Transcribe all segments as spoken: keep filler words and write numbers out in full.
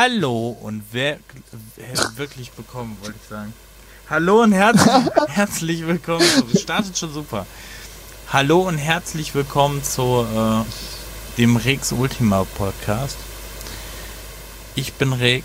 Hallo und wer, wer wirklich willkommen, wollte ich sagen. Hallo und herzlich, herzlich willkommen. Zu, startet schon super. Hallo und herzlich willkommen zu äh, dem Rex Ultima Podcast. Ich bin Reg.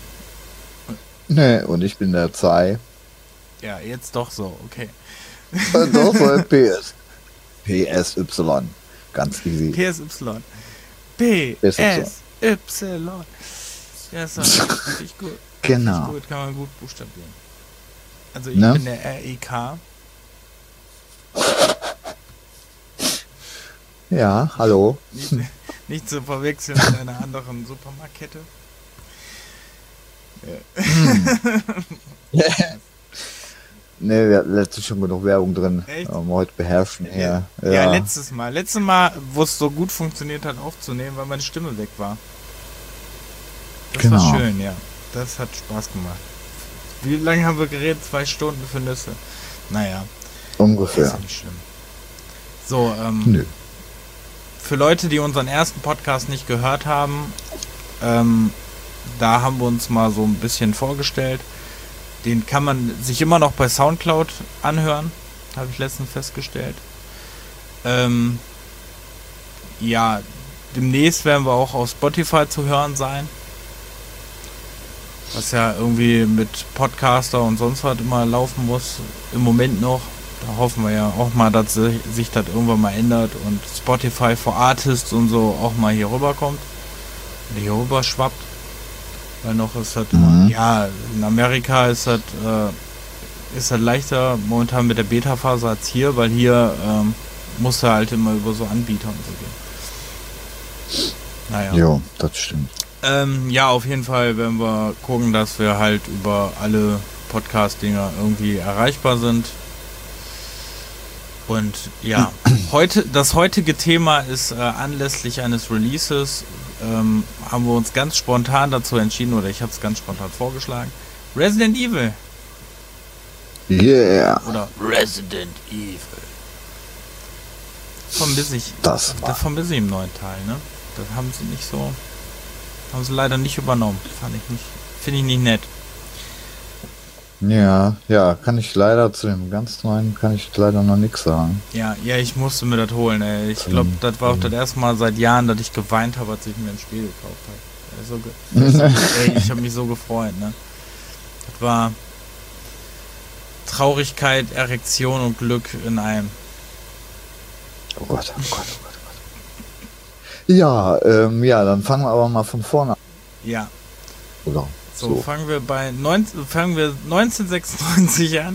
Ne, und ich bin der Zai. Ja, jetzt doch so, okay. Und doch so ein P S. P S Y. Ganz easy. P S Y. P S Y. Ja, ist richtig gut. Genau. Gut, kann man gut buchstabieren. Also ich ne? bin der R E K. Ja, hallo. Nicht, nicht zu verwechseln mit einer anderen Supermarktkette. Ja. Ne, wir hatten letztens schon genug Werbung drin. Echt? Ähm, heute beherrschen. Ja, Ja, ja, letztes Mal. Letztes Mal, wo es so gut funktioniert hat, aufzunehmen, weil meine Stimme weg war. Das genau. war schön, ja. Das hat Spaß gemacht. Wie lange haben wir geredet? Zwei Stunden für Nüsse. Naja. Ungefähr. Ist ja nicht schlimm. So, ähm. Nö. Für Leute, die unseren ersten Podcast nicht gehört haben, ähm, da haben wir uns mal so ein bisschen vorgestellt. Den kann man sich immer noch bei Soundcloud anhören, habe ich letztens festgestellt. Ähm, ja, demnächst werden wir auch auf Spotify zu hören sein. Was ja irgendwie mit Podcaster und sonst was immer laufen muss. Im Moment noch. Da hoffen wir ja auch mal, dass sich das irgendwann mal ändert und Spotify for Artists und so auch mal hier rüberkommt. Oder hier rüber schwappt. Weil noch ist das, mhm. ja, in Amerika ist das, äh, ist das leichter momentan mit der Beta-Phase als hier, weil hier ähm, muss er halt immer über so Anbieter und so gehen. Naja. Jo, das stimmt. Ähm, ja, auf jeden Fall werden wir gucken, dass wir halt über alle Podcast-Dinger irgendwie erreichbar sind. Und ja, heute das heutige Thema ist äh, anlässlich eines Releases, ähm, haben wir uns ganz spontan dazu entschieden, oder ich habe es ganz spontan vorgeschlagen, Resident Evil. Yeah. Oder Resident Evil. Vermisse ich, das, das vermisse ich im neuen Teil, ne? Das haben sie nicht so, haben sie leider nicht übernommen. Fand ich nicht, finde ich nicht nett. Ja, ja, kann ich leider zu dem ganz neuen, kann ich leider noch nichts sagen. Ja, ja, ich musste mir das holen, ey. Ich glaube, das war auch das erste Mal seit Jahren, dass ich geweint habe, als ich mir ein Spiel gekauft habe. Also, ey, ich habe mich so gefreut, ne? Das war Traurigkeit, Erektion und Glück in einem. Oh Gott, oh Gott, oh Gott, oh Gott. Ja, ähm, ja, dann fangen wir aber mal von vorne an. Ja. Oder? So, so, fangen wir bei neunzehn, fangen wir neunzehnhundertsechsundneunzig an.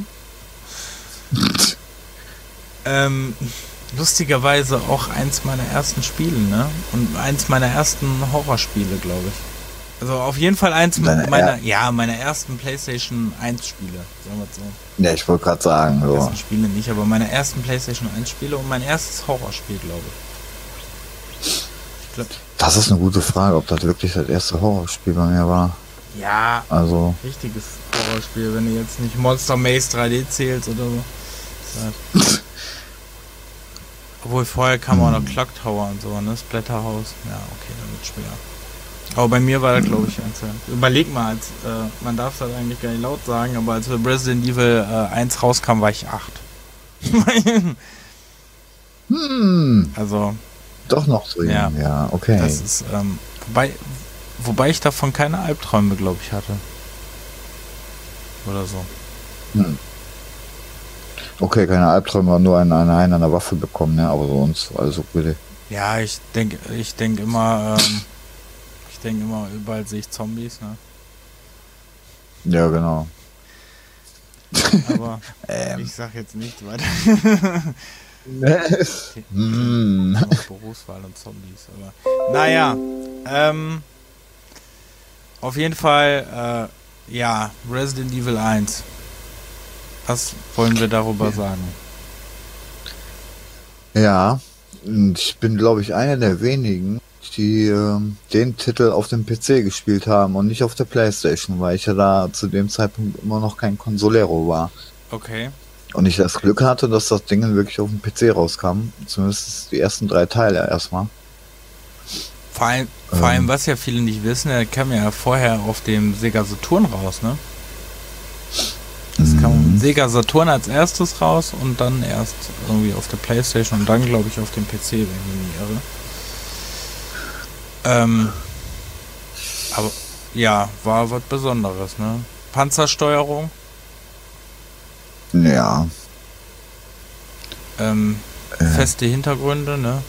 ähm, lustigerweise auch eins meiner ersten Spiele, ne? Und eins meiner ersten Horrorspiele, glaube ich. Also auf jeden Fall eins Deine meiner, er- ja, meiner ersten PlayStation eins Spiele, sagen wir so. Ja, ich wollte gerade sagen, so. Ersten Spiele nicht, aber meine ersten PlayStation eins Spiele und mein erstes Horrorspiel, glaube ich. Ich glaube. Das ist eine gute Frage, ob das wirklich das erste Horrorspiel bei mir war. Ja, also richtiges Horrorspiel, wenn du jetzt nicht Monster Maze drei D zählst oder so. Halt obwohl vorher kam hm. auch noch Clock Tower und so, ne? Splatterhouse. Ja, okay, dann wird schwer. Aber bei mir war das, glaube ich, eins. Überleg mal, als, äh, man darf das eigentlich gar nicht laut sagen, aber als Resident Evil äh, eins rauskam, war ich acht. hm. Also. Doch noch so, ja, ja, okay. Das ist, ähm, wobei. Wobei ich davon keine Albträume, glaube ich, hatte. Oder so. Hm. Okay, keine Albträume, nur eine, eine, eine, eine Waffe bekommen, ne? Aber sonst alles okay. Ja, ich denke ich denk immer, ähm, ich denke immer, überall sehe ich Zombies, ne? Ja, genau. Aber ähm. ich sag jetzt nicht weiter. hm. Berufswahl und Zombies, aber naja, ähm, auf jeden Fall, äh, ja, Resident Evil eins. Was wollen wir darüber ja. sagen? Ja, ich bin, glaube ich, einer der wenigen, die äh, den Titel auf dem P C gespielt haben und nicht auf der PlayStation, weil ich ja da zu dem Zeitpunkt immer noch kein Consolero war. Okay. Und ich das Glück hatte, dass das Ding wirklich auf dem P C rauskam. Zumindest die ersten drei Teile erstmal. Vor allem, vor allem, ähm, was ja viele nicht wissen, der kam ja vorher auf dem Sega Saturn raus, ne? Das kam Sega Saturn als erstes raus und dann erst irgendwie auf der PlayStation und dann, glaube ich, auf dem P C, wenn ich mich nicht irre. Ähm, aber ja, war was Besonderes, ne? Panzersteuerung. Ja. Ähm, äh. Feste Hintergründe, ne?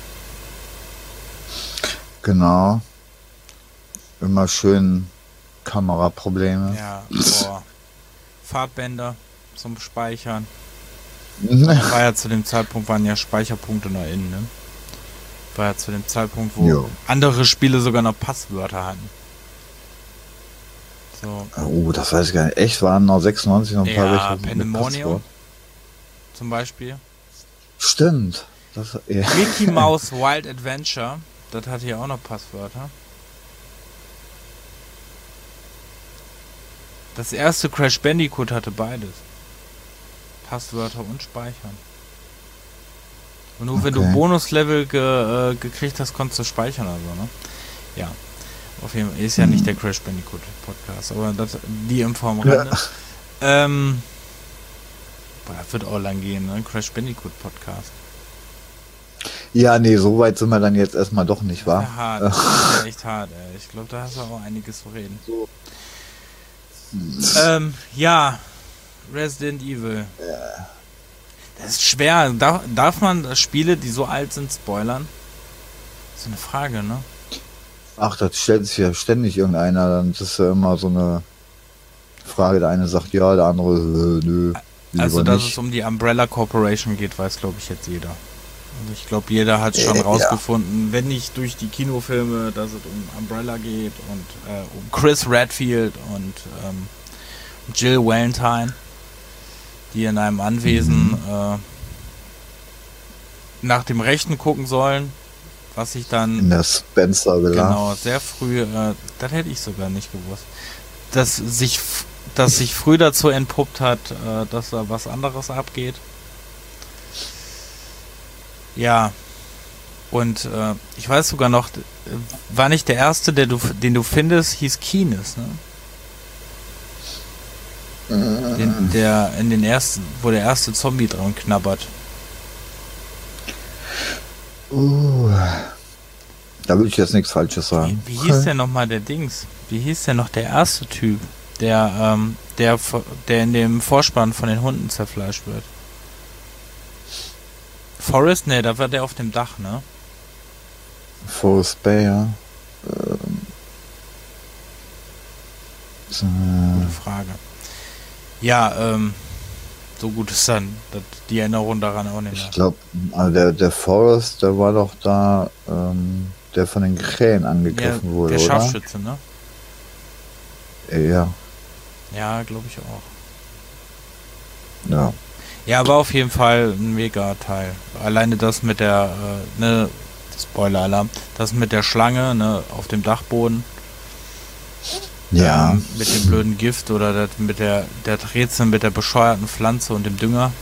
Genau. Immer schön Kameraprobleme. Ja, boah. Farbbänder zum Speichern. War ja zu dem Zeitpunkt, waren ja Speicherpunkte noch innen, ne? War ja zu dem Zeitpunkt, wo jo. andere Spiele sogar noch Passwörter hatten. So. Oh, das weiß ich gar nicht. Echt, waren noch sechsundneunzig noch ein ja, paar welche Pandemonium zum Beispiel. Stimmt. Das, ja. Mickey Mouse Wild Adventure, das hatte ja auch noch Passwörter. Das erste Crash Bandicoot hatte beides. Passwörter und Speichern. Und nur okay. wenn du Bonuslevel ge, äh, gekriegt hast, konntest du speichern oder so, ne? Ja. Auf jeden Fall. Ist ja hm. nicht der Crash Bandicoot Podcast, aber das, die Info am Rande. Ja. Ähm, boah, das wird auch lang gehen, ne? Crash Bandicoot Podcast. Ja, nee, so weit sind wir dann jetzt erstmal doch nicht, wahr? Ja, hart. Das ist ja echt hart, ey. Ich glaube, da hast du auch einiges zu reden. So. Ähm, ja, Resident Evil. Ja. Das ist schwer. Darf, darf man Spiele, die so alt sind, spoilern? Das ist eine Frage, ne? Ach, das stellt sich ja ständig irgendeiner. Dann ist es ja immer so eine Frage. Der eine sagt ja, der andere äh, nö. Also, dass nicht. es um die Umbrella Corporation geht, weiß, glaube ich, jetzt jeder. Also ich glaube, jeder hat schon äh, rausgefunden, ja. wenn nicht durch die Kinofilme, dass es um Umbrella geht und äh, um Chris Redfield und ähm, Jill Valentine, die in einem Anwesen mhm. äh, nach dem Rechten gucken sollen, was sich dann in der Spencer Villa. Genau, sehr früh, äh, das hätte ich sogar nicht gewusst, dass sich, dass sich früh dazu entpuppt hat, äh, dass da was anderes abgeht. Ja, und äh, ich weiß sogar noch, war nicht der erste, der du, den du findest, hieß Keenes, ne? Den, der in den ersten, wo der erste Zombie dran knabbert. Uh, da würde ich jetzt nichts Falsches sagen. Wie, wie hieß der nochmal der Dings? Wie hieß der noch der erste Typ, der, ähm, der, der in dem Vorspann von den Hunden zerfleischt wird? Forrest? Ne, da war der auf dem Dach, ne? Forrest Bay, ja. Ähm. So. Gute Frage. Ja, ähm, so gut ist dann das, die Erinnerung daran auch nicht mehr. Ich glaube, also der, der Forrest, der war doch da, ähm, der von den Krähen angegriffen ja, wurde, der oder? Der Scharfschütze, ne? Ja. Ja, glaube ich auch. Ja. Ja, war auf jeden Fall ein mega Teil. Alleine das mit der, äh, ne, Spoiler-Alarm, das mit der Schlange, ne, auf dem Dachboden. Ja. Ähm, mit dem blöden Gift oder das mit der, der Rätsel mit der bescheuerten Pflanze und dem Dünger.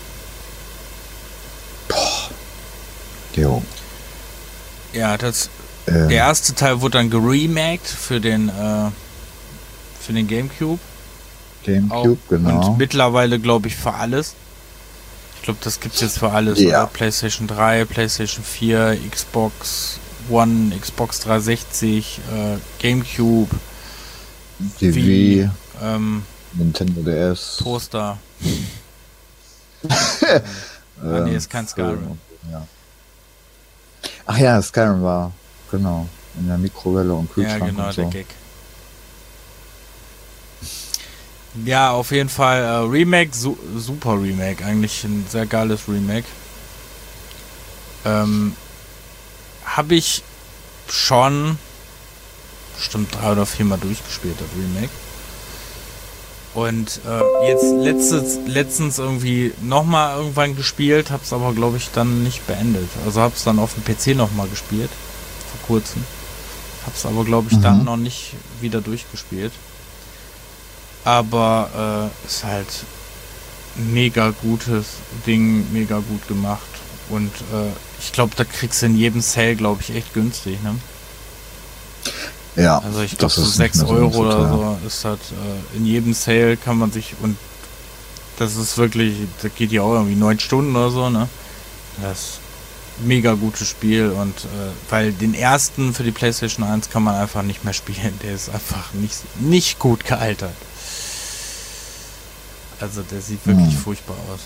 Boah. Jo. Ja, das, ähm. der erste Teil wurde dann geremaked für den, äh, für den Gamecube. Gamecube, Auch, genau. Und mittlerweile, glaube ich, für alles. Ich glaube, das gibt's jetzt für alles. Ja. Oder? PlayStation drei, PlayStation vier, Xbox One, Xbox dreihundertsechzig, äh, Gamecube, T V, Wii, ähm, Nintendo D S, Toaster. ähm, ah, nee, ist kein Skyrim. Ja. Ach ja, Skyrim war, genau, in der Mikrowelle und Kühlschrank. Ja, genau, und so. der Gag. Ja, auf jeden Fall äh, Remake, su super Remake, eigentlich ein sehr geiles Remake. Ähm, habe ich schon bestimmt drei oder vier Mal durchgespielt, das Remake. Und äh, jetzt letztens, letztens irgendwie nochmal irgendwann gespielt, hab's aber glaube ich dann nicht beendet. Also hab's dann auf dem P C nochmal gespielt, vor kurzem. Hab's aber glaube ich mhm. dann noch nicht wieder durchgespielt. Aber äh, ist halt ein mega gutes Ding, mega gut gemacht. Und äh, ich glaube, da kriegst du in jedem Sale, glaube ich, echt günstig, ne? Ja, Also ich glaube das so ist nicht sechs mehr so Euro oder teuer. so ist halt äh, in jedem Sale kann man sich, und das ist wirklich, das geht ja auch irgendwie neun Stunden oder so, ne? Das ist ein mega gutes Spiel, und äh, weil den ersten für die PlayStation eins kann man einfach nicht mehr spielen, der ist einfach nicht, nicht gut gealtert. Also der sieht wirklich Hm. furchtbar aus.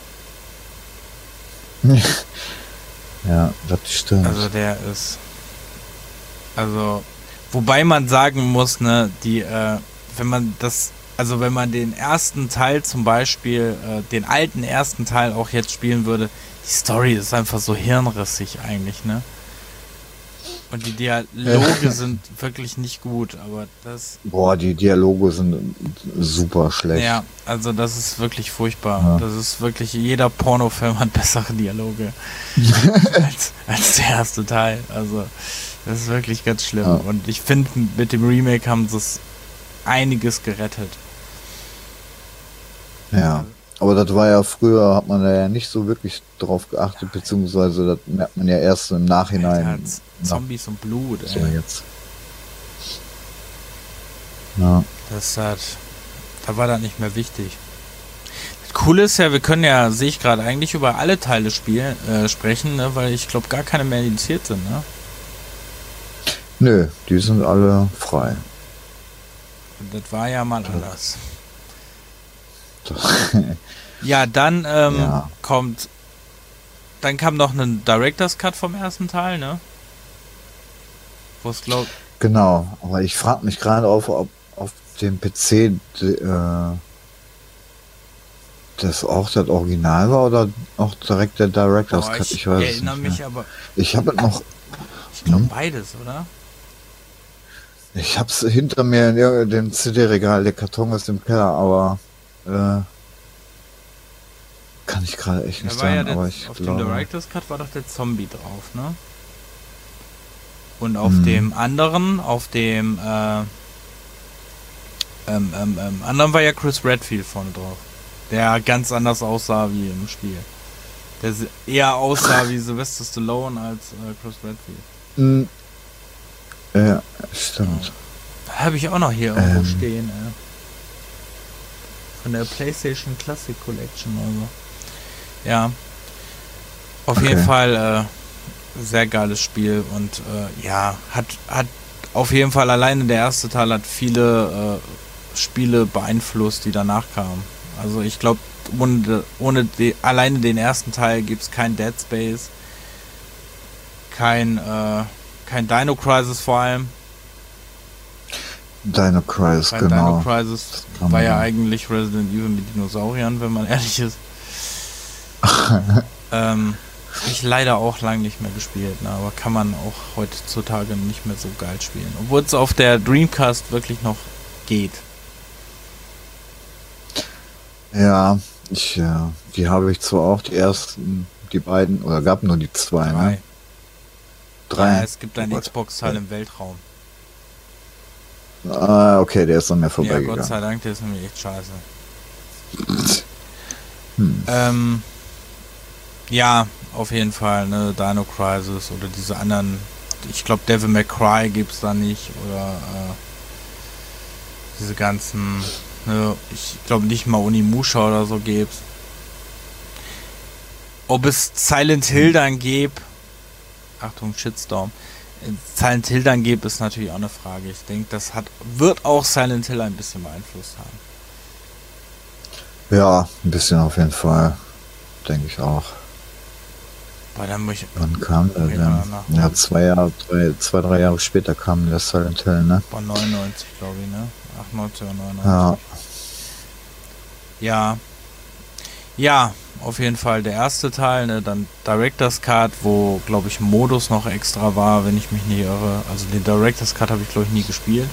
Ja, das stimmt. Also der ist, also, wobei man sagen muss, ne, die, äh, wenn man das, also wenn man den ersten Teil zum Beispiel, äh, den alten ersten Teil auch jetzt spielen würde, die Story ist einfach so hirnrissig eigentlich, ne? Und die Dialoge sind wirklich nicht gut, aber das, Boah, die Dialoge sind super schlecht. ja, also das ist wirklich furchtbar. Ja. Das ist wirklich, jeder Pornofilm hat bessere Dialoge als, als der erste Teil. Also das ist wirklich ganz schlimm. Ja. Und ich finde, mit dem Remake haben sie es einiges gerettet. Ja. Aber das war ja früher, hat man da ja nicht so wirklich drauf geachtet, beziehungsweise das merkt man ja erst im Nachhinein. Alter, Z- Zombies und Blut, So ey. jetzt. Ja. Das hat, da war das nicht mehr wichtig. Das Coole ist ja, wir können ja, sehe ich gerade, eigentlich über alle Teile spielen, äh, sprechen, ne, weil ich glaube gar keine mehr indiziert sind, ne? Nö, die sind alle frei. Und das war ja mal anders. Das, Ja, dann ähm, Ja. kommt, dann kam noch ein Director's Cut vom ersten Teil, ne? Wo es glaubt, genau, aber ich frage mich gerade auf, ob auf dem P C d- äh, das auch das Original war oder auch direkt der Director's boah, Cut. ich, Ich weiß es erinnere nicht mich mehr. aber, Ich habe noch, ich glaube Hm? beides, oder? ich hab's hinter mir in ir- dem C D-Regal, der Karton ist im Keller, aber äh, kann ich gerade echt Da nicht war ja sagen, der, aber ich auf dem glaube, Director's Cut war doch der Zombie drauf, ne? Und auf Hm. dem anderen, auf dem äh, ähm, ähm, ähm, anderen war ja Chris Redfield vorne drauf. Der ganz anders aussah wie im Spiel. Der se- eher aussah wie Sylvester Stallone als äh, Chris Redfield. Hm. Ja, stimmt. Habe ich auch noch hier irgendwo Ähm. stehen, ey. Von der PlayStation Classic Collection oder so. Ja. Auf Okay. jeden Fall äh, sehr geiles Spiel, und äh, ja, hat, hat auf jeden Fall alleine der erste Teil hat viele äh, Spiele beeinflusst, die danach kamen. Also ich glaube, ohne, ohne die, alleine den ersten Teil gibt es kein Dead Space, kein, äh, kein Dino Crisis vor allem. Dino Crisis, Bei genau. Dino Crisis kann war man ja sagen. eigentlich Resident Evil mit Dinosauriern, wenn man ehrlich ist. ähm, Habe ich leider auch lange nicht mehr gespielt, ne? Aber kann man auch heutzutage nicht mehr so geil spielen. Obwohl es auf der Dreamcast wirklich noch geht. Ja, ich, äh, die habe ich zwar auch, die ersten, die beiden, oder gab nur die zwei, Drei. ne? Drei. Ja, es gibt einen Oh Gott. Xbox-Teil im Weltraum. Ah, okay, der ist an mir Ja, Gott vorbeigegangen. sei Dank, der ist nämlich echt scheiße. Hm. Ähm, ja, auf jeden Fall, ne, Dino Crisis oder diese anderen, ich glaube Devil May Cry gibt's da nicht, oder äh, diese ganzen, ne, ich glaube nicht mal Onimusha oder so gibt's. Ob es Silent Hill dann gibt, Achtung, Shitstorm, äh, Silent Hill dann gibt, ist natürlich auch eine Frage. Ich denke, das hat, wird auch Silent Hill ein bisschen beeinflusst haben. Ja, ein bisschen auf jeden Fall. Denke ich auch. Weil dann muss ich, Wann kam der Ja, denn? nach- Ja, zwei Jahre, drei, zwei, drei Jahre später kam der Silent Hill, ne? bei neunundneunzig, glaube ich, ne? achtundneunzig oder neunundneunzig. Ja. Ja. Ja, auf jeden Fall der erste Teil, ne? Dann Director's Cut, wo, glaube ich, ein Modus noch extra war, wenn ich mich nicht irre. Also den Director's Cut habe ich, glaube ich, nie gespielt.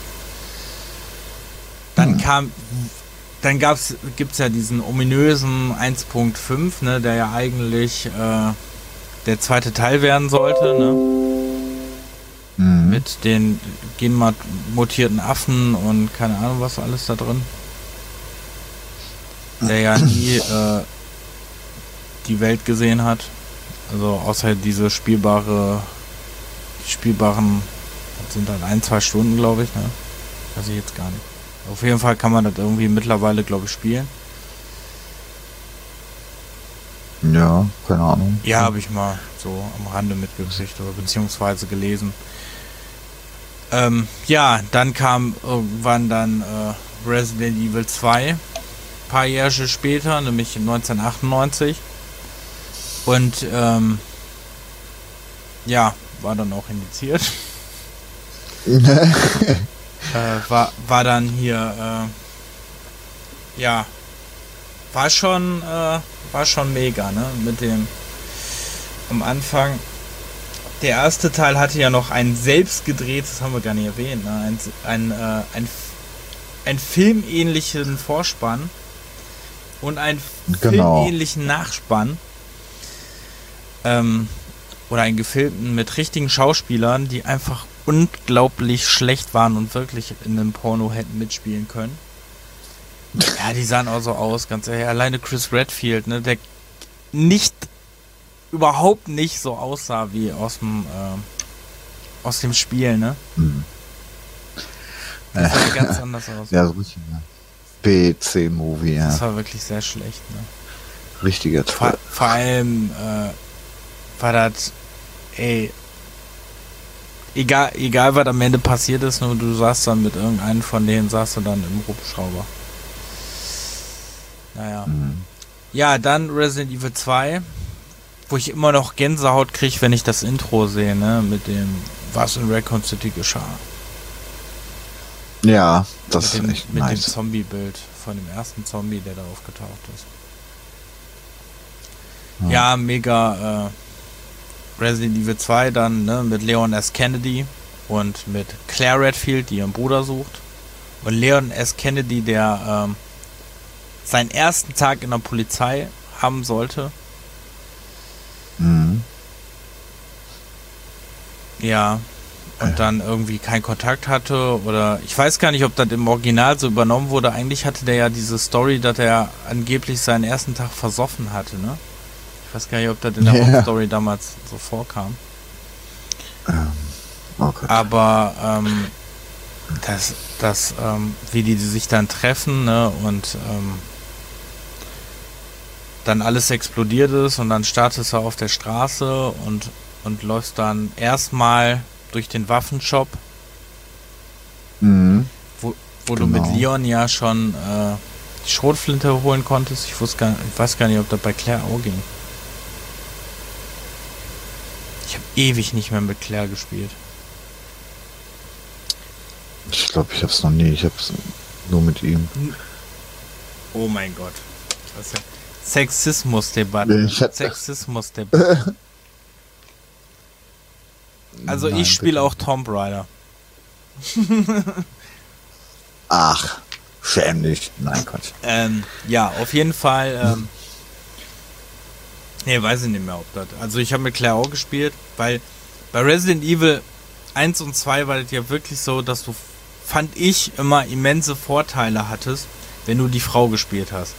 Dann Hm. kam, dann gab's, gibt's ja diesen ominösen eins Punkt fünf, ne? Der ja eigentlich äh, der zweite Teil werden sollte, ne? Mhm. Mit den genmutierten Affen und keine Ahnung was alles da drin. Der ja nie äh, die Welt gesehen hat. Also außer diese spielbare, spielbaren sind dann ein, zwei Stunden, glaube ich, ne? Weiß ich jetzt gar nicht. Auf jeden Fall kann man das irgendwie mittlerweile, glaube ich, spielen. Ja, keine Ahnung. Ja, habe ich mal so am Rande mitgekriegt oder beziehungsweise gelesen. Ähm, ja, dann kam irgendwann dann äh, Resident Evil zwei, ein paar Jahre später, nämlich neunzehnhundertachtundneunzig. Und ähm, ja, war dann auch indiziert. äh, war, war dann hier, äh, ja, war schon, äh, war schon mega, ne? Mit dem, am Anfang, der erste Teil hatte ja noch ein selbst gedrehtes, das haben wir gar nicht erwähnt, ne? Ein, ein, äh, ein, ein filmähnlichen Vorspann und einen Genau. filmähnlichen Nachspann. Ähm, oder einen gefilmten mit richtigen Schauspielern, die einfach unglaublich schlecht waren und wirklich in einem Porno hätten mitspielen können. Ja, die sahen auch so aus, ganz ehrlich. Alleine Chris Redfield, ne, der nicht, überhaupt nicht so aussah wie aus dem, äh, aus dem Spiel, ne? Hm. Das sah ganz anders aus. Ja, so richtig, ja. B C-Movie, ja. Das war wirklich sehr schlecht, ne? Richtiger Vor, Troll. vor allem, äh, war das, ey, egal, egal was am Ende passiert ist, nur du saßt dann mit irgendeinem von denen, saßt du dann im Hubschrauber. Naja. Mhm. Ja, dann Resident Evil zwei, wo ich immer noch Gänsehaut kriege, wenn ich das Intro sehe, ne, mit dem, was in Raccoon City geschah. Ja, das mit dem, ist echt mit nice. dem Zombie-Bild von dem ersten Zombie, der da aufgetaucht ist. Ja, ja mega, äh, Resident Evil zwei dann, ne, mit Leon S. Kennedy und mit Claire Redfield, die ihren Bruder sucht. Und Leon S. Kennedy, der ähm, seinen ersten Tag in der Polizei haben sollte. Mhm. Ja. Und dann irgendwie keinen Kontakt hatte oder ich weiß gar nicht, ob das im Original so übernommen wurde. Eigentlich hatte der ja diese Story, dass er angeblich seinen ersten Tag versoffen hatte, ne? Ich weiß gar nicht, ob das in der Ja. Hauptstory damals so vorkam. Ähm, oh Gott. Aber ähm, das, das ähm, wie die sich dann treffen, ne, und ähm, dann alles explodiert ist und dann startest du auf der Straße und, und läufst dann erstmal durch den Waffenshop, Mhm. wo, wo Genau. du mit Leon ja schon äh, die Schrotflinte holen konntest. Ich wusste gar, ich weiß gar nicht, ob das bei Claire auch ging. Ich habe ewig nicht mehr mit Claire gespielt. Ich glaube, ich hab's noch nie. Ich hab's nur mit ihm. Oh mein Gott. Das ist ja Sexismus-Debatte. Nee, ich hab- Sexismus-Debatte. Also Nein, ich spiele bitte. auch Tomb Raider. Ach, schäm dich. Nein, Gott. Ähm, ja, auf jeden Fall. Ähm, nee, weiß ich nicht mehr, ob das. Also ich habe mit Claire auch gespielt, weil bei Resident Evil eins und zwei war das ja wirklich so, dass du, fand ich, immer immense Vorteile hattest, wenn du die Frau gespielt hast.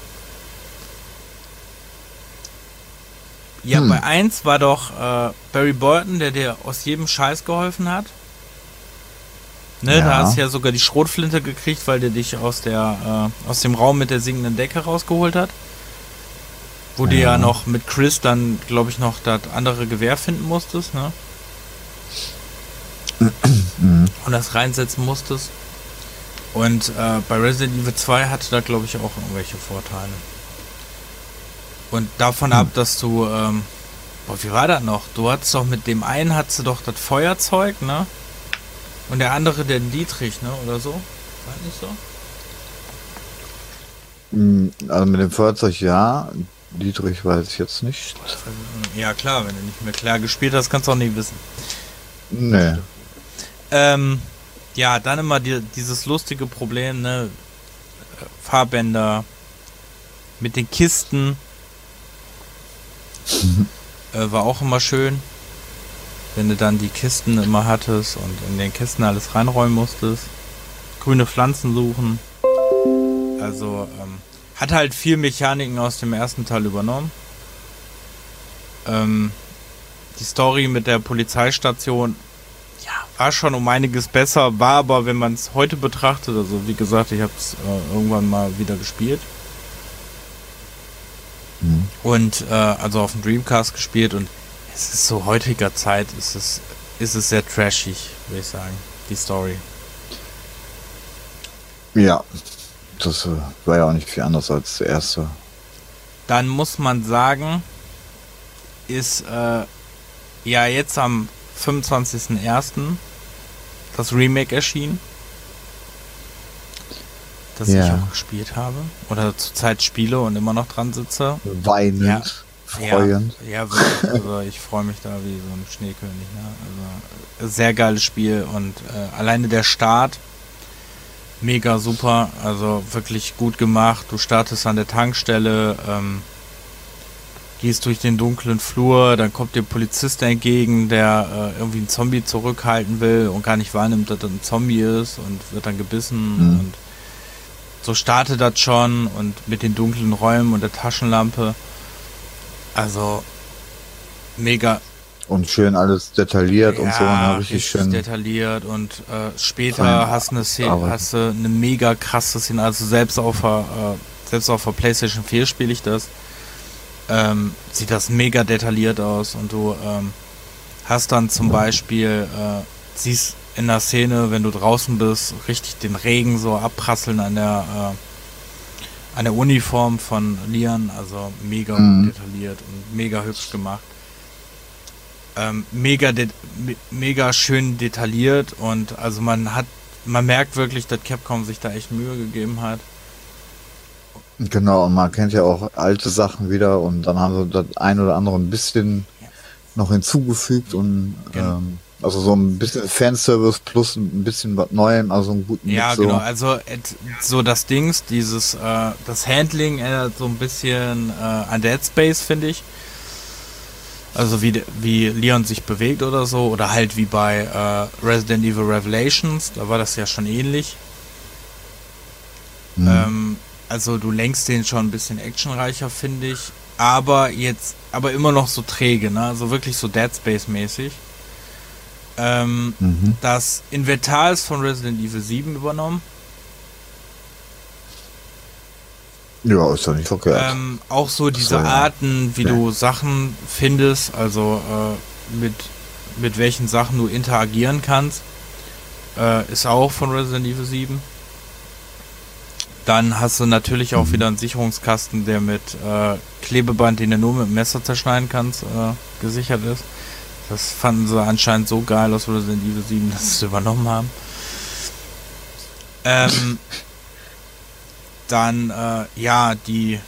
Ja, Hm. bei eins war doch äh, Barry Burton, der dir aus jedem Scheiß geholfen hat. Ne, Ja. da hast du ja sogar die Schrotflinte gekriegt, weil der dich aus der äh, aus dem Raum mit der singenden Decke rausgeholt hat. Wo du Ja. ja noch mit Chris dann, glaube ich, noch das andere Gewehr finden musstest, ne? Mhm. Und das reinsetzen musstest. Und äh, bei Resident Evil zwei hatte da, glaube ich, auch irgendwelche Vorteile. Und davon Hm. ab, dass du, ähm, boah, wie war das noch? Du hattest doch mit dem einen, hattest du doch das Feuerzeug, ne? Und der andere, der Dietrich, ne? Oder so? War das nicht so? Mhm, Also mit dem Feuerzeug ja. Dietrich weiß ich jetzt nicht. Ja, klar, wenn du nicht mehr klar gespielt hast, kannst du auch nie wissen. Nee. Ähm, ja, dann immer die, dieses lustige Problem, ne? Äh, Fahrbänder mit den Kisten. äh, war auch immer schön. Wenn du dann die Kisten immer hattest und in den Kisten alles reinräumen musstest. Grüne Pflanzen suchen. Also, ähm, hat halt viel Mechaniken aus dem ersten Teil übernommen. Ähm, die Story mit der Polizeistation, ja, war schon um einiges besser, war aber, wenn man es heute betrachtet, also wie gesagt, ich habe es äh, irgendwann mal wieder gespielt. Mhm. Und äh, also auf dem Dreamcast gespielt und es ist so heutiger Zeit, ist es, ist es sehr trashig, würde ich sagen, die Story. Ja, das äh, war ja auch nicht viel anders als der erste. Dann muss man sagen, ist äh, ja jetzt am fünfundzwanzigsten ersten das Remake erschienen, das ja. ich auch gespielt habe oder zurzeit spiele und immer noch dran sitze. Weinend, ja. freuend. Ja, ja, wirklich. Also ich freue mich da wie so ein Schneekönig. Ne? Also sehr geiles Spiel und äh, alleine der Start mega super, also wirklich gut gemacht. Du startest an der Tankstelle, ähm, gehst durch den dunklen Flur, dann kommt dir ein Polizist entgegen, der äh, irgendwie einen Zombie zurückhalten will und gar nicht wahrnimmt, dass das ein Zombie ist und wird dann gebissen. Mhm. Und so startet das schon und mit den dunklen Räumen und der Taschenlampe. Also mega. Und schön alles detailliert ja, und so, ne? Richtig, richtig schön detailliert und äh, später hast, eine Szene, hast du eine mega krasse Szene, also selbst auf der, äh, selbst auf der PlayStation vier spiele ich das. Ähm, sieht das mega detailliert aus und du ähm, hast dann zum Beispiel, äh, siehst in der Szene, wenn du draußen bist, richtig den Regen so abprasseln an der äh, an der Uniform von Leon, also mega mhm. detailliert und mega hübsch gemacht. Ähm, mega de- me- mega schön detailliert und also man hat, man merkt wirklich, dass Capcom sich da echt Mühe gegeben hat. Genau, und man kennt ja auch alte Sachen wieder und dann haben sie das ein oder andere ein bisschen ja. noch hinzugefügt und genau. ähm, also so ein bisschen Fanservice plus ein bisschen was Neuem, also einen guten Ja, Mix, genau, so. also et, so das Dings, dieses, äh, das Handling erinnert so ein bisschen äh, an Dead Space, finde ich. Also wie, wie Leon sich bewegt oder so, oder halt wie bei äh, Resident Evil Revelations, da war das ja schon ähnlich. Mhm. Ähm, Also du lenkst den schon ein bisschen actionreicher, finde ich. Aber jetzt, aber immer noch so träge, ne? Also wirklich so Dead Space-mäßig. Ähm, mhm. Das Inventar ist von Resident Evil sieben übernommen. Ja, ist doch nicht verkehrt. Ähm, auch so diese so, ja. Arten, wie ja. du Sachen findest, also äh, mit, mit welchen Sachen du interagieren kannst, äh, ist auch von Resident Evil sieben. Dann hast du natürlich auch mhm. wieder einen Sicherungskasten, der mit äh, Klebeband, den du nur mit dem Messer zerschneiden kannst, äh, gesichert ist. Das fanden sie anscheinend so geil aus Resident Evil sieben, dass sie es übernommen haben. Ähm, dann, äh, ja, die...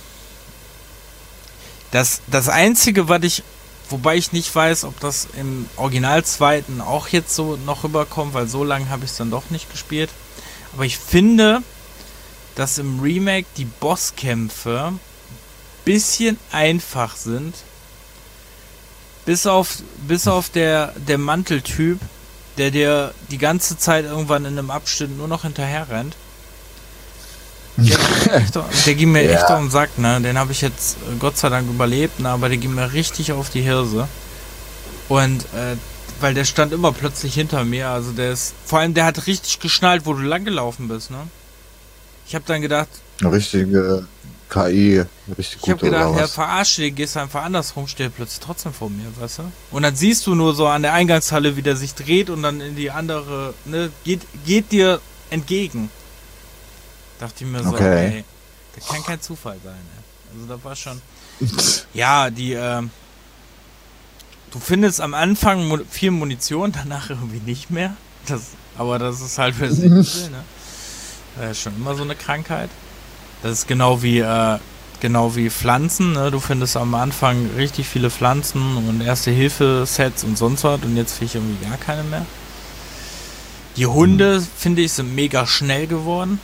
Das, das Einzige, was ich... Wobei ich nicht weiß, ob das im Original zweiten auch jetzt so noch rüberkommt, weil so lange habe ich es dann doch nicht gespielt. Aber ich finde... dass im Remake die Bosskämpfe ein bisschen einfach sind. Bis auf, bis auf der, der Manteltyp, der dir die ganze Zeit irgendwann in einem Abschnitt nur noch hinterher rennt. Der, echt, der ging mir ja. echt auf den Sack, ne? Den habe ich jetzt Gott sei Dank überlebt, ne? Aber der ging mir richtig auf die Hirse. Und äh, weil der stand immer plötzlich hinter mir. Also der ist, vor allem der hat richtig geschnallt, wo du lang gelaufen bist, ne? Ich habe dann gedacht... Richtige K I, richtig gut. Ich habe gedacht, ja, verarscht dich, gehst einfach andersrum, steht plötzlich trotzdem vor mir, weißt du? Und dann siehst du nur so an der Eingangshalle, wie der sich dreht und dann in die andere, ne, geht, geht dir entgegen. Dachte ich mir so, okay. ey, das kann kein Zufall sein, ey. Also da war schon... ja, die, ähm... du findest am Anfang mu- viel Munition, danach irgendwie nicht mehr. Das, aber das ist halt für sich, ne? Das ist schon immer so eine Krankheit. Das ist genau wie äh, genau wie Pflanzen, ne? Du findest am Anfang richtig viele Pflanzen und Erste-Hilfe-Sets und sonst was und jetzt finde ich irgendwie gar keine mehr. Die Hunde, mhm. finde ich, sind mega schnell geworden.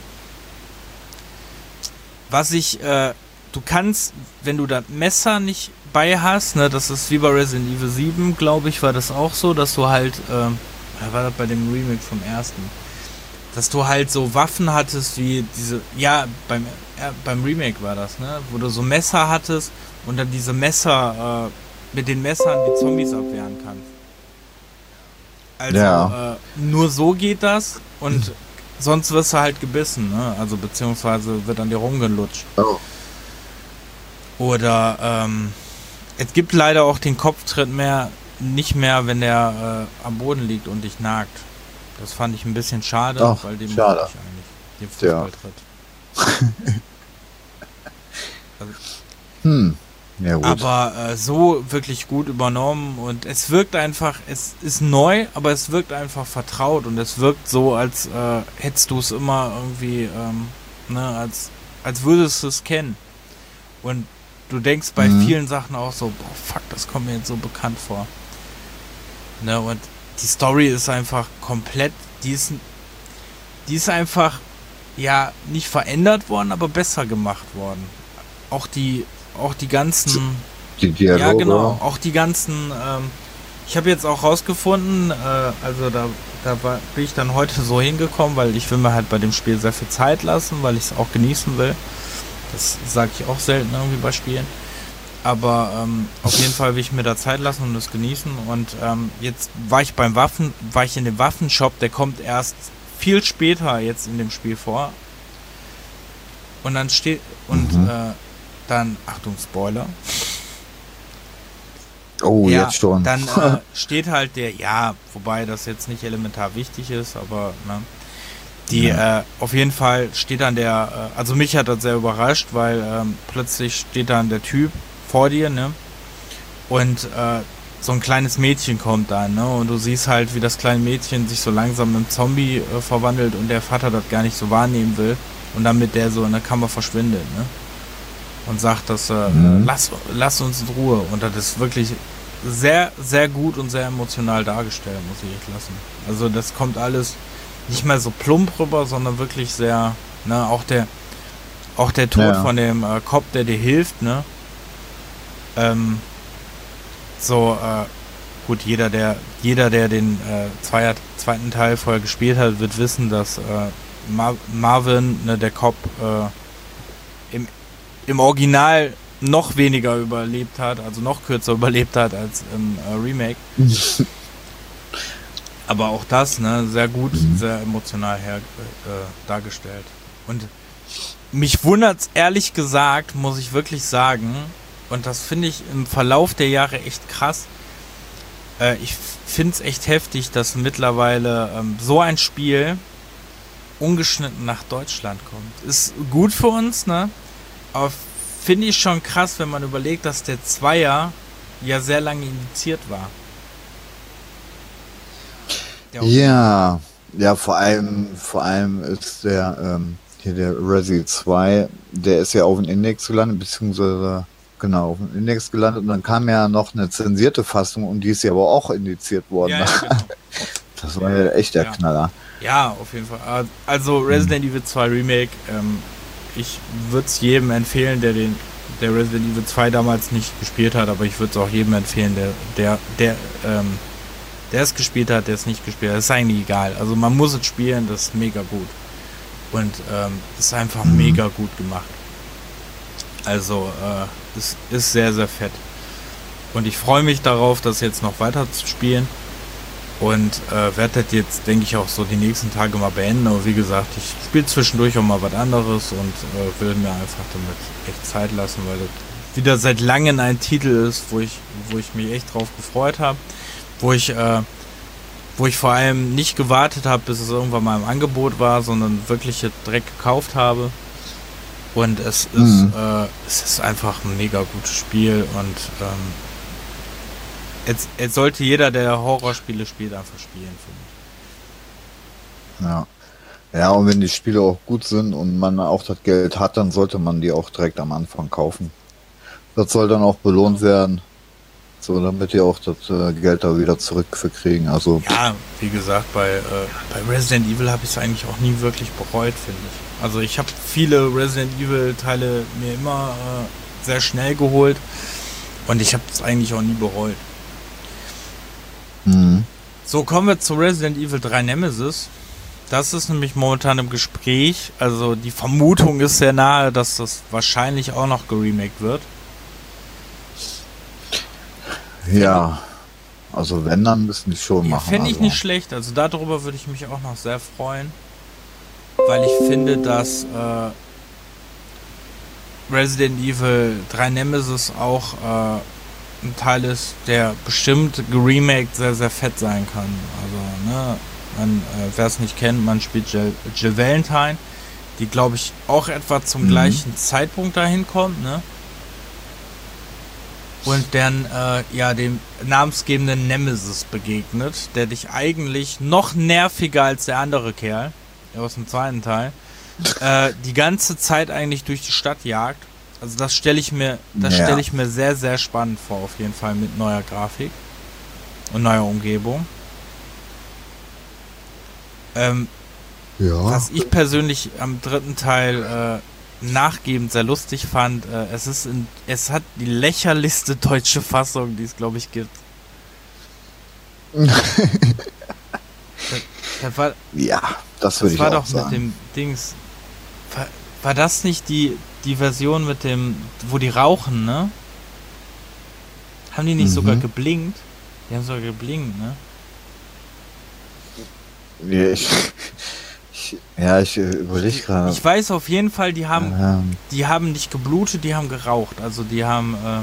Was ich, äh, du kannst, wenn du das Messer nicht bei hast, ne, das ist wie bei Resident Evil sieben, glaube ich, war das auch so, dass du halt, äh, war das bei dem Remake vom ersten, dass du halt so Waffen hattest wie diese, ja, beim, äh, beim Remake war das, ne, wo du so Messer hattest und dann diese Messer, äh, mit den Messern die Zombies abwehren kannst. Also Ja. äh, nur so geht das und sonst wirst du halt gebissen, ne? Also beziehungsweise wird an dir rumgelutscht. Oh. Oder ähm, es gibt leider auch den Kopftritt mehr, nicht mehr, wenn der äh, am Boden liegt und dich nagt. Das fand ich ein bisschen schade, Ach, weil den schade. mochte ich eigentlich, den Ja. Fußballtritt. Also, Hm. Ja, gut. aber äh, so wirklich gut übernommen und es wirkt einfach, es ist neu, aber es wirkt einfach vertraut und es wirkt so, als äh, hättest du es immer irgendwie, ähm, ne, als, als würdest du es kennen. Und du denkst bei Mhm. vielen Sachen auch so, boah, fuck, das kommt mir jetzt so bekannt vor. Ne, und die Story ist einfach komplett, die ist, die ist einfach, ja, nicht verändert worden, aber besser gemacht worden. Auch die, auch die ganzen, Die Dialoge. ja genau, auch die ganzen, ähm, ich habe jetzt auch rausgefunden, äh, also da, da war, bin ich dann heute so hingekommen, weil ich will mir halt bei dem Spiel sehr viel Zeit lassen, weil ich es auch genießen will. Das sage ich auch selten irgendwie bei Spielen. Aber ähm, auf jeden Fall will ich mir da Zeit lassen und das genießen. Und ähm, jetzt war ich beim Waffen, war ich in dem Waffenshop, der kommt erst viel später jetzt in dem Spiel vor. Und dann steht, und Mhm. äh, dann, Achtung, Spoiler. Oh, Ja, jetzt schon. dann äh, steht halt der, ja, wobei das jetzt nicht elementar wichtig ist, aber ne, die, Ja. äh, auf jeden Fall steht dann der, äh, also mich hat das sehr überrascht, weil ähm, plötzlich steht dann der Typ vor dir, ne, und äh, so ein kleines Mädchen kommt dann, ne, und du siehst halt, wie das kleine Mädchen sich so langsam im Zombie äh, verwandelt und der Vater das gar nicht so wahrnehmen will und dann mit der so in der Kammer verschwindet, ne, und sagt, dass äh, Mhm. lass, lass uns in Ruhe. Und das ist wirklich sehr, sehr gut und sehr emotional dargestellt, muss ich echt lassen. Also das kommt alles nicht mehr so plump rüber, sondern wirklich sehr, ne, auch der, auch der Tod Ja. von dem äh, Cop, der dir hilft, ne, ähm, so, äh, gut, jeder, der, jeder, der den äh, Zweier, zweiten Teil vorher gespielt hat, wird wissen, dass äh, Mar Marvin, ne, der Cop, äh, im, im Original noch weniger überlebt hat, also noch kürzer überlebt hat als im äh, Remake. Aber auch das, ne, sehr gut, Mhm. sehr emotional her, äh, dargestellt. Und mich wundert's ehrlich gesagt, muss ich wirklich sagen, und das finde ich im Verlauf der Jahre echt krass. Äh, ich finde es echt heftig, dass mittlerweile ähm, so ein Spiel ungeschnitten nach Deutschland kommt. Ist gut für uns, ne? Aber finde ich schon krass, wenn man überlegt, dass der Zweier ja sehr lange indiziert war. Der Ja, ja, vor allem, vor allem ist der, ähm, hier der Resi zwei, der ist ja auf dem Index gelandet, beziehungsweise, genau, auf dem Index gelandet und dann kam ja noch eine zensierte Fassung und die ist ja aber auch indiziert worden. Ja, ja, genau. Das war ja echt der Ja. Knaller. Ja, auf jeden Fall. Also Resident Evil zwei Remake, ähm, ich würde es jedem empfehlen, der den der Resident Evil zwei damals nicht gespielt hat, aber ich würde es auch jedem empfehlen, der der der ähm, der es gespielt hat, der es nicht gespielt hat. Das ist eigentlich egal. Also man muss es spielen, das ist mega gut. Und ähm, ist einfach Mhm. mega gut gemacht. Also äh, es ist sehr, sehr fett. Und ich freue mich darauf, das jetzt noch weiter zu spielen. Und äh, werde das jetzt, denke ich, auch so die nächsten Tage mal beenden. Aber wie gesagt, ich spiele zwischendurch auch mal was anderes und äh, will mir einfach damit echt Zeit lassen, weil das wieder seit langem ein Titel ist, wo ich, wo ich mich echt drauf gefreut habe. Wo ich, äh, wo ich vor allem nicht gewartet habe, bis es irgendwann mal im Angebot war, sondern wirklich jetzt direkt gekauft habe. Und es ist, Mhm. äh, es ist einfach ein mega gutes Spiel und ähm, jetzt, jetzt sollte jeder, der Horrorspiele spielt, einfach spielen, finde Ja. Ja, und wenn die Spiele auch gut sind und man auch das Geld hat, dann sollte man die auch direkt am Anfang kaufen. Das soll dann auch belohnt werden. So, damit die auch das äh, Geld da wieder zurückverkriegen. Also, ich. Ja, wie gesagt, bei, äh, bei Resident Evil habe ich es eigentlich auch nie wirklich bereut, finde ich. Also ich habe viele Resident Evil Teile mir immer äh, sehr schnell geholt und ich habe es eigentlich auch nie bereut. mhm. So, kommen wir zu Resident Evil drei Nemesis. Das ist nämlich momentan im Gespräch. Also die Vermutung ist sehr nahe, dass das wahrscheinlich auch noch geremaked wird. Ja. Also wenn, dann müssen die schon Ja, machen. fände ich also. nicht schlecht. Also darüber würde ich mich auch noch sehr freuen. Weil ich finde, dass äh, Resident Evil drei Nemesis auch äh, ein Teil ist, der bestimmt geremaked sehr, sehr fett sein kann. Also, ne, man, äh, wer es nicht kennt, man spielt Jill, Jill Valentine, die, glaube ich, auch etwa zum Mhm. gleichen Zeitpunkt dahin kommt, ne? Und dann, äh, ja, dem namensgebenden Nemesis begegnet, der dich eigentlich noch nerviger als der andere Kerl, aus dem zweiten Teil, äh, die ganze Zeit eigentlich durch die Stadt jagt. Also das stelle ich mir, das Ja. stelle ich mir sehr, sehr spannend vor, auf jeden Fall mit neuer Grafik und neuer Umgebung. Ähm, Ja. was ich persönlich am dritten Teil äh, nachgebend sehr lustig fand, äh, es ist in, es hat die lächerlichste deutsche Fassung, die es, glaube ich, gibt. das, das war, Ja, das würde das ich war auch doch sagen. mit dem Dings. War, war das nicht die, die Version mit dem, wo die rauchen, ne? Haben die nicht Mhm. sogar geblinkt? Die haben sogar geblinkt, ne? Ja, ich, ich, ja, ich überlege gerade. Ich weiß auf jeden Fall, die haben, Ähm, die haben nicht geblutet, die haben geraucht. Also die haben, äh,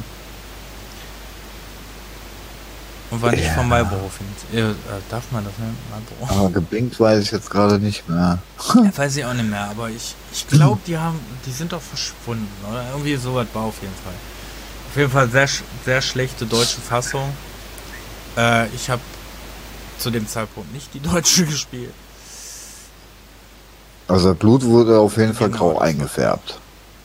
und war nicht Ja. vom Marlboro. Äh, äh, darf man das, ne? Marlboro. aber geblinkt weiß ich jetzt gerade nicht mehr. Ja, weiß ich auch nicht mehr, aber ich, ich glaube, die haben, die sind doch verschwunden, oder? Irgendwie sowas war auf jeden Fall. Auf jeden Fall sehr, sch- sehr schlechte deutsche Fassung. Äh, ich habe zu dem Zeitpunkt nicht die deutsche gespielt. Also Blut wurde auf jeden Fall Genau, grau das war- eingefärbt.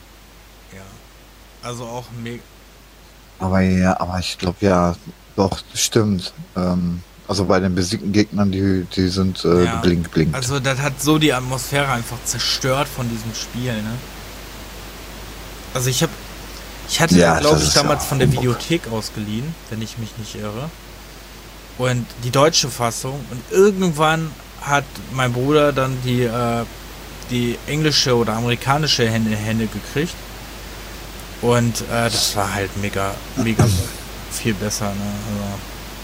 Ja. Also auch mega. Aber ja, aber ich glaube ja, doch, stimmt. Ähm, also bei den besiegten Gegnern, die, die sind äh, Ja. blinkt, blinkt. Also das hat so die Atmosphäre einfach zerstört von diesem Spiel, ne? Also ich habe, ich hatte Ja, glaube das ich ist ja damals von der Humbug. Videothek ausgeliehen, wenn ich mich nicht irre. Und die deutsche Fassung und irgendwann hat mein Bruder dann die äh, die englische oder amerikanische Hände, Hände gekriegt. Und äh, das war halt mega, mega viel besser, ne? Also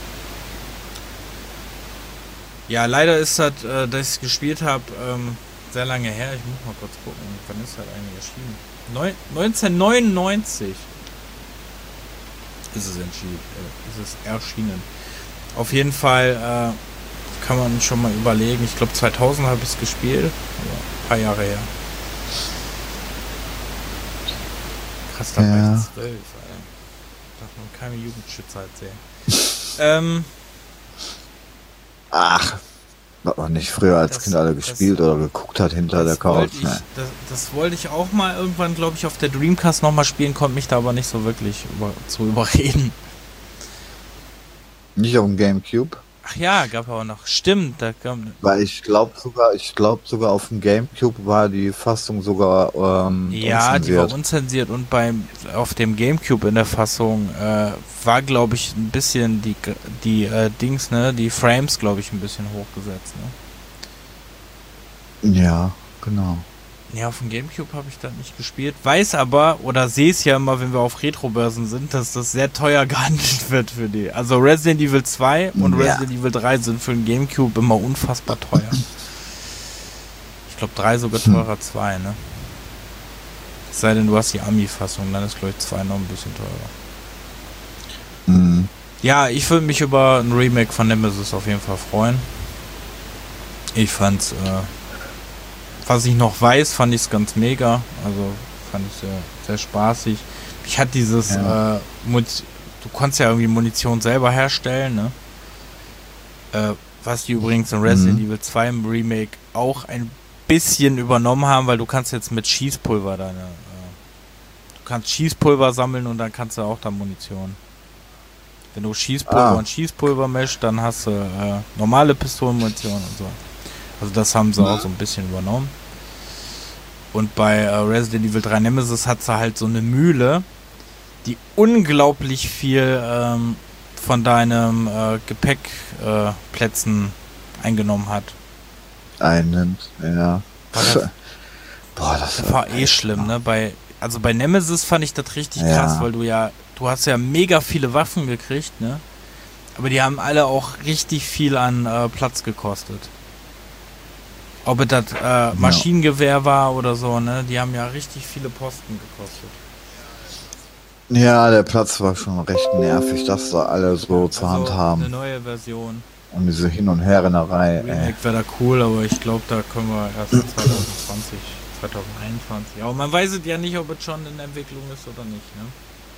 ja, leider ist das, äh, dass ich es gespielt habe, ähm, sehr lange her. Ich muss mal kurz gucken, wann ist das eigentlich erschienen? Neu- neunzehnhundertneunundneunzig ist es, entschieden, äh, ist es erschienen. Auf jeden Fall äh, kann man schon mal überlegen. Ich glaube zweitausend habe ich es gespielt. Ja, ein paar Jahre her. Krass, da war Ja. ich zwölf, Alter. Darf man keine Jugendschützer erzählen. ähm, Ach, was man nicht früher als Das- Kind alle das- gespielt oder geguckt hat hinter der das wollte Couch. ich, Ne? das, das wollte ich auch mal irgendwann, glaube ich, auf der Dreamcast nochmal spielen, konnte mich da aber nicht so wirklich über, zu überreden. Nicht auf dem Gamecube, Ach ja, gab auch noch. Stimmt, da kam. weil ich glaube sogar, ich glaube sogar auf dem Gamecube war die Fassung sogar ähm, Ja, die war unzensiert. unzensiert und beim auf dem Gamecube in der Fassung äh, war, glaube ich, ein bisschen die die äh, Dings, ne, die Frames, glaube ich, ein bisschen hochgesetzt, ne? Ja, genau. Ja, auf dem Gamecube habe ich das nicht gespielt, weiß aber oder sehe es ja immer, wenn wir auf Retro-Börsen sind, dass das sehr teuer gehandelt wird für die. Also Resident Evil zwei und Ja. Resident Evil drei sind für den Gamecube immer unfassbar teuer. Ich glaube drei sogar teurer als zwei, ne? Es sei denn, du hast die Ami-Fassung, dann ist, glaube ich, zwei noch ein bisschen teurer. Mhm. Ja, ich würde mich über ein Remake von Nemesis auf jeden Fall freuen. Ich fand's, äh, was ich noch weiß, fand ich es ganz mega. Also fand ich sehr, sehr spaßig. Ich hatte dieses, Ja. äh, Mut- du konntest ja irgendwie Munition selber herstellen, ne? Äh, was die übrigens in Resident Mhm. Evil zwei im Remake auch ein bisschen übernommen haben, weil du kannst jetzt mit Schießpulver deine, äh, du kannst Schießpulver sammeln und dann kannst du auch da Munition. Wenn du Schießpulver Ah. und Schießpulver mischt, dann hast du äh, normale Pistolenmunition und so. Also das haben sie auch so ein bisschen übernommen. Und bei äh, Resident Evil drei Nemesis hat sie halt so eine Mühle, die unglaublich viel ähm, von deinem äh, Gepäckplätzen äh, Plätzen eingenommen hat. Einnimmt, ja. War das, Boah, das das war eh schlimm, ne? Bei, also bei Nemesis fand ich das richtig Ja. krass, weil du ja, du hast ja mega viele Waffen gekriegt, ne? Aber die haben alle auch richtig viel an äh, Platz gekostet. Ob es das äh, Maschinengewehr war oder so, ne? Die haben ja richtig viele Posten gekostet. Ja, der Platz war schon recht nervig, das da alle so ja, zur also Hand haben. Eine neue Version. Und diese Hin- und Herrennerei. Remake wäre da cool, aber ich glaube, da können wir erst zwanzig zwanzig, zwanzig einundzwanzig. Aber man weiß es ja nicht, ob es schon in Entwicklung ist oder nicht, ne?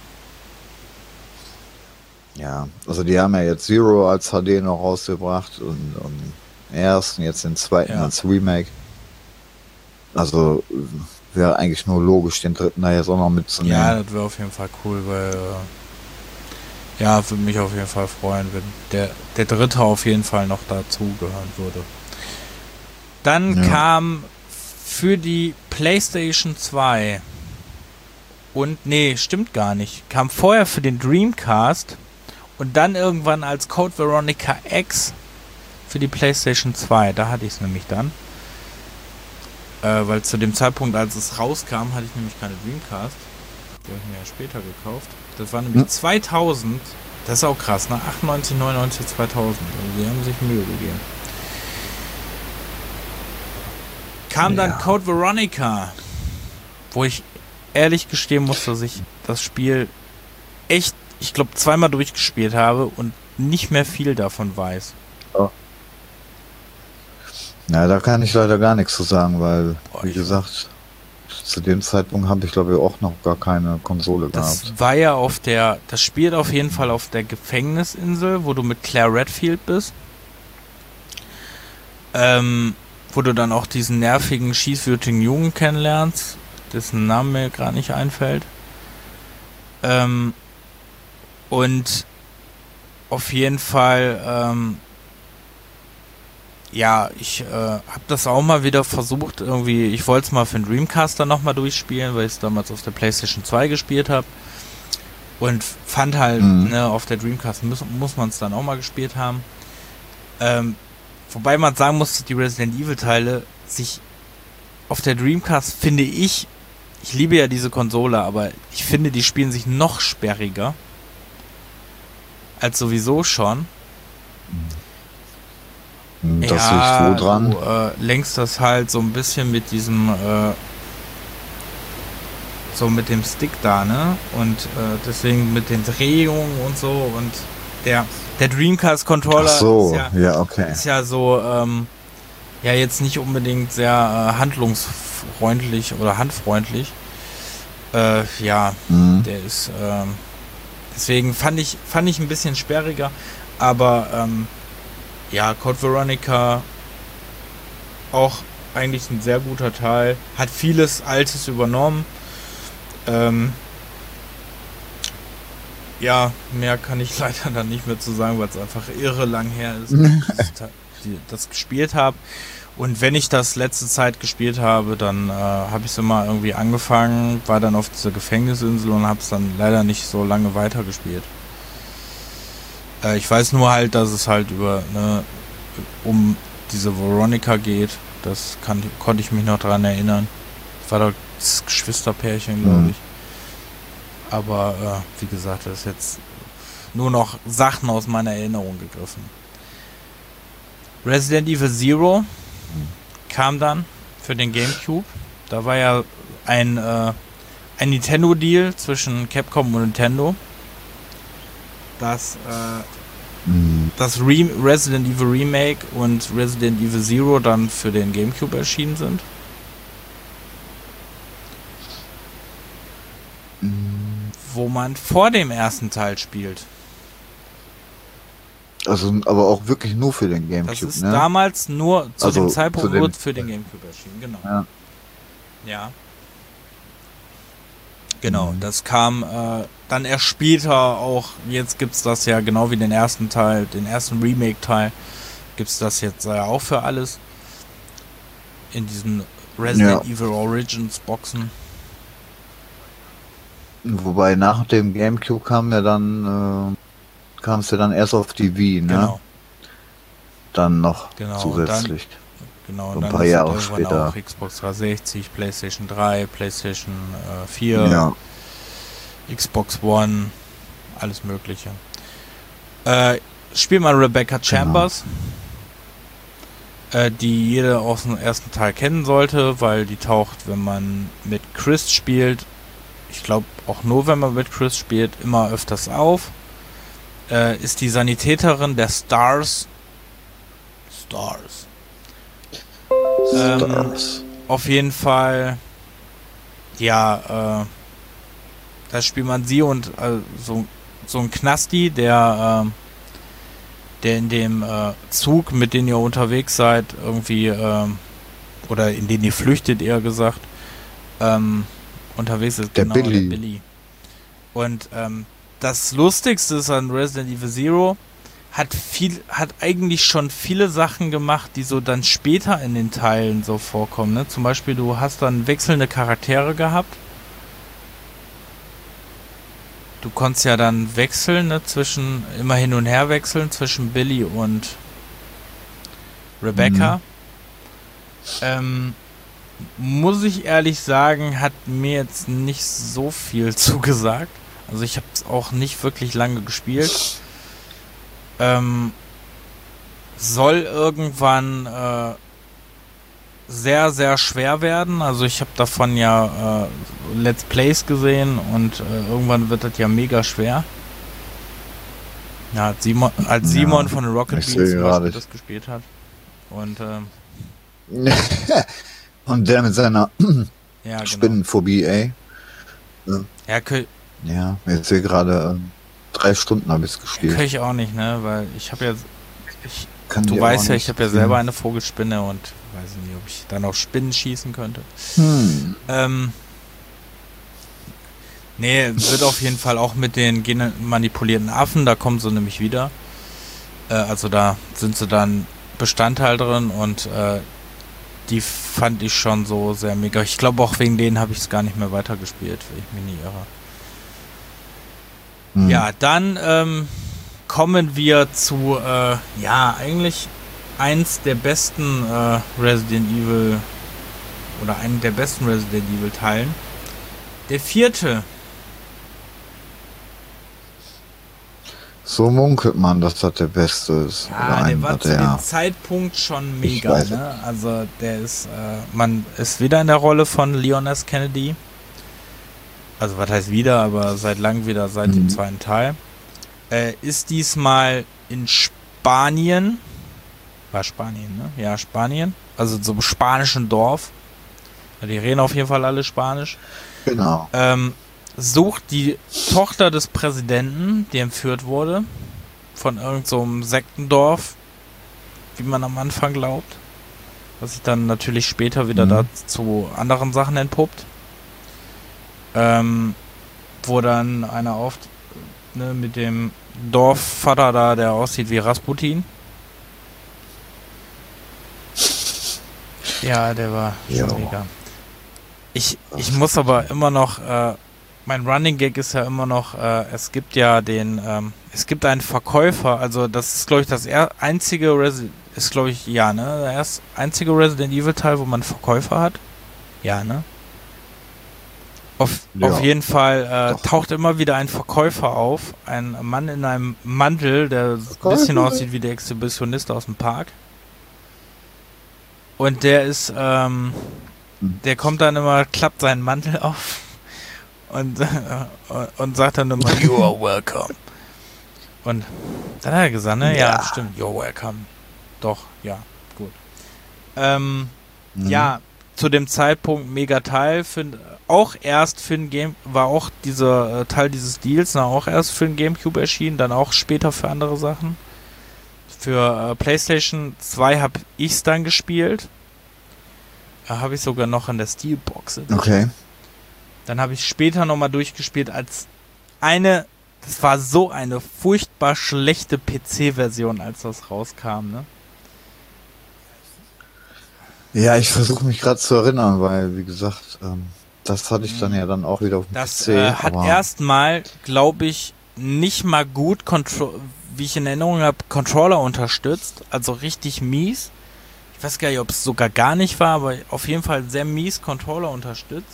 Ja, also die haben ja jetzt Zero als H D noch rausgebracht und, und ersten, jetzt den zweiten ja. als Remake. Also wäre eigentlich nur logisch, den dritten da jetzt auch noch mitzunehmen. Ja, das wäre auf jeden Fall cool, weil äh, ja, würde mich auf jeden Fall freuen, wenn der, der dritte auf jeden Fall noch dazugehören würde. Dann ja. kam für die PlayStation zwei und nee, stimmt gar nicht, kam vorher für den Dreamcast und dann irgendwann als Code Veronica X für die PlayStation zwei. Da hatte ich es nämlich dann. Äh, weil zu dem Zeitpunkt, als es rauskam, hatte ich nämlich keine Dreamcast. Die habe ich mir ja später gekauft. Das war nämlich hm. zweitausend. Das ist auch krass, ne? achtundneunzig, neunundneunzig, zweitausend. Also die haben sich Mühe gegeben. Kam ja. dann Code Veronica. Wo ich ehrlich gestehen muss, dass ich das Spiel echt, ich glaube, zweimal durchgespielt habe und nicht mehr viel davon weiß. Oh. Ja, da kann ich leider gar nichts zu sagen, weil, Boah, wie gesagt, zu dem Zeitpunkt habe ich, glaube ich, auch noch gar keine Konsole das gehabt. Das war ja auf der, das spielt auf jeden Fall auf der Gefängnisinsel, wo du mit Claire Redfield bist. Ähm, wo du dann auch diesen nervigen, schießwürdigen Jungen kennenlernst, dessen Name mir gerade nicht einfällt. Ähm, und auf jeden Fall, ähm, ja, ich äh, habe das auch mal wieder versucht, irgendwie, ich wollte es mal für den Dreamcast dann nochmal durchspielen, weil ich es damals auf der PlayStation zwei gespielt habe und fand halt, mhm. ne, auf der Dreamcast muss, muss man es dann auch mal gespielt haben. Ähm, wobei man sagen muss, dass die Resident Evil Teile sich auf der Dreamcast, finde ich, ich liebe ja diese Konsole, aber ich finde, die spielen sich noch sperriger als sowieso schon. Das ja, liegt wo dran? Du äh, lenkst das halt so ein bisschen mit diesem äh, so mit dem Stick da, ne? Und äh, deswegen mit den Drehungen und so und der der Dreamcast Controller so, ist, ja, ja, okay. ist ja so ähm, ja jetzt nicht unbedingt sehr äh, handlungsfreundlich oder handfreundlich. Äh, ja, mhm. der ist ähm, deswegen fand ich fand ich ein bisschen sperriger, aber ähm, ja, Code Veronica auch eigentlich ein sehr guter Teil. Hat vieles Altes übernommen. Ähm, ja, mehr kann ich leider dann nicht mehr zu sagen, weil es einfach irre lang her ist, dass ich das gespielt habe. Und wenn ich das letzte Zeit gespielt habe, dann äh, habe ich es immer irgendwie angefangen, war dann auf dieser Gefängnisinsel und habe es dann leider nicht so lange weitergespielt. Ich weiß nur halt, dass es halt über ne, um diese Veronica geht. Das kann, konnte ich mich noch dran erinnern. Das war doch das Geschwisterpärchen, glaube ich. Mhm. Aber äh, wie gesagt, das ist jetzt nur noch Sachen aus meiner Erinnerung gegriffen. Resident Evil Zero kam dann für den GameCube. Da war ja ein, äh, ein Nintendo-Deal zwischen Capcom und Nintendo. Das, äh, mm. das Re- Resident Evil Remake und Resident Evil Zero dann für den GameCube erschienen sind. Mm. Wo man vor dem ersten Teil spielt. Also, aber auch wirklich nur für den GameCube, Das ist ne? damals nur, zu also dem Zeitpunkt zu dem nur für den GameCube erschienen, genau. Ja. Ja. Genau, mhm. das kam äh, dann erst später auch, jetzt gibt's das ja genau wie den ersten Teil, den ersten Remake-Teil, gibt's das jetzt ja auch für alles. In diesen Resident ja. Evil Origins Boxen. Wobei nach dem GameCube kam ja dann, äh, kam es ja dann erst auf die Wii, ne? Genau. Dann noch genau, zusätzlich. Dann, genau, so und ein dann paar Jahre später. Auch Xbox dreihundertsechzig, PlayStation drei, PlayStation äh, vier, ja. Xbox One, alles mögliche. Äh, spielt man Rebecca Chambers, genau. äh, die jeder aus dem ersten Teil kennen sollte, weil die taucht, wenn man mit Chris spielt, ich glaube auch nur, wenn man mit Chris spielt, immer öfters auf. Äh, ist die Sanitäterin der Stars. Stars. Stars. Ähm, auf jeden Fall, ja, äh, da spielt man sie und äh, so, so ein Knasti, der, äh, der in dem äh, Zug, mit dem ihr unterwegs seid, irgendwie, äh, oder in den ihr flüchtet, eher gesagt, ähm, unterwegs ist, der genau, Billy. der Billy. Und ähm, das Lustigste ist an Resident Evil Zero, hat viel, hat eigentlich schon viele Sachen gemacht, die so dann später in den Teilen so vorkommen. Ne? Zum Beispiel, du hast dann wechselnde Charaktere gehabt. Du konntest ja dann wechseln, ne, zwischen, immer hin und her wechseln, zwischen Billy und Rebecca. Mhm. Ähm, muss ich ehrlich sagen, hat mir jetzt nicht so viel zugesagt. Also ich habe es auch nicht wirklich lange gespielt. Ähm, soll irgendwann äh, sehr, sehr schwer werden. Also ich habe davon ja äh, Let's Plays gesehen und äh, irgendwann wird das ja mega schwer. Ja, als Simon, als Simon ja, von Rocket Beans zum Beispiel das gespielt hat. Und ähm, und der mit seiner ja, genau. Spinnenphobie, ey. Ja, ja, ja ich sehe gerade ähm, drei Stunden habe ich es gespielt. Kann ich auch nicht, ne, weil ich habe ja, ich, du weißt ja, ich habe ja selber eine Vogelspinne und weiß nicht, ob ich dann auf Spinnen schießen könnte. Hm. Ähm, nee, wird auf jeden Fall auch mit den genmanipulierten Affen, da kommen sie nämlich wieder. Äh, also da sind sie dann Bestandteil drin und äh, die fand ich schon so sehr mega. Ich glaube auch wegen denen habe ich es gar nicht mehr weitergespielt, wenn ich mich nie irre. Hm. Ja, dann ähm, kommen wir zu, äh, ja, eigentlich eins der besten äh, Resident Evil oder einen der besten Resident Evil Teilen. Der vierte. So munkelt man, dass das der beste ist. Ja, der war zu dem Zeitpunkt schon mega, ne? Also der ist, äh, man ist wieder in der Rolle von Leon S. Kennedy. Also was heißt wieder, aber seit langem wieder, seit mhm. dem zweiten Teil. Äh, ist diesmal in Spanien. War Spanien, ne? Ja, Spanien. Also so einem spanischen Dorf. Die reden auf jeden Fall alle Spanisch. Genau. Ähm, sucht die Tochter des Präsidenten, die entführt wurde, von irgend so einem Sektendorf, wie man am Anfang glaubt. Was sich dann natürlich später wieder mhm. da zu anderen Sachen entpuppt. Ähm, wo dann einer oft ne, mit dem Dorfvater da, der aussieht wie Rasputin. Ja, der war schon mega. Ich, ich muss aber immer noch, äh, mein Running Gag ist ja immer noch, äh, es gibt ja den, ähm, es gibt einen Verkäufer, also das ist glaube ich das er- einzige Resident, ist glaube ich, ja, ne, der erst einzige Resident Evil Teil, wo man einen Verkäufer hat. Ja, ne? Auf, ja, auf jeden Fall äh, taucht immer wieder ein Verkäufer auf, ein Mann in einem Mantel, der ein bisschen aussieht wie der Exhibitionist aus dem Park. Und der ist, ähm, der kommt dann immer, klappt seinen Mantel auf und, äh, und sagt dann immer, you are welcome. Und dann hat er gesagt, ne, ja, ja stimmt, you're welcome. Doch, ja, gut. Ähm, mhm. Ja, zu dem Zeitpunkt mega Teil, find, auch erst für ein Game, war auch dieser äh, Teil dieses Deals, na, auch erst für ein Gamecube erschienen, dann auch später für andere Sachen. Für äh, PlayStation zwei habe ich es dann gespielt. Da habe ich sogar noch in der Steelbox. Okay. Dann habe ich später nochmal durchgespielt als eine, das war so eine furchtbar schlechte P C-Version, als das rauskam, ne? Ja, ich versuche mich gerade zu erinnern, weil, wie gesagt, ähm, das hatte ich dann ja dann auch wieder auf dem das, P C. Das äh, hat erstmal, glaube ich, nicht mal gut, Contro- wie ich in Erinnerung habe, Controller unterstützt. Also richtig mies. Ich weiß gar nicht, ob es sogar gar nicht war, aber auf jeden Fall sehr mies Controller unterstützt.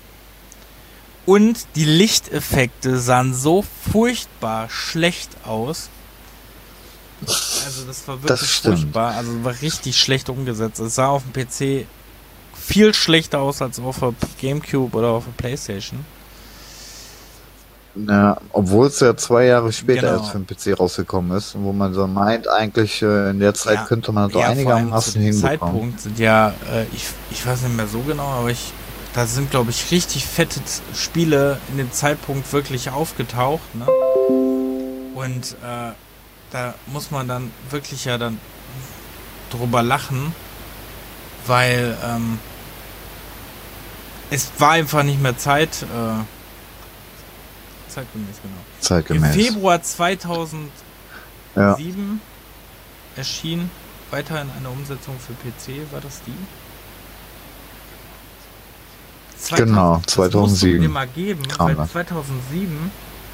Und die Lichteffekte sahen so furchtbar schlecht aus. Also das war wirklich Das stimmt. furchtbar. Also war richtig schlecht umgesetzt. Es sah auf dem P C viel schlechter aus als auf der Gamecube oder auf der Playstation. Ja, obwohl es ja zwei Jahre später Genau. erst für den P C rausgekommen ist, wo man so meint, eigentlich äh, in der Zeit Ja, könnte man das doch ja, vor allem zu einigermaßen dem hinbekommen. Zeitpunkt sind ja, äh, ich, ich weiß nicht mehr so genau, aber ich, da sind, glaube ich, richtig fette Z- Spiele in dem Zeitpunkt wirklich aufgetaucht, ne? Und äh, da muss man dann wirklich ja dann drüber lachen, weil ähm, es war einfach nicht mehr Zeit, äh, zeitgemäß, genau. Zeitgemäß. Im Februar zweitausendsieben Ja, erschien weiterhin eine Umsetzung für P C, war das die? Genau, Das musst du zweitausendsieben dir mal geben, kam weil das. zweitausendsieben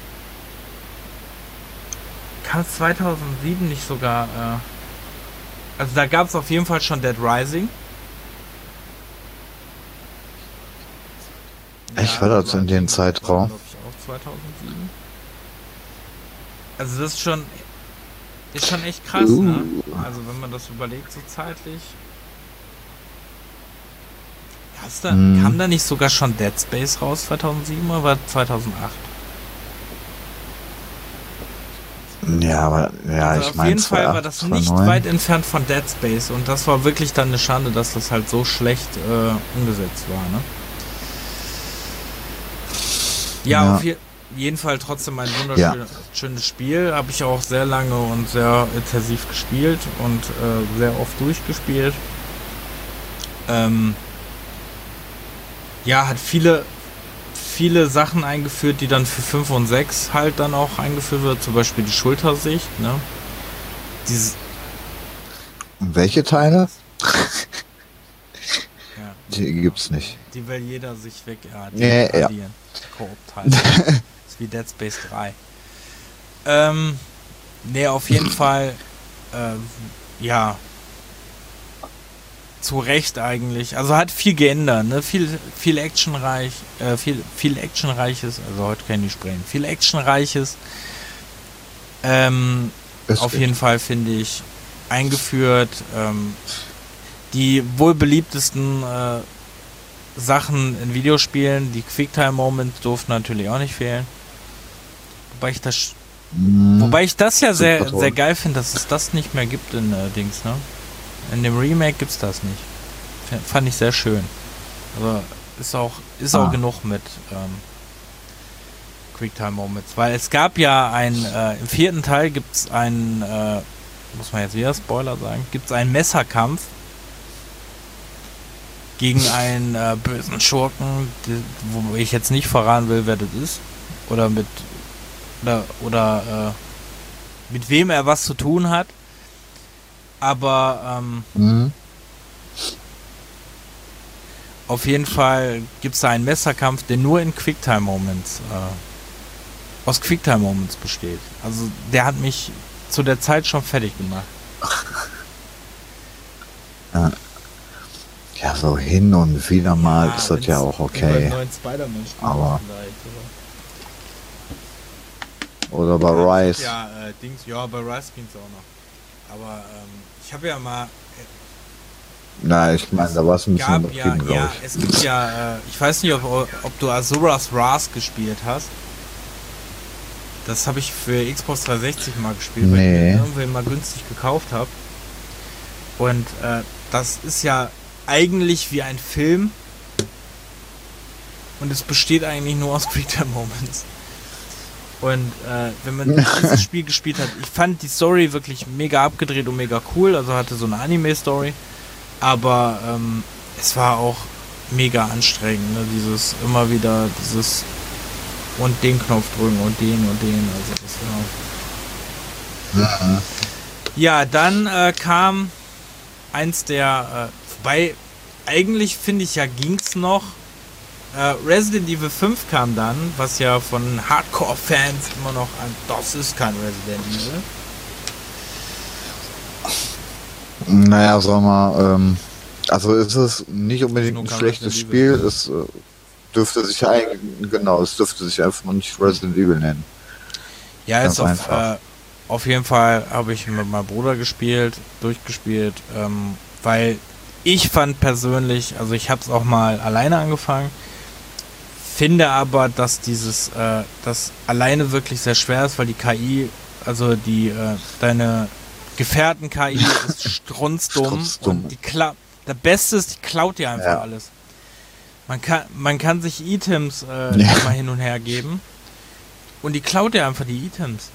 kam zweitausendsieben nicht sogar, äh, also da gab es auf jeden Fall schon Dead Rising. Echt, war das in Dead dem Rising Zeitraum? war, glaub ich, auch zweitausendsieben. Also das ist schon, ist schon echt krass, Uh. ne? Also wenn man das überlegt, so zeitlich. Gab's da, Mhm. Kam da nicht sogar schon Dead Space raus zweitausendsieben oder war zweitausendacht? Ja, aber ja, Also ich auf meine, jeden Fall war das nicht weit entfernt von Dead Space und das war wirklich dann eine Schande, dass das halt so schlecht äh, umgesetzt war, ne? Ja, Ja. auf je jeden Fall trotzdem ein wunderschönes schönes Spiel. Habe ich auch sehr lange und sehr intensiv gespielt und äh, sehr oft durchgespielt. Ähm, ja, hat viele viele Sachen eingeführt, die dann für fünf und sechs halt dann auch eingeführt wird, zum Beispiel die Schultersicht, ne? Dieses, Welche Teile? ja, Die gibt's nicht. die will jeder sich weg ja, die Nee, ja. addieren. Koop-Teile. Ist wie Dead Space drei. Ähm, nee, auf jeden Fall, äh, ja, zu Recht eigentlich. Also hat viel geändert, ne? Viel, viel actionreich, äh, viel, viel actionreiches, also heute kann ich nicht sprechen, viel actionreiches, ähm, Ist auf gut. jeden Fall finde ich eingeführt. Ähm, die wohl beliebtesten äh, Sachen in Videospielen, die Quicktime-Moments durften natürlich auch nicht fehlen. Wobei ich das, Mhm. wobei ich das ja sehr, Super toll. sehr geil finde, dass es das nicht mehr gibt in äh, Dings, ne? In dem Remake gibt's das nicht. F- Fand ich sehr schön. Aber ist auch, ist Ah. auch genug mit ähm, Quicktime-Moments. Weil es gab ja ein, äh, im vierten Teil gibt's einen, äh, muss man jetzt wieder Spoiler sagen, gibt's einen Messerkampf gegen einen äh, bösen Schurken, die, wo ich jetzt nicht verraten will, wer das ist. Oder mit oder, oder äh, mit wem er was zu tun hat. Aber ähm, Mhm. auf jeden Fall gibt es da einen Messerkampf, der nur in Quicktime-Moments äh, aus Quicktime-Moments besteht. Also der hat mich zu der Zeit schon fertig gemacht. Ja, so hin und wieder mal ist das ja wenn's auch über okay. einen neuen Spider-Man spielt Aber- vielleicht, Oder bei oder- Rise. Ja, äh, Dings, ja, bei Rise ging's auch noch. Aber ähm, ich habe ja mal Na, ich meine, da war es ein bisschen gab ja, übertrieben, glaube ja, ich. es gibt ja, äh, ich weiß nicht, ob, ob du Azura's Wrath gespielt hast. Das habe ich für Xbox dreihundertsechzig mal gespielt, weil Nee. ich mir irgendwie mal günstig gekauft habe. Und äh, das ist ja eigentlich wie ein Film. Und es besteht eigentlich nur aus Quicktime Moments. Und äh, wenn man dieses Spiel gespielt hat, ich fand die Story wirklich mega abgedreht und mega cool, also hatte so eine Anime-Story, aber ähm, es war auch mega anstrengend, ne? Dieses immer wieder dieses und den Knopf drücken und den und den, also das war Mhm. ja, dann äh, kam eins der, äh, wobei eigentlich finde ich ja ging's noch. Äh, Resident Evil fünf kam dann, was ja von Hardcore-Fans immer noch an, das ist kein Resident Evil. Naja, sag mal, ähm, also ist es nicht unbedingt Nur ein kein schlechtes Resident Spiel, Evil. es äh, dürfte sich eigentlich, genau, es dürfte sich einfach nicht Resident Evil nennen. Ja, Ganz ist auf, einfach. äh, auf jeden Fall habe ich mit meinem Bruder gespielt, durchgespielt, ähm, weil ich fand persönlich, also ich habe es auch mal alleine angefangen, finde aber, dass dieses, äh, das alleine wirklich sehr schwer ist, weil die K I, also die, äh, deine Gefährten-K I ist strunzdumm Strunzdumm. und die Kla der Beste ist, die klaut dir einfach Ja. alles. Man kann, man kann sich Items äh, Ja. mal hin und her geben und die klaut dir einfach die Items.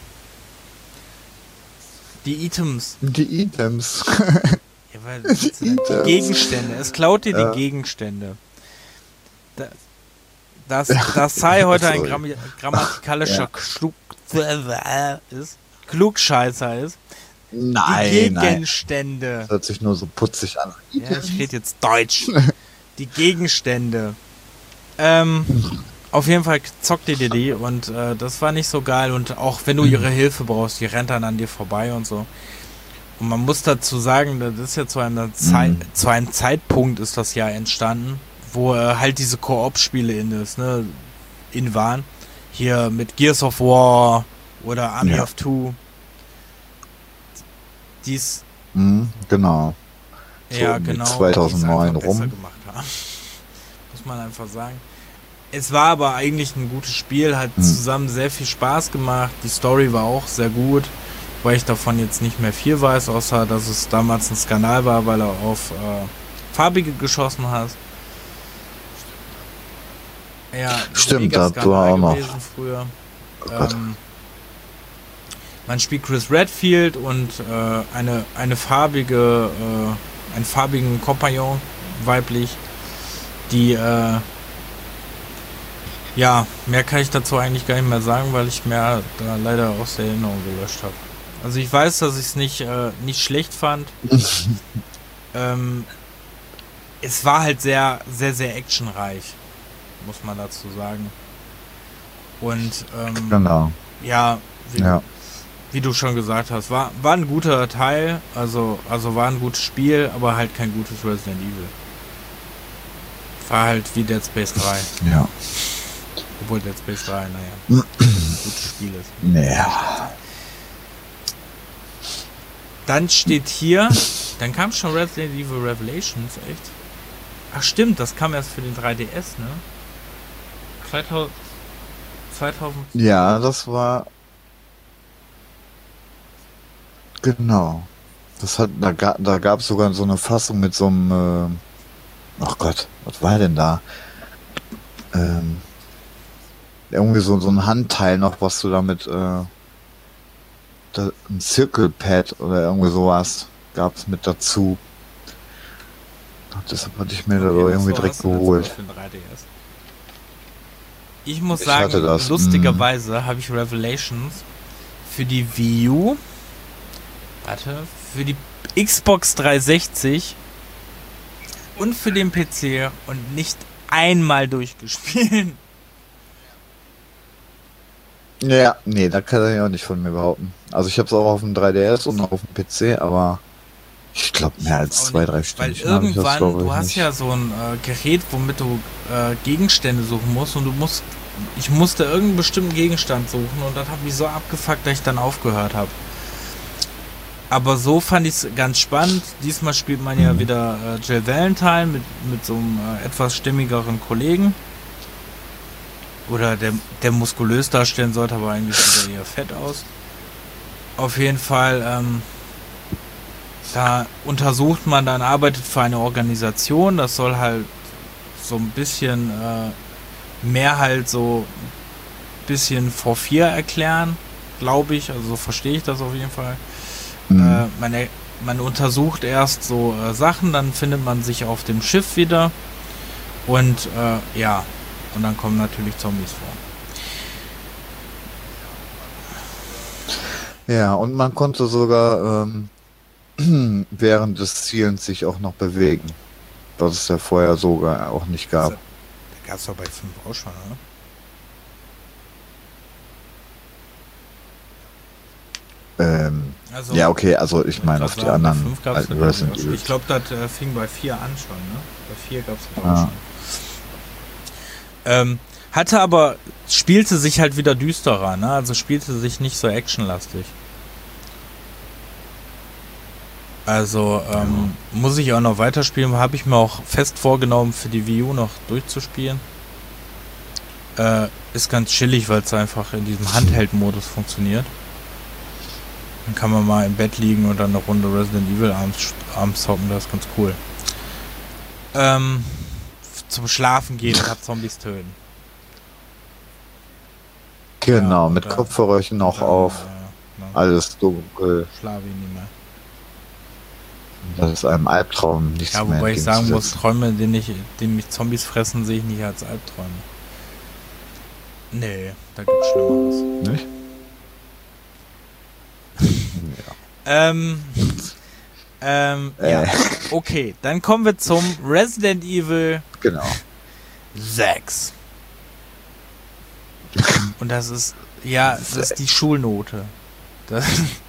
Die Items. Die Items. Ja, weil, Die die Items. Gegenstände. Es klaut dir Ja. die Gegenstände. Da, das, das sei heute ein Sorry. Gramm grammatikalischer Ja. Klug ist, Klugscheißer ist. Die Nein, nein. Gegenstände. Das hört sich nur so putzig an. Ja, ich rede jetzt Deutsch. Die Gegenstände. Ähm, auf jeden Fall zockt ihr dir die und äh, das war nicht so geil. Und auch wenn du ihre Hilfe brauchst, die rennt dann an dir vorbei und so. Und man muss dazu sagen, das ist ja zu einem, Zei Mhm. zu einem Zeitpunkt ist das ja entstanden, wo äh, halt diese Koop-Spiele in ist, ne, in waren. Hier mit Gears of War oder Army Ja. of Two. Dies, Mhm, genau. So ja, um die genau. zweitausendneun die es einfach rum. besser gemacht haben. Muss man einfach sagen. Es war aber eigentlich ein gutes Spiel, hat Mhm. zusammen sehr viel Spaß gemacht. Die Story war auch sehr gut, weil ich davon jetzt nicht mehr viel weiß, außer dass es damals ein Skandal war, weil er auf äh, Farbige geschossen hat. Ja, Stimmt, mega das war auch noch. gewesen früher. Oh Gott. Ähm, man spielt Chris Redfield und äh, eine, eine farbige, äh, einen farbigen Kompagnon, weiblich, die, äh, ja, mehr kann ich dazu eigentlich gar nicht mehr sagen, weil ich mehr da leider aus der Erinnerung gelöscht habe. Also ich weiß, dass ich es nicht, äh, nicht schlecht fand. ähm, es war halt sehr, sehr, sehr actionreich, muss man dazu sagen. Und ähm, Genau. ja, wie, Ja. wie du schon gesagt hast, war, war ein guter Teil, also, also war ein gutes Spiel, aber halt kein gutes Resident Evil. War halt wie Dead Space drei. Ja. Obwohl Dead Space drei, naja, ein gutes Spiel ist. Ja. Dann steht hier, dann kam schon Resident Evil Revelations, echt? Ach stimmt, das kam erst für den drei D S, ne? zweitausend, zweitausend Ja, das war. Genau. Das hat, da, ga, da gab es sogar so eine Fassung mit so einem. Äh, ach Gott, was war denn da? Ähm, irgendwie so, so ein Handteil noch, was du damit. Äh, da, ein Circle-Pad oder irgendwie sowas gab es mit dazu. Ach, deshalb hatte ich mir da Okay, irgendwie was direkt hast du denn geholt. für den drei D S? Ich muss Ich sagen, hatte das, lustigerweise habe ich Revelations für die Wii U, warte, für die Xbox dreihundertsechzig und für den P C und nicht einmal durchgespielt. Ja, nee, da kann ich auch nicht von mir behaupten. Also ich habe es auch auf dem drei D S und auf dem P C, aber ich glaube mehr als Auch zwei, nicht, drei Weil Stunden. habe ich das, irgendwann, glaub ich, du hast nicht. ja so ein äh, Gerät, womit du äh, Gegenstände suchen musst und du musst, ich musste irgendeinen bestimmten Gegenstand suchen und das hat mich so abgefuckt, dass ich dann aufgehört habe. Aber so fand ich es ganz spannend. Diesmal spielt man ja Mhm. wieder äh, Jill Valentine mit, mit so einem äh, etwas stimmigeren Kollegen. Oder der, der muskulös darstellen sollte, aber eigentlich sieht er eher fett aus. Auf jeden Fall, ähm, da untersucht man dann, arbeitet für eine Organisation, das soll halt so ein bisschen äh, mehr halt so ein bisschen V vier erklären, glaube ich, also so verstehe ich das auf jeden Fall. Mhm. Äh, man, er- man untersucht erst so äh, Sachen, dann findet man sich auf dem Schiff wieder und äh, ja, und dann kommen natürlich Zombies vor. Ja, und man konnte sogar ähm, während des Zielens sich auch noch bewegen. Was es ja vorher sogar auch nicht gab. Da gab es doch bei fünf auch schon, oder? Ähm, Also, ja, okay, also ich meine wollte auf die gerade sagen, bei anderen fünf gab's alten natürlich Resident auch schon. Evil. Ich glaube, das äh, fing bei vier an schon, ne? Bei vier gab es auch Ja. schon. Ähm, hatte aber, spielte sich halt wieder düsterer, ne? Also spielte sich nicht so actionlastig. Also ähm, muss ich auch noch weiterspielen, habe ich mir auch fest vorgenommen, für die Wii U noch durchzuspielen. Äh, ist ganz chillig, weil es einfach in diesem Handheld-Modus funktioniert. Dann kann man mal im Bett liegen und dann eine Runde Resident Evil abends, abends zocken, das ist ganz cool. Ähm, zum Schlafen gehen und Zombies töten. Genau, Ja, mit dann- Kopfhörerchen auch dann, auf. äh, dann Alles dunkel. schlafe ich nicht mehr. Das ist einem Albtraum nichts Ja, mehr wobei ich sagen muss, entgegenzusetzen. Träume, die, nicht, die mich Zombies fressen, sehe ich nicht als Albträume. Nee, da gibt's Schlimmeres. Nicht? Ähm, ähm, ja, Äh. okay, dann kommen wir zum Resident Evil Genau. sechs. Und das ist, ja, das ist die Schulnote. Das,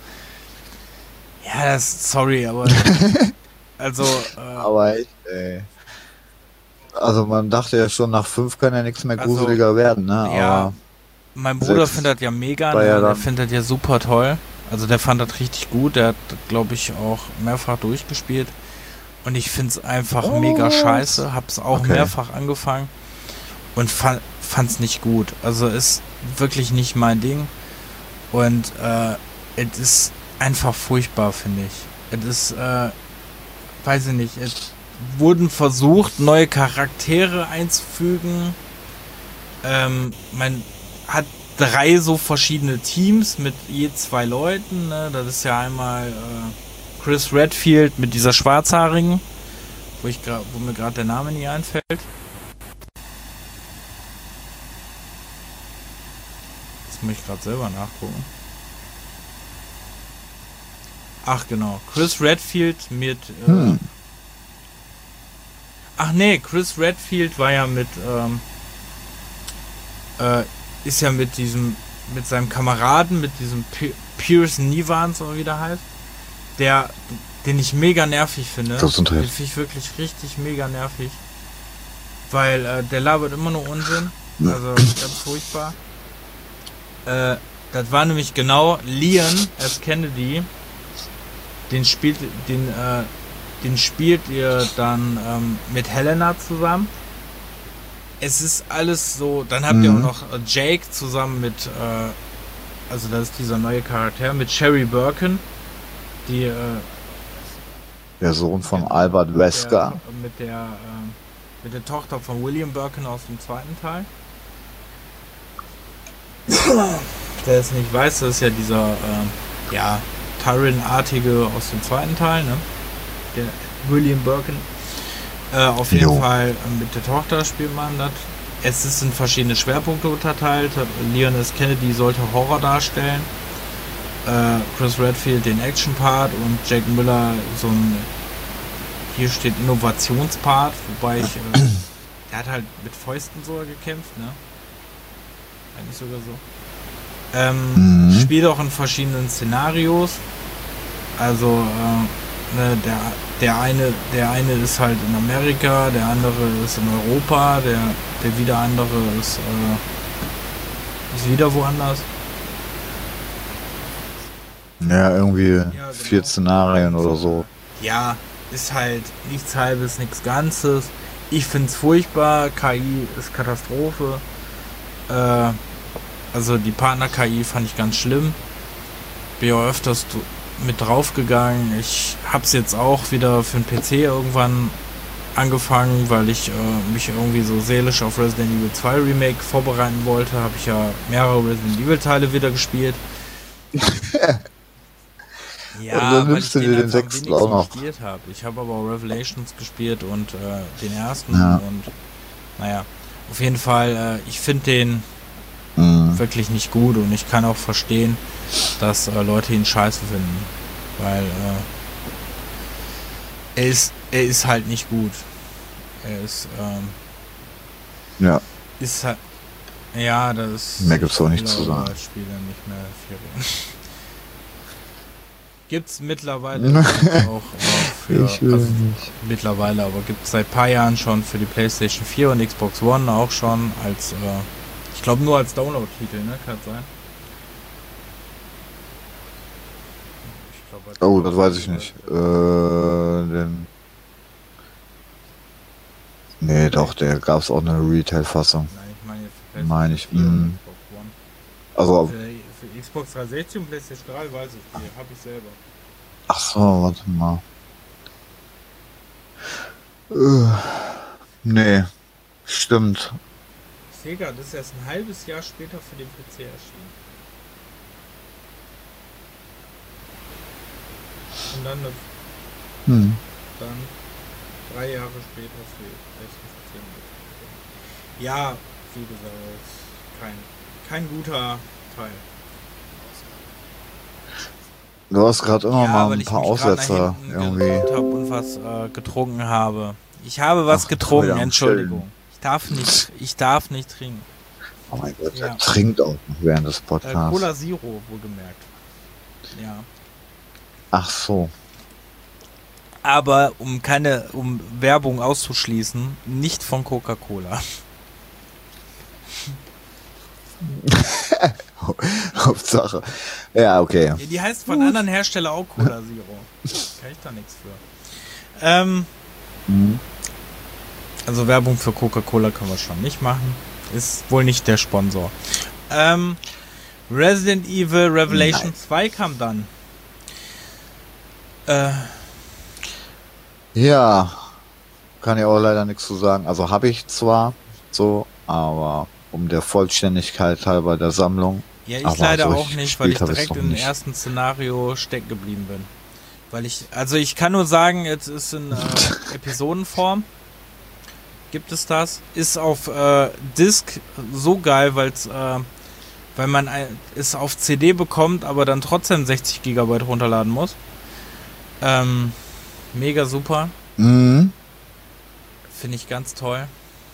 ja, das, sorry, aber, also, äh, Aber echt, ey. Also man dachte ja schon, nach fünf kann ja nichts mehr Also, gruseliger werden, ne? ja, Aber mein Bruder sechs findet das ja mega, war ne? ja Der dann- findet das ja super toll. Also der fand das richtig gut, der hat, glaube ich, auch mehrfach durchgespielt. Und ich find's einfach Oh. mega scheiße, hab's auch Okay. mehrfach angefangen und fa fand's nicht gut. Also ist wirklich nicht mein Ding. Und äh, es ist einfach furchtbar, finde ich. Es ist, äh, weiß ich nicht, es wurden versucht, neue Charaktere einzufügen. Ähm, man hat drei so verschiedene Teams mit je zwei Leuten. Ne? Das ist ja einmal äh, Chris Redfield mit dieser Schwarzhaarigen, wo, ich grad, wo mir gerade der Name nie einfällt. Das muss ich gerade selber nachgucken. Ach genau, Chris Redfield mit... Äh, Hm. Ach nee, Chris Redfield war ja mit... Ähm, äh, ist ja mit diesem... mit seinem Kameraden, mit diesem P Pierce Nivans, oder wie der heißt. Der... den ich mega nervig finde. Gesundheit. Den finde ich wirklich richtig mega nervig. Weil äh, der labert immer nur Unsinn. Also ganz furchtbar. Äh, das war nämlich genau Leon as Kennedy. Den spielt, den, äh, den spielt ihr dann ähm, mit Helena zusammen. Es ist alles so. Dann habt ihr Mhm. auch noch äh, Jake zusammen mit, äh, also das ist dieser neue Charakter mit Sherry Birkin, die äh, Der Sohn von Albert Wesker. der, mit der ähm, mit der Tochter von William Birkin aus dem zweiten Teil. Der es nicht weiß, das ist ja dieser ähm, ja, Tyrion-artige aus dem zweiten Teil, ne? Der William Birkin. Äh, auf jeden Jo. Fall äh, mit der Tochter spielt man das. Es ist in verschiedene Schwerpunkte unterteilt. Leon S. Kennedy sollte Horror darstellen. Äh, Chris Redfield den Action-Part und Jack Miller so ein, hier steht Innovationspart, wobei ich, äh, der hat halt mit Fäusten so gekämpft, ne? Eigentlich sogar so. Ähm, Mhm. spielt auch in verschiedenen Szenarios. Also, äh, ne, der, der eine, der eine ist halt in Amerika, der andere ist in Europa, der, der wieder andere ist, äh, ist wieder woanders. Ja, irgendwie genau. vier Szenarien oder so. Ja, ist halt nichts Halbes, nichts Ganzes. Ich find's furchtbar. K I ist Katastrophe. Äh, also die Partner-K I fand ich ganz schlimm. Bin ja öfters mit draufgegangen. Ich hab's jetzt auch wieder für den P C irgendwann angefangen, weil ich äh, mich irgendwie so seelisch auf Resident Evil zwei Remake vorbereiten wollte. Habe ich ja mehrere Resident Evil Teile wieder gespielt. Ja, Und dann weil nimmst ich du den dir den einfach am sechsten wenigsten auch noch. gespielt habe. Ich habe aber auch Revelations gespielt und äh, den ersten Ja. und naja, auf jeden Fall, äh, ich finde den Mhm. wirklich nicht gut und ich kann auch verstehen, dass äh, Leute ihn scheiße finden, weil äh, er ist er ist halt nicht gut. Er ist ähm, Ja, ist halt ja, das ist Mehr gibt's auch nicht ich zu glaube, sagen. als Spieler nicht mehr viel reden. Gibt's mittlerweile auch äh, für ich will also, nicht. mittlerweile, aber gibt es seit paar Jahren schon für die PlayStation vier und Xbox One auch schon als, äh, ich glaube nur als Download-Titel, ne? Kann das sein? Ich glaube Oh, das weiß ich nicht. Äh, den nee, doch, der gab es auch eine Retail-Fassung. Nein, ich meine jetzt für Meine ich, PlayStation vier und mh. Xbox One. Also, Für, für Xbox dreihundertsechzig und PlayStation drei weiß ich, die habe ich selber. ach so, warte mal. Äh, nee, stimmt. Sega, das ist erst ein halbes Jahr später für den P C erschienen. Und dann, das, Hm. dann drei Jahre später für PlayStation vier. Ja, wie gesagt, kein, kein guter Teil. Du hast gerade immer Ja, mal weil ein ich paar mich gerade Aussetzer nach hinten irgendwie. gelehnt habe und was äh, getrunken habe. Ich habe was Ach, getrunken, wieder am Entschuldigung. Ich darf nicht, ich darf nicht trinken. Oh mein Gott, Ja. er trinkt auch noch während des Äh, Podcasts. Cola Zero, wohlgemerkt. Ja. Ach so. Aber um keine, um Werbung auszuschließen, nicht von Coca-Cola. Hauptsache. Ja, okay. Ja, die heißt von anderen Herstellern auch Cola Zero. Kann ich da nichts für. Ähm, Mhm. also Werbung für Coca-Cola können wir schon nicht machen. Ist wohl nicht der Sponsor. Ähm, Resident Evil Revelation Nein. zwei kam dann. Äh, Ja, kann ich auch leider nichts zu sagen. Also habe ich zwar so, aber um der Vollständigkeit halber der Sammlung. ja, ich Aber leider so auch richtig nicht, weil ich gespielt hab ich's direkt noch im nicht. ersten Szenario stecken geblieben bin. Weil ich, also ich kann nur sagen, jetzt ist in äh, Episodenform. Gibt es das? Ist auf äh, Disc so geil, weil's, äh, weil man ein, es auf C D bekommt, aber dann trotzdem sechzig Gigabyte runterladen muss. Ähm, mega super. Mhm. Finde ich ganz toll.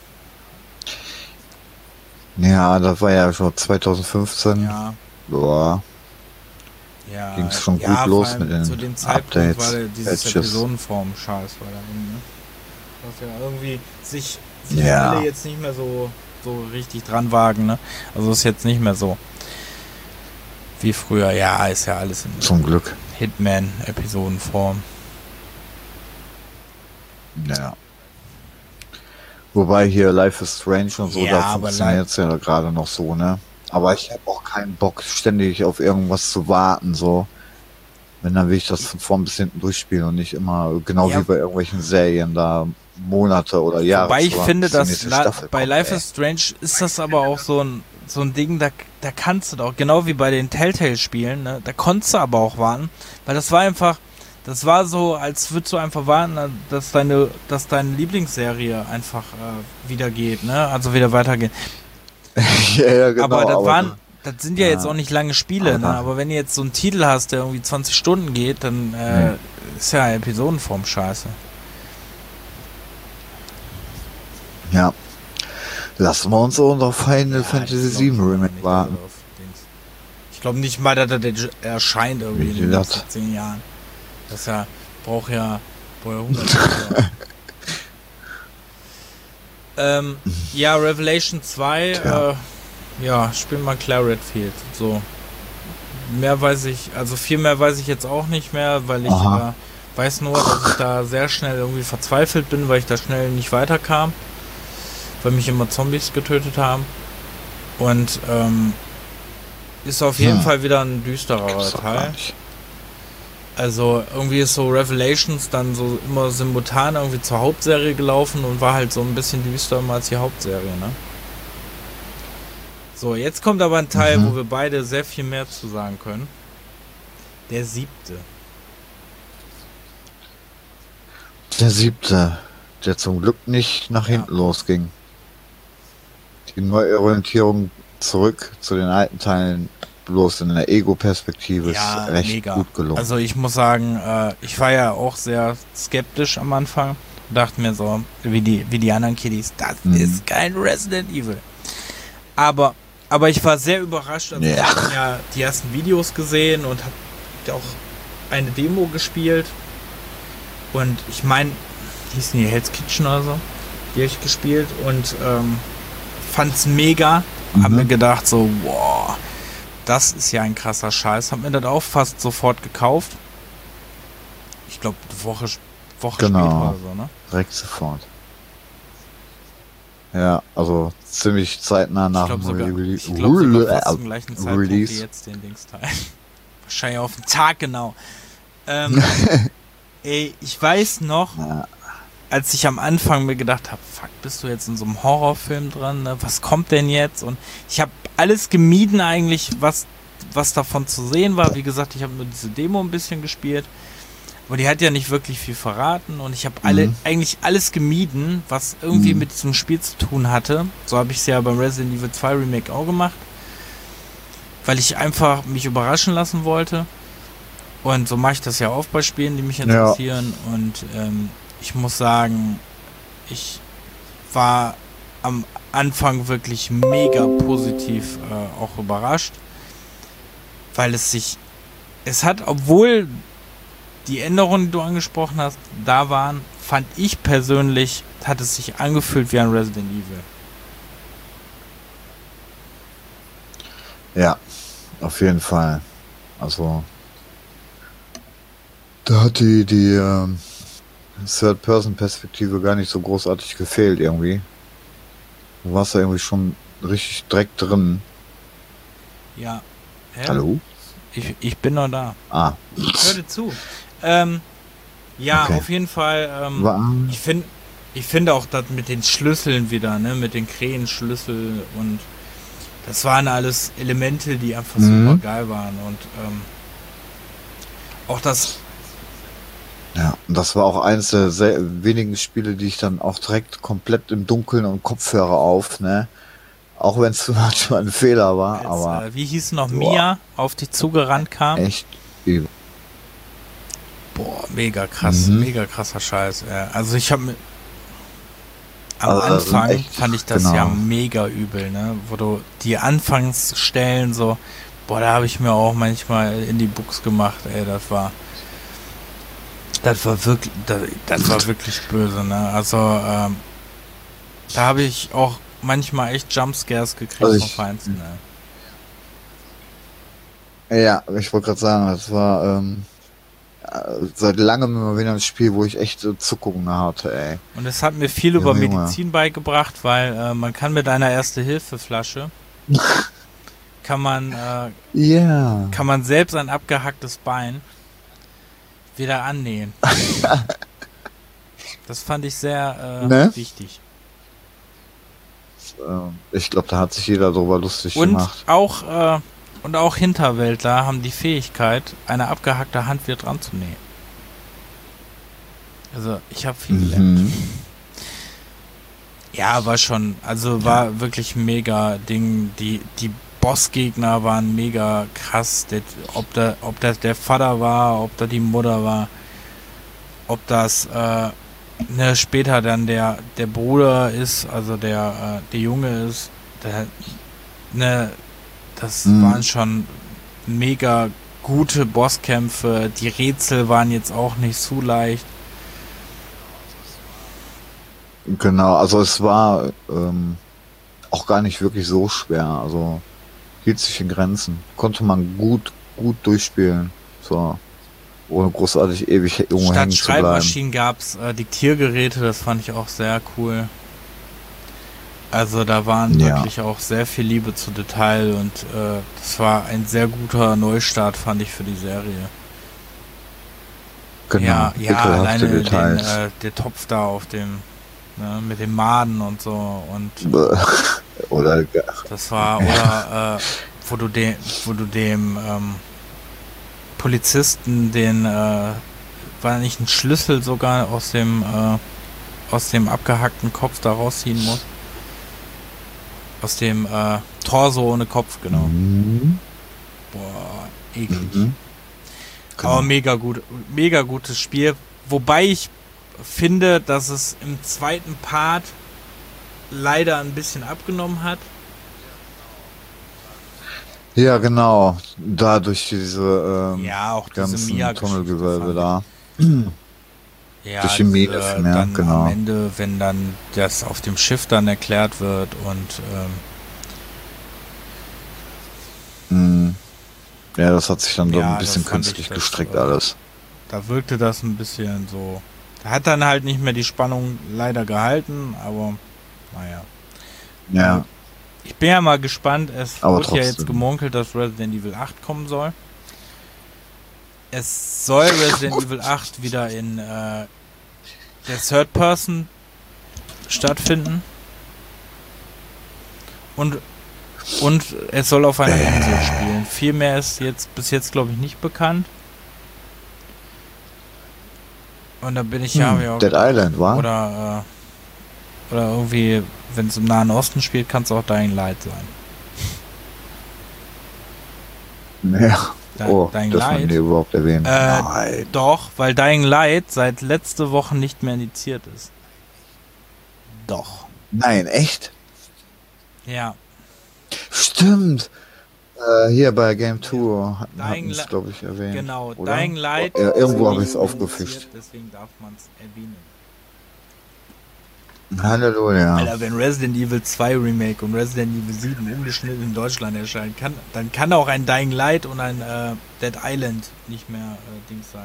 Ja, das war ja schon zwanzig fünfzehn. Ja, Boah. ja. Ging's schon gut ja, los vor allem mit den zu dem Zeitpunkt Updates, war der- dieses Patches. Episodenform-Scheiß war da drin, ne? Was ja irgendwie sich, sich Ja. alle jetzt nicht mehr so, so richtig dran wagen, ne? Also ist jetzt nicht mehr so wie früher. Ja, ist ja alles in Zum Glück. Hitman-Episodenform. Ja. Wobei hier Life is Strange und so, Ja, da aber funktioniert es ja gerade noch so, ne? Aber ich habe auch keinen Bock, ständig auf irgendwas zu warten, so. Wenn, dann will ich das von vorn bis hinten durchspielen und nicht immer, genau Ja. wie bei irgendwelchen Serien, da Monate oder Jahre. Wobei ich zu warten, finde, bis die dass nächste La Staffel bei kommt, Life ey. is Strange ist das aber auch so ein, so ein Ding, da, da kannst du doch, genau wie bei den Telltale-Spielen, ne, da konntest du aber auch warten, weil das war einfach, das war so, als würdest du einfach warten, dass deine, dass deine Lieblingsserie einfach äh, wieder geht, ne, also wieder weitergeht. ja, ja, genau, aber das aber waren, das sind ja, ja. jetzt auch nicht lange Spiele, Aber ne, da- aber wenn du jetzt so einen Titel hast, der irgendwie zwanzig Stunden geht, dann äh, Nee. ist ja Episodenform scheiße. ja. Lassen wir uns auch noch auf Final Ja, Fantasy ich glaub sieben schon Remake nicht, warten. dass er auf Dings- Ich glaube nicht mal, dass er der erscheint irgendwie in Wie den das? nächsten zehn Jahren. Das ja, braucht ja, braucht ja hundert Jahre. ähm, ja, Revelation zwei, Tja. äh, ja, spiel mal Claret Field. So. Mehr weiß ich, also viel mehr weiß ich jetzt auch nicht mehr, weil ich Aha. äh, weiß nur, dass ich da sehr schnell irgendwie verzweifelt bin, weil ich da schnell nicht weiterkam. Weil mich immer Zombies getötet haben. Und ähm, ist auf jeden Hm. Fall wieder ein düsterer Gibt's doch gar Teil. nicht. Also irgendwie ist so Revelations dann so immer simultan irgendwie zur Hauptserie gelaufen und war halt so ein bisschen düster immer als die Hauptserie, ne? So, jetzt kommt aber ein Teil, Mhm. wo wir beide sehr viel mehr zu sagen können. Der siebte. Der siebte, der zum Glück nicht nach Ja. hinten losging. Die Neuorientierung zurück zu den alten Teilen, bloß in der Ego-Perspektive, Ja, ist recht mega. gut gelungen. Also ich muss sagen, äh, ich war ja auch sehr skeptisch am Anfang. Dachte mir so, wie die, wie die anderen Kiddies, das Mhm. ist kein Resident Evil. Aber, aber ich war sehr überrascht. Also Ja. ich habe ja die ersten Videos gesehen und habe auch eine Demo gespielt. Und ich meine, hießen die Hell's Kitchen oder so, die habe ich gespielt und ähm, fand's mega. Hab Mhm. mir gedacht so, wow, das ist ja ein krasser Scheiß. Hab mir das auch fast sofort gekauft. glaube, eine Woche, Woche Genau. später oder so, ne? Direkt sofort. Ja, also ziemlich zeitnah Ich nach glaube dem sogar, Rele- ich glaub sogar fast Rele- zum gleichen Zeitpunkt wie Release. jetzt den Dingsteil. Wahrscheinlich auf den Tag genau. Ähm, ey, ich weiß noch, Ja. als ich am Anfang mir gedacht habe, fuck, bist du jetzt in so einem Horrorfilm dran, ne? Was kommt denn jetzt? Und ich habe alles gemieden eigentlich, was, was davon zu sehen war. Wie gesagt, ich habe nur diese Demo ein bisschen gespielt. Aber die hat ja nicht wirklich viel verraten und ich habe alle Mhm. eigentlich alles gemieden, was irgendwie Mhm. mit diesem Spiel zu tun hatte. So habe ich es ja beim Resident Evil zwei Remake auch gemacht, weil ich einfach mich überraschen lassen wollte. Und so mache ich das ja oft bei Spielen, die mich interessieren. Ja. Und ähm, ich muss sagen, ich war am Anfang wirklich mega positiv äh, auch überrascht, weil es sich, es hat, obwohl die Änderungen, die du angesprochen hast, da waren, fand ich persönlich, hat es sich angefühlt wie ein Resident Evil. Ja, auf jeden Fall. Also da hat die, die ähm, Third-Person-Perspektive gar nicht so großartig gefehlt irgendwie. Du warst da irgendwie schon richtig direkt drin. Ja. Hä? Hallo? Ich, ich bin noch da. Ah. Hör dir zu. Ähm, ja, Okay. auf jeden Fall. Ähm, War, ich finde ich finde auch das mit den Schlüsseln wieder, ne, mit den Krähenschlüssel und das waren alles Elemente, die einfach Mhm. super geil waren und ähm, auch das, ja, und das war auch eines der sehr wenigen Spiele, die ich dann auch direkt komplett im Dunkeln und Kopfhörer auf, ne? Auch wenn es manchmal ein Fehler war, als, aber äh, wie hieß noch, boah. Mia auf dich zugerannt kam. echt übel. Boah, mega krass, Mhm. mega krasser Scheiß. Ja, also ich habe am Also, also Anfang echt, fand ich das genau. ja mega übel, ne? Wo du die Anfangsstellen so, boah, da habe ich mir auch manchmal in die Buchs gemacht, ey, das war das war wirklich das, das war wirklich böse, ne? Also ähm, da habe ich auch manchmal echt Jumpscares gekriegt Also vom ich- Feinsten, ne? Ja, ich wollte gerade sagen, das war ähm, äh, seit langem immer wieder ein Spiel, wo ich echt äh, Zuckungen hatte, ey. Und es hat mir viel über Junge, Junge. Medizin beigebracht, weil äh, man kann mit einer Erste-Hilfe-Flasche kann man äh, Ja. kann man selbst ein abgehacktes Bein wieder annähen. Das fand ich sehr äh, Ne? wichtig. Ähm, ich glaube, da hat sich jeder drüber lustig Und gemacht. auch äh, und auch Hinterwäldler haben die Fähigkeit, eine abgehackte Hand wieder dran zu nähen. Also ich habe viel gelernt. Mhm. Ja, war schon, also war wirklich mega Ding. Die, die Bossgegner waren mega krass. Der, ob da, ob das der Vater war, ob da die Mutter war, ob das äh, ne, später dann der, der Bruder ist, also der, äh, der Junge ist, der, ne, das Mhm. waren schon mega gute Bosskämpfe. Die Rätsel waren jetzt auch nicht zu leicht. Genau, also es war ähm, auch gar nicht wirklich so schwer. Also hielt sich in Grenzen. Konnte man gut, gut durchspielen. So. Ohne großartig ewig irgendwo Statt hängen zu bleiben. Schreibmaschinen gab es äh, Diktiergeräte, das fand ich auch sehr cool. Also da waren Ja. wirklich auch sehr viel Liebe zu Detail und äh, das war ein sehr guter Neustart, fand ich, für die Serie. Genau, ja, ja, ekelhafte alleine den, Details. äh, der Topf da auf dem, ne, mit dem Maden und so und Oder das war, oder äh, wo du dem, wo du dem ähm, Polizisten den, äh, war nicht ein Schlüssel sogar aus dem, äh, aus dem abgehackten Kopf da rausziehen musst. Aus dem äh, Torso ohne Kopf, genau. Mhm. Boah, eklig. Mhm. Genau. Aber mega gut, mega gutes Spiel. Wobei ich finde, dass es im zweiten Part leider ein bisschen abgenommen hat. Ja, genau. Da durch diese ähm, Ja, auch diese ganzen Mia Tunnelgewölbe da. Ja, durch die Mine, diese, ja, dann genau. am Ende, wenn dann das auf dem Schiff dann erklärt wird und ähm, Mhm. Ja, das hat sich dann doch Ja, ein bisschen das fand ich künstlich das, gestrickt äh, alles. da wirkte das ein bisschen so. Hat dann halt nicht mehr die Spannung leider gehalten, aber naja. Ja. Ich bin ja mal gespannt, es Aber wird ja jetzt trotzdem. gemunkelt, dass Resident Evil acht kommen soll. Es soll Resident Evil acht wieder in äh, der Third Person stattfinden. Und, und es soll auf einer Insel spielen. Viel mehr ist jetzt bis jetzt, glaube ich, nicht bekannt. Und da bin ich ja, Hm, ja Dead Island, war? oder äh, oder irgendwie, wenn es im Nahen Osten spielt, kann es auch Dying Light sein. Ja. Di- Oh, Dying dass man Light? die überhaupt erwähnen. Äh, Nein. Doch, weil Dying Light seit letzte Woche nicht mehr indiziert ist. Doch. Nein, echt? Ja. Stimmt. Äh, hier bei Game Tour hatten Dying wir es, Li- glaube ich, erwähnt. Genau, oder? Dying Light. Ja, irgendwo ist habe ich es nicht aufgefischt. indiziert, deswegen darf man es erwähnen. Halleluja. Alter, wenn Resident Evil zwei Remake und Resident Evil sieben umgeschnitten in Deutschland erscheinen, kann, dann kann auch ein Dying Light und ein äh, Dead Island nicht mehr äh, Dings sein.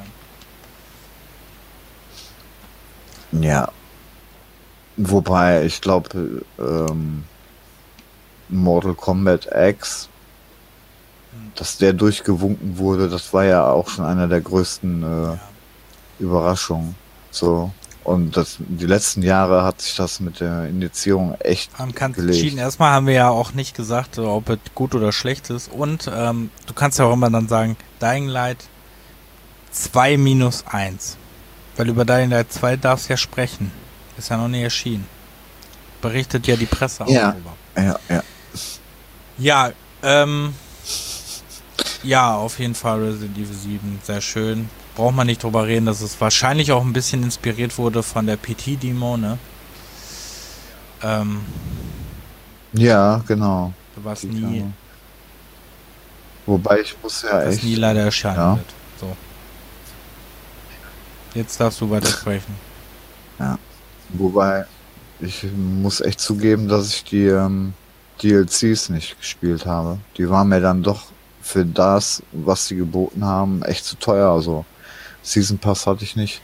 Ja. Wobei, ich glaube, ähm, Mortal Kombat X, Hm. dass der durchgewunken wurde, das war ja auch schon einer der größten äh, Ja. Überraschungen. So. Und das, die letzten Jahre hat sich das mit der Indizierung echt Man kann gelegt. entschieden. Erstmal haben wir ja auch nicht gesagt, so, ob es gut oder schlecht ist. Und ähm, du kannst ja auch immer dann sagen, Dying Light zwei minus eins. Weil über Dying Light zwei darfst du ja sprechen. Ist ja noch nie erschienen. Berichtet ja die Presse auch Ja. darüber. Ja, ja. Ja, ähm. Ja, auf jeden Fall Resident Evil sieben. Sehr schön. Braucht man nicht drüber reden, dass es wahrscheinlich auch ein bisschen inspiriert wurde von der P T-Demo, ne? Ähm, Ja, genau. was Die nie, Demo. Wobei ich muss ja das echt. nie leider erscheinen Ja. wird. So. Jetzt darfst du weitersprechen. Wobei ich muss echt zugeben, dass ich die ähm, D L Cs nicht gespielt habe. Die waren mir dann doch für das, was sie geboten haben, echt zu teuer. Also Season Pass hatte ich nicht.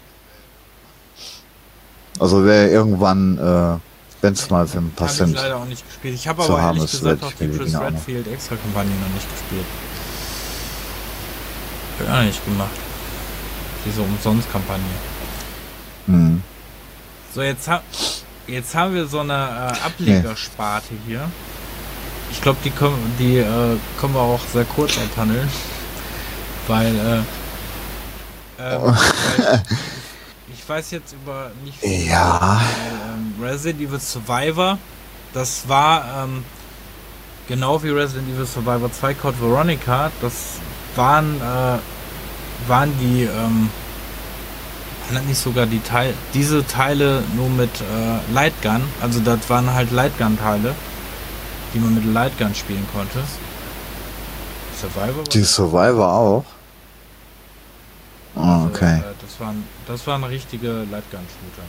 Also wäre irgendwann, äh, wenn es mal für ein paar Habe ich Cent. leider auch nicht gespielt. Ich habe zu aber haben, ehrlich das gesagt werd auch ich die mir die Chris Dinger auch noch. Redfield extra Kampagne noch nicht gespielt. Hab ich auch nicht gemacht. Diese Umsonst-Kampagne. Hm. So, jetzt, ha jetzt haben wir so eine äh, Ablegersparte hier. Ich glaube, die, können, die äh, können wir auch sehr kurz abhandeln. Weil, äh, ähm, weil ich, ich weiß jetzt über nicht viel. Ja. Weil, ähm, Resident Evil Survivor, das war ähm, genau wie Resident Evil Survivor zwei Code Veronica, das waren, äh, waren die, ähm, waren das nicht sogar die Teile, diese Teile nur mit äh, Lightgun, also das waren halt Lightgun-Teile, die man mit Lightgun spielen konnte. Survivor war Die das? Survivor auch. Ah, Also, okay. äh, das waren, das waren richtige Lightgun-Shooter.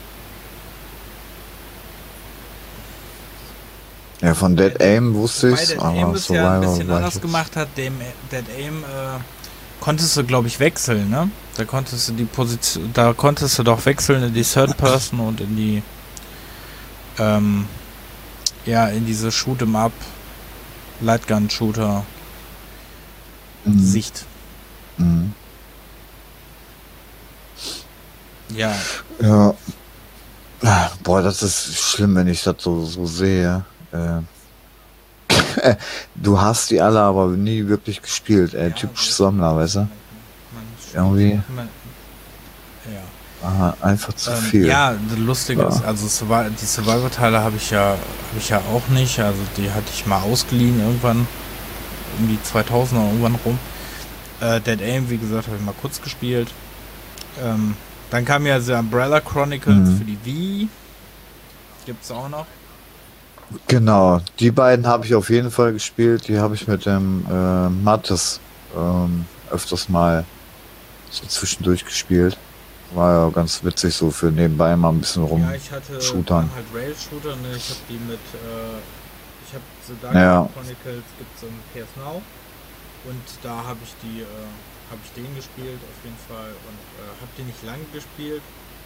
Ja, von Dead Aim wusste Wobei ich, Dead Aim aber das ja ein Survivor bisschen war anders ich gemacht hat. Dem Dead Aim äh, konntest du, glaube ich, wechseln, ne? Da konntest du die Position, da konntest du doch wechseln in die Third Person und in die ähm, ja, in diese Shoot'em Up Lightgun Shooter Mhm. Sicht. Mhm. Ja, Ja. Boah, das ist schlimm, wenn ich das so, so sehe. Äh, du hast die alle aber nie wirklich gespielt, ey. Ja, Typisch das- Sammler, weißt du? man Irgendwie man, ja. aha, einfach zu Ähm, viel. ja, das Lustige Ja. ist, also Survi- die Survivor-Teile habe ich ja habe ich ja auch nicht, also die hatte ich mal ausgeliehen irgendwann um die zweitausender irgendwann rum. Äh, Dead Aim, wie gesagt, habe ich mal kurz gespielt. Ähm, dann kam ja The Umbrella Chronicles Mhm. für die Wii. Gibt's auch noch. Genau, die beiden habe ich auf jeden Fall gespielt. Die habe ich mit dem äh, Mattes ähm, öfters mal so zwischendurch gespielt. War ja ganz witzig, so für nebenbei mal ein bisschen rum. Ja, ich hatte Shootern. waren halt Rail-Shooter, ne? Ich habe die mit, äh, ich habe The Dark Ja. Chronicles gibt's im P S Now. Und da habe ich die, äh, habe ich den gespielt auf jeden Fall und äh, habe den nicht lange gespielt.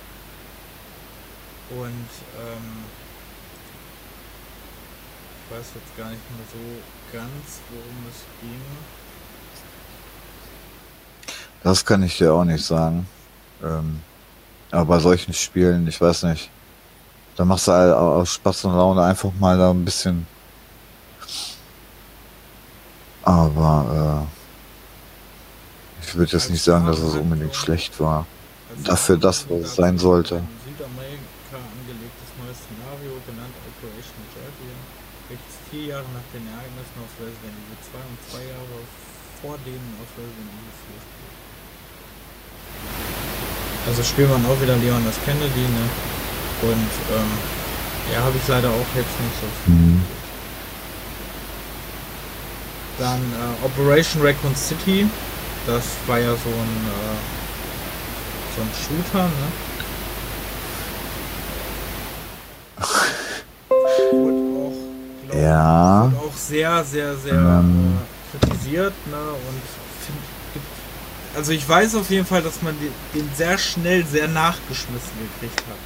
Und ähm, ich weiß jetzt gar nicht mehr so ganz, worum es ging. Das kann ich dir auch nicht sagen. Ähm, aber bei solchen Spielen, ich weiß nicht, da machst du all- aus Spaß und Laune einfach mal da ein bisschen. Aber äh, ich würde jetzt nicht sagen, dass es unbedingt schlecht war. Dafür das, was es sein sollte. Ein Südamerika angelegtes neues Szenario, genannt Operation Guardian, welches vier Jahre nach den Ereignissen aus Resident Evil zwei und zwei Jahre vor denen aus Resident Evil vier spielt. Also spielt man auch wieder Leon S. Kennedy, ne? Und ähm, ja, habe ich leider auch jetzt nicht so viel. Mhm. Dann äh, Operation Raccoon City, das war ja so ein äh, so ein Shooter, ne? Wurde auch, glaub, Ja. wurde auch sehr, sehr, sehr Ähm. äh, kritisiert, ne? Und find, gibt, also ich weiß auf jeden Fall, dass man den, den sehr schnell sehr nachgeschmissen gekriegt hat.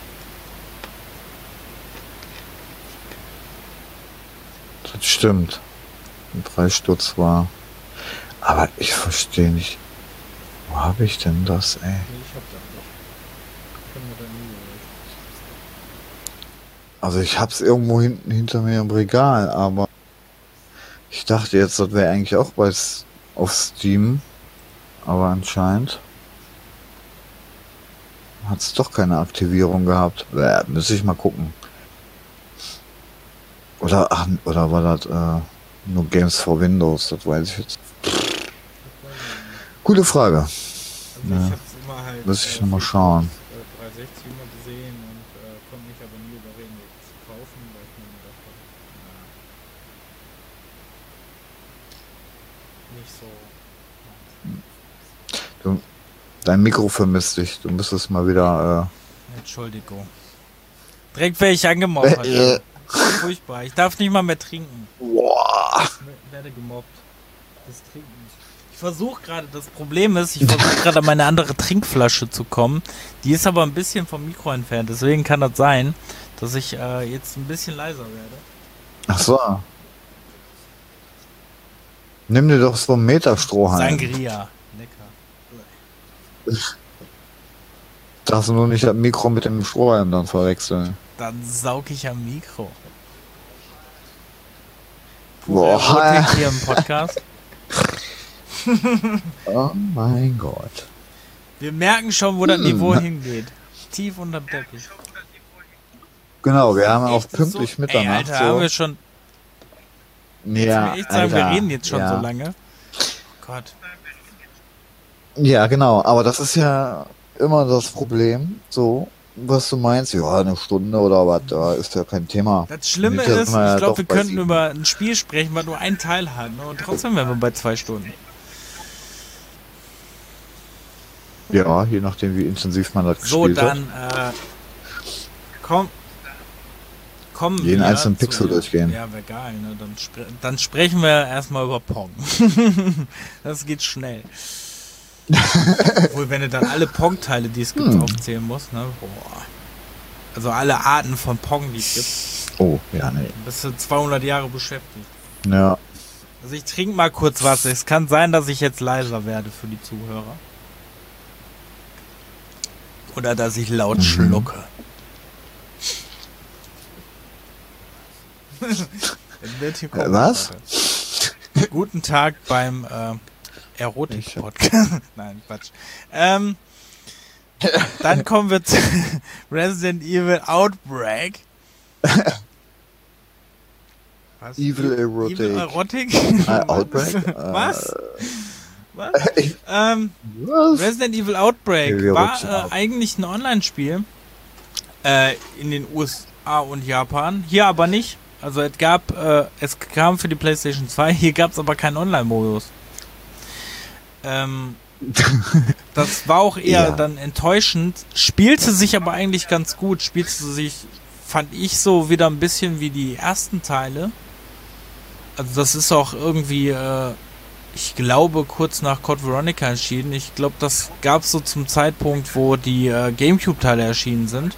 Das stimmt. Ein Preissturz war. Aber ich verstehe nicht. Wo habe ich denn das, ey? Nee, ich hab das nicht. Ich kann mir da nie geholt. Also ich hab's irgendwo hinten hinter mir im Regal, aber ich dachte jetzt, das wäre eigentlich auch bei S- auf Steam. Aber anscheinend hat es doch keine Aktivierung gehabt. Bäh, müsste ich mal gucken. Oder, ach, oder war das äh, nur Games for Windows? Das weiß ich jetzt. Das weiß ich nicht. Gute Frage. Also Ja. ich hab's immer halt Muss ich äh, noch mal für schauen. Xbox, äh, dreihundertsechzig immer gesehen und äh, konnte mich aber nie überreden, das zu kaufen, weil ich mir gedacht habe, na, nicht so. Du, dein Mikro vermisst dich. Du müsstest mal wieder. Entschuldigung. Direkt werde ich angemobbt. Äh, äh. Furchtbar. Ich darf nicht mal mehr trinken. Äh, boah. Ich werde gemobbt. Das Trinken. Ich versuche gerade, das Problem ist, ich versuche gerade an meine andere Trinkflasche zu kommen. Die ist aber ein bisschen vom Mikro entfernt. Deswegen kann das sein, dass ich äh, jetzt ein bisschen leiser werde. Ach so. Nimm dir doch so einen Meterstrohhalm. Sangria. Lecker. Darfst du nur nicht das Mikro mit dem Strohhalm dann verwechseln. Dann saug ich am Mikro. Boah. Pure Erotik hier im Podcast. Oh mein Gott. Wir merken schon, wo das Hm. Niveau hingeht. Tief unterm Teppich. Genau, wir haben auch Echt pünktlich so, Mitternacht. Ey, Alter, haben wir so. schon. Ja, Muss ich echt sagen, wir Alter, reden jetzt schon ja. so lange. Oh Gott. Ja, genau, aber das ist ja immer das Problem, so, was du meinst, ja, eine Stunde oder was, da ist ja kein Thema. Das Schlimme Jetzt ist, sind wir ja ich glaube, doch wir bei könnten sieben. über ein Spiel sprechen, was nur einen Teil hat. Ne? Und trotzdem wären wir bei zwei Stunden. Ja, je nachdem, wie intensiv man das So, gespielt dann, äh, komm. Kommen Jeden wir einzelnen zu- Pixel durchgehen. Ja, wäre geil, ne? Dann, spre dann sprechen wir erstmal über Pong. Das geht schnell. Obwohl, wenn du dann alle Pong-Teile, die es gibt, Hm. aufzählen musst, ne? Boah. Also alle Arten von Pong, die es gibt, hat. Oh, ja, nee. bist du zweihundert Jahre beschäftigt. Ja, Also ich trinke mal kurz was. Es kann sein, dass ich jetzt leiser werde für die Zuhörer. Oder dass ich laut Mhm. schlucke. Dann wird hier Äh, was? Warte. Guten Tag beim äh, Erotik-Podcast. Nein, Quatsch. Ähm, dann kommen wir zu Resident Evil Outbreak. Was? Evil Erotic. Evil Erotic? Äh, Outbreak? Was? Was? Ich- Ähm, Was? Resident Evil Outbreak Evil war Erotic. äh, eigentlich ein Online-Spiel äh, in den U S A und Japan. Hier aber nicht. Also es gab, äh, es kam für die PlayStation zwei, hier gab es aber keinen Online-Modus. Ähm, das war auch eher Ja. dann enttäuschend. Spielte sich aber eigentlich ganz gut. Spielte sich, fand ich, so wieder ein bisschen wie die ersten Teile. Also das ist auch irgendwie, äh, ich glaube, kurz nach Code Veronica erschienen. Ich glaube, das gab es so zum Zeitpunkt, wo die äh, Gamecube-Teile erschienen sind.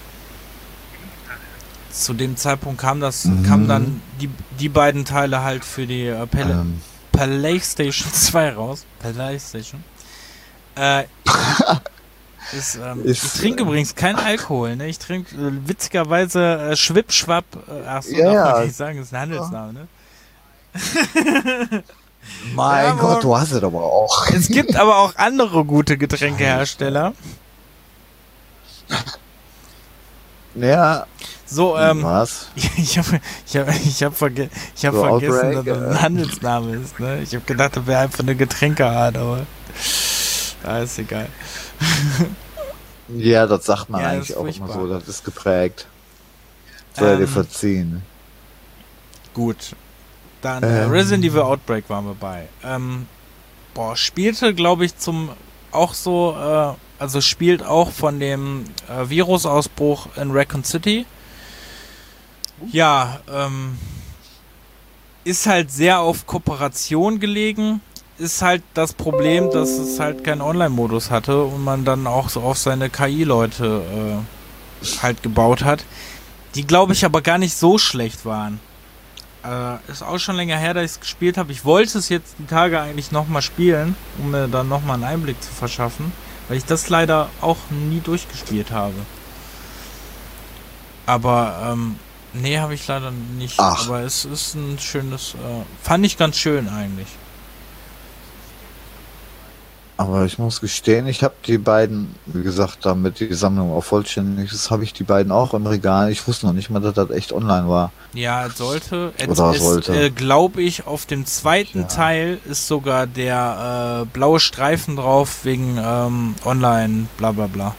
Zu dem Zeitpunkt kam das, mhm. kamen dann die, die beiden Teile halt für die äh, Pal- ähm. PlayStation zwei raus. PlayStation. Äh, ist, ähm, ist, ich trinke äh, übrigens keinen Alkohol, ne? Ich trinke äh, witzigerweise äh, Schwippschwapp. Äh, achso, ja, darf man ja. nicht sagen, das ist ein Handelsname, ne? Mein ja, Gott, du hast es aber auch. Es gibt aber auch andere gute Getränkehersteller. Ja. So, ähm. Was? Ich habe ich hab, ich hab verge- ich hab so vergessen, Outbreak, dass das ein Handelsname ist, ne? Ich habe gedacht, das wäre einfach eine Getränkeart, aber. Ah, ist egal. Ja, das sagt man ja, eigentlich auch furchtbar. immer so, das ist geprägt. Soll ähm, dir verziehen. Gut. Dann ähm. Resident Evil Outbreak waren wir bei. Ähm, boah, spielte, glaube ich, zum auch so, äh, also spielt auch von dem äh, Virusausbruch in Raccoon City. Ja, ähm, ist halt sehr auf Kooperation gelegen. Ist halt das Problem, dass es halt keinen Online-Modus hatte und man dann auch so auf seine K I-Leute äh, halt gebaut hat, die, glaube ich, aber gar nicht so schlecht waren. Äh, ist auch schon länger her, dass ich es gespielt habe. Ich wollte es jetzt die Tage eigentlich nochmal spielen, um mir dann nochmal einen Einblick zu verschaffen, weil ich das leider auch nie durchgespielt habe. Aber, ähm, nee, habe ich leider nicht. Ach. Aber es ist ein schönes, äh, fand ich ganz schön eigentlich. Aber ich muss gestehen, ich habe die beiden, wie gesagt, damit die Sammlung auch vollständig ist, habe ich die beiden auch im Regal. Ich wusste noch nicht mal, dass das echt online war. Ja, es sollte. Es Oder ist, sollte. Äh, glaube ich, auf dem zweiten Ja. Teil ist sogar der äh, blaue Streifen drauf wegen ähm, online, bla bla bla.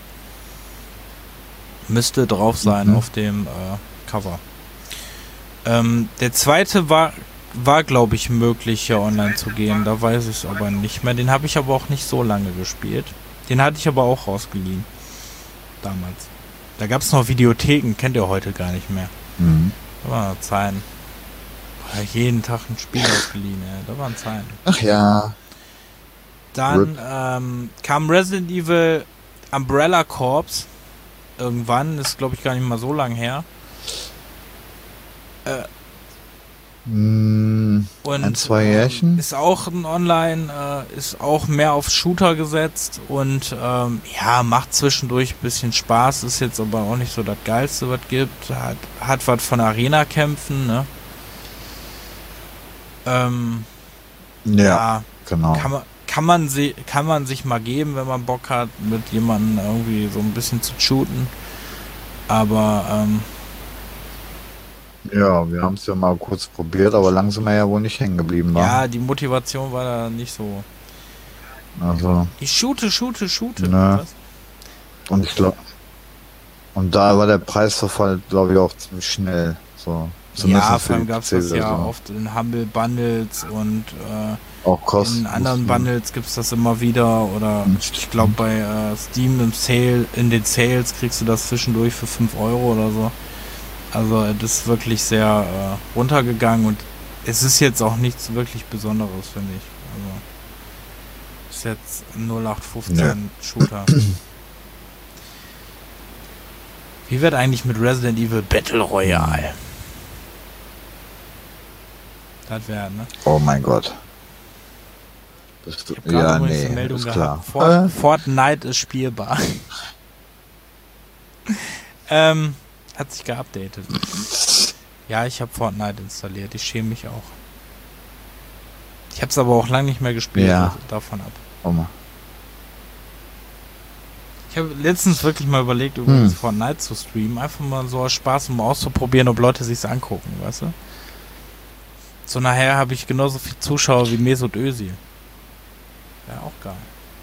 Müsste drauf sein Mhm. auf dem äh, Cover. Ähm, der zweite war, war glaube ich, möglich, hier online zu gehen. Da weiß ich es aber nicht mehr. Den habe ich aber auch nicht so lange gespielt. Den hatte ich aber auch rausgeliehen. Damals. Da gab es noch Videotheken, kennt ihr heute gar nicht mehr. Mhm. Da waren Zeiten. War jeden Tag ein Spiel ausgeliehen, ey. Da waren Zeiten. Ach ja. Dann ähm, kam Resident Evil Umbrella Corps. Irgendwann, ist glaube ich gar nicht mal so lang her. Äh, mm, und ein, zwei Jährchen. Ist auch ein Online, äh, ist auch mehr auf Shooter gesetzt und ähm, ja, macht zwischendurch ein bisschen Spaß, ist jetzt aber auch nicht so das Geilste, was gibt. Hat, hat was von Arena-Kämpfen, ne? Ähm, ja, ja, genau. Kann man, kann man, sie, kann man sich mal geben, wenn man Bock hat, mit jemandem irgendwie so ein bisschen zu shooten. Aber, ähm, ja, wir haben es ja mal kurz probiert, aber langsam ja wohl nicht hängen geblieben war. ja, die Motivation war da nicht so. Also. Ich shoote, shoote, shoote. Ne. Und ich glaube, und da war der Preisverfall, glaube ich, auch ziemlich schnell. So. Ja, vor allem gab es das ja oft in Humble Bundles und äh, auch kosten. In anderen Bundles gibt es das immer wieder oder ich glaube bei äh, Steam im Sale, in den Sales kriegst du das zwischendurch für fünf Euro oder so. Also das ist wirklich sehr äh, runtergegangen und es ist jetzt auch nichts wirklich Besonderes, finde ich. Also ist jetzt ein null acht fünfzehn ja. Shooter. Wie wird eigentlich mit Resident Evil Battle Royale? Das wäre, ne? Oh mein Gott. Ich habe gerade ja, nee, eine Meldung gehabt. Fort, äh? Fortnite ist spielbar. ähm, hat sich geupdatet. Ja, ich habe Fortnite installiert. Ich schäme mich auch. Ich habe es aber auch lange nicht mehr gespielt. Ja. Also davon ab. Oh mal. Ich habe letztens wirklich mal überlegt, übrigens hm. Fortnite zu streamen. Einfach mal so aus Spaß, um mal auszuprobieren, ob Leute sich's angucken, weißt du? So nachher habe ich genauso viele Zuschauer wie Mesut Özil. Ja, auch geil.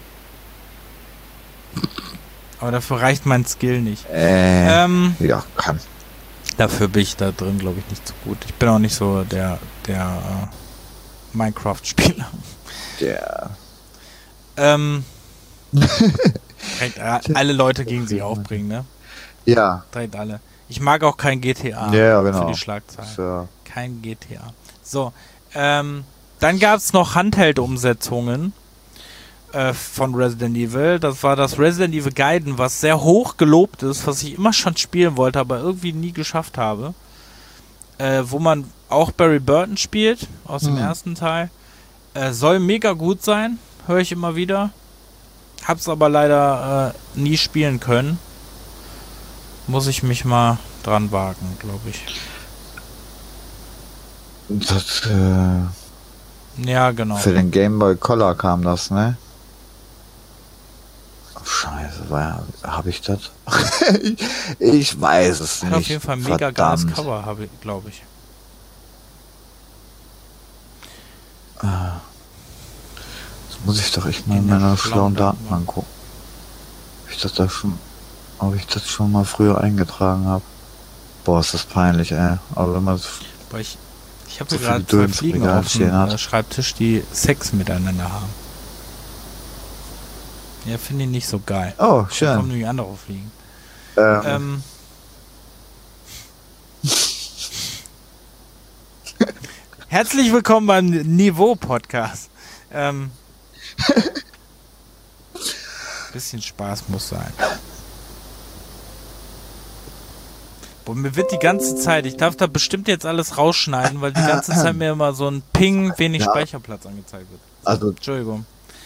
Aber dafür reicht mein Skill nicht. Äh, ähm, ja, kann. Dafür bin ich da drin, glaube ich, nicht so gut. Ich bin auch nicht so der, der äh, Minecraft-Spieler. Der. Ähm. direkt alle Leute gegen sich aufbringen, ne? Ja. Direkt alle. Ich mag auch kein G T A. Ja, genau. Für die Schlagzeilen. Ja. Kein G T A. So, ähm, Dann gab es noch Handheld-Umsetzungen äh, von Resident Evil. Das war das Resident Evil Gaiden, was sehr hoch gelobt ist, was ich immer schon spielen wollte, aber irgendwie nie geschafft habe. Äh, wo man auch Barry Burton spielt, aus dem hm. ersten Teil. Äh, soll mega gut sein, höre ich immer wieder. Hab's aber leider äh, nie spielen können. Muss ich mich mal dran wagen, glaube ich. Das, äh, ja, genau. Für den Game Boy Color kam das, ne? Oh, Scheiße, war habe ich das? Ich weiß es Hat nicht. auf jeden Fall ein mega geiles Cover, habe ich, glaube ich. Ah. Das muss ich doch echt mal in meiner schlauen Datenbank gucken. Ob ich das da schon, ob ich das schon mal früher eingetragen habe. Boah, ist das peinlich, ey. Aber wenn man Boah, ich, ich habe so hier gerade zwei Fliegen auf dem äh, Schreibtisch, die Sex miteinander haben. Ja, finde ich nicht so geil. Oh, schön. Da kommen nämlich andere Fliegen. Ähm. ähm Herzlich willkommen beim Niveau-Podcast. Ähm, bisschen Spaß muss sein. Boah, mir wird die ganze Zeit, ich darf da bestimmt jetzt alles rausschneiden, weil die ganze Zeit mir immer so ein Ping, wenig ja. Speicherplatz angezeigt wird. Also, Entschuldigung.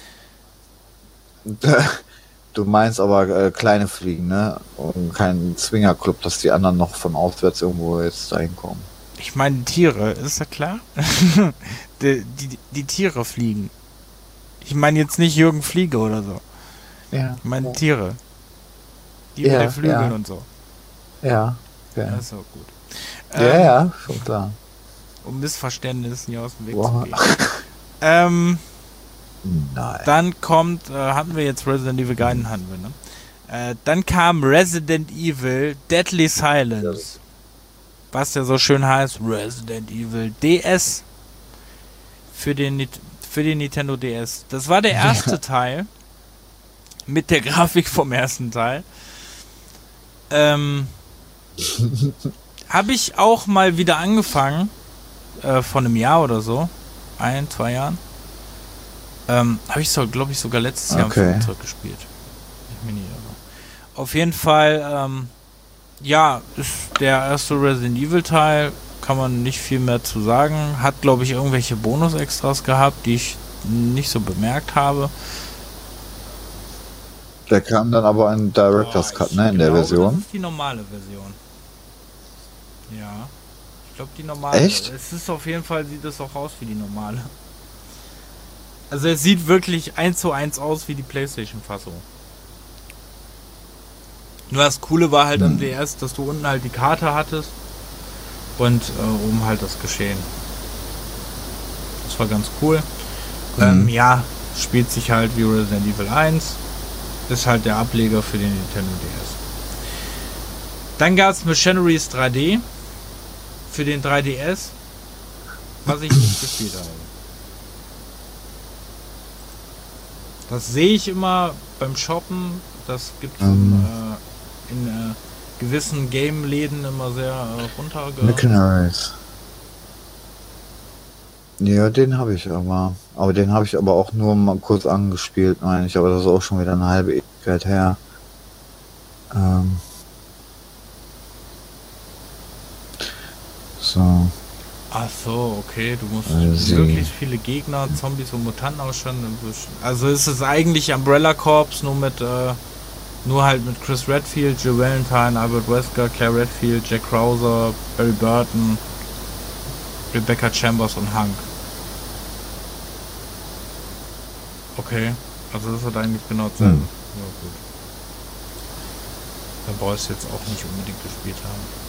Du meinst aber äh, kleine Fliegen, ne? Und kein Zwingerclub, dass die anderen noch von auswärts irgendwo jetzt dahin kommen. Ich meine Tiere, ist ja klar? die, die, die Tiere fliegen. Ich meine jetzt nicht Jürgen Fliege oder so. Ja. Ich meine Tiere. Die ja, mit den Flügeln ja. und so. Ja. Ja, das ist auch gut. Ja, ähm, ja, schon klar. Um Missverständnissen hier aus dem Weg wow. zu gehen. ähm, Nein. Dann kommt, äh, hatten wir jetzt Resident Evil Gaiden, hatten wir, ne? Äh, dann kam Resident Evil Deadly Silence. Ja. Was ja so schön heißt, Resident Evil D S für den, für den Nintendo D S. Das war der erste ja. Teil mit der Grafik vom ersten Teil. Ähm, habe ich auch mal wieder angefangen, äh, vor einem Jahr oder so, ein, zwei Jahren. Ähm, habe ich so, glaube ich, sogar letztes Jahr okay. im Flugzeug gespielt. Ich mir nie, aber. Auf jeden Fall, ähm, ja, ist der erste Resident Evil Teil, kann man nicht viel mehr zu sagen. Hat, glaube ich, irgendwelche Bonus-Extras gehabt, die ich nicht so bemerkt habe. Der kam dann aber in Director's Cut, ne, in der glaube, Version. Das ist die normale Version. Ja. Ich glaube, die normale. Echt? Es ist auf jeden Fall, sieht es auch aus wie die normale. Also es sieht wirklich eins zu eins aus wie die PlayStation-Fassung. Nur das Coole war halt hm. am D S, dass du unten halt die Karte hattest und äh, oben halt das Geschehen. Das war ganz cool. Hm. Ähm, ja, spielt sich halt wie Resident Evil eins. Ist halt der Ableger für den Nintendo D S. Dann gab es Machineries drei D für den drei D S, was ich nicht gespielt habe. Das sehe ich immer beim Shoppen. Das gibt es um, äh, in äh, gewissen Game-Läden immer sehr äh, runterge... Machineries. Ja, den habe ich aber. Aber den habe ich aber auch nur mal kurz angespielt, meine ich. Aber das ist auch schon wieder eine halbe Ewigkeit her. Ähm. So. Ach so, okay. Du musst also wirklich viele Gegner, Zombies und Mutanten ausstellen. Also ist es eigentlich Umbrella Corps, nur mit, äh, nur halt mit Chris Redfield, Jill Valentine, Albert Wesker, Claire Redfield, Jack Krauser, Barry Burton, Rebecca Chambers und Hank. Okay, also das hat eigentlich genau dasselbe. Hm. Ja, gut. Dann brauchst du jetzt auch nicht unbedingt gespielt haben.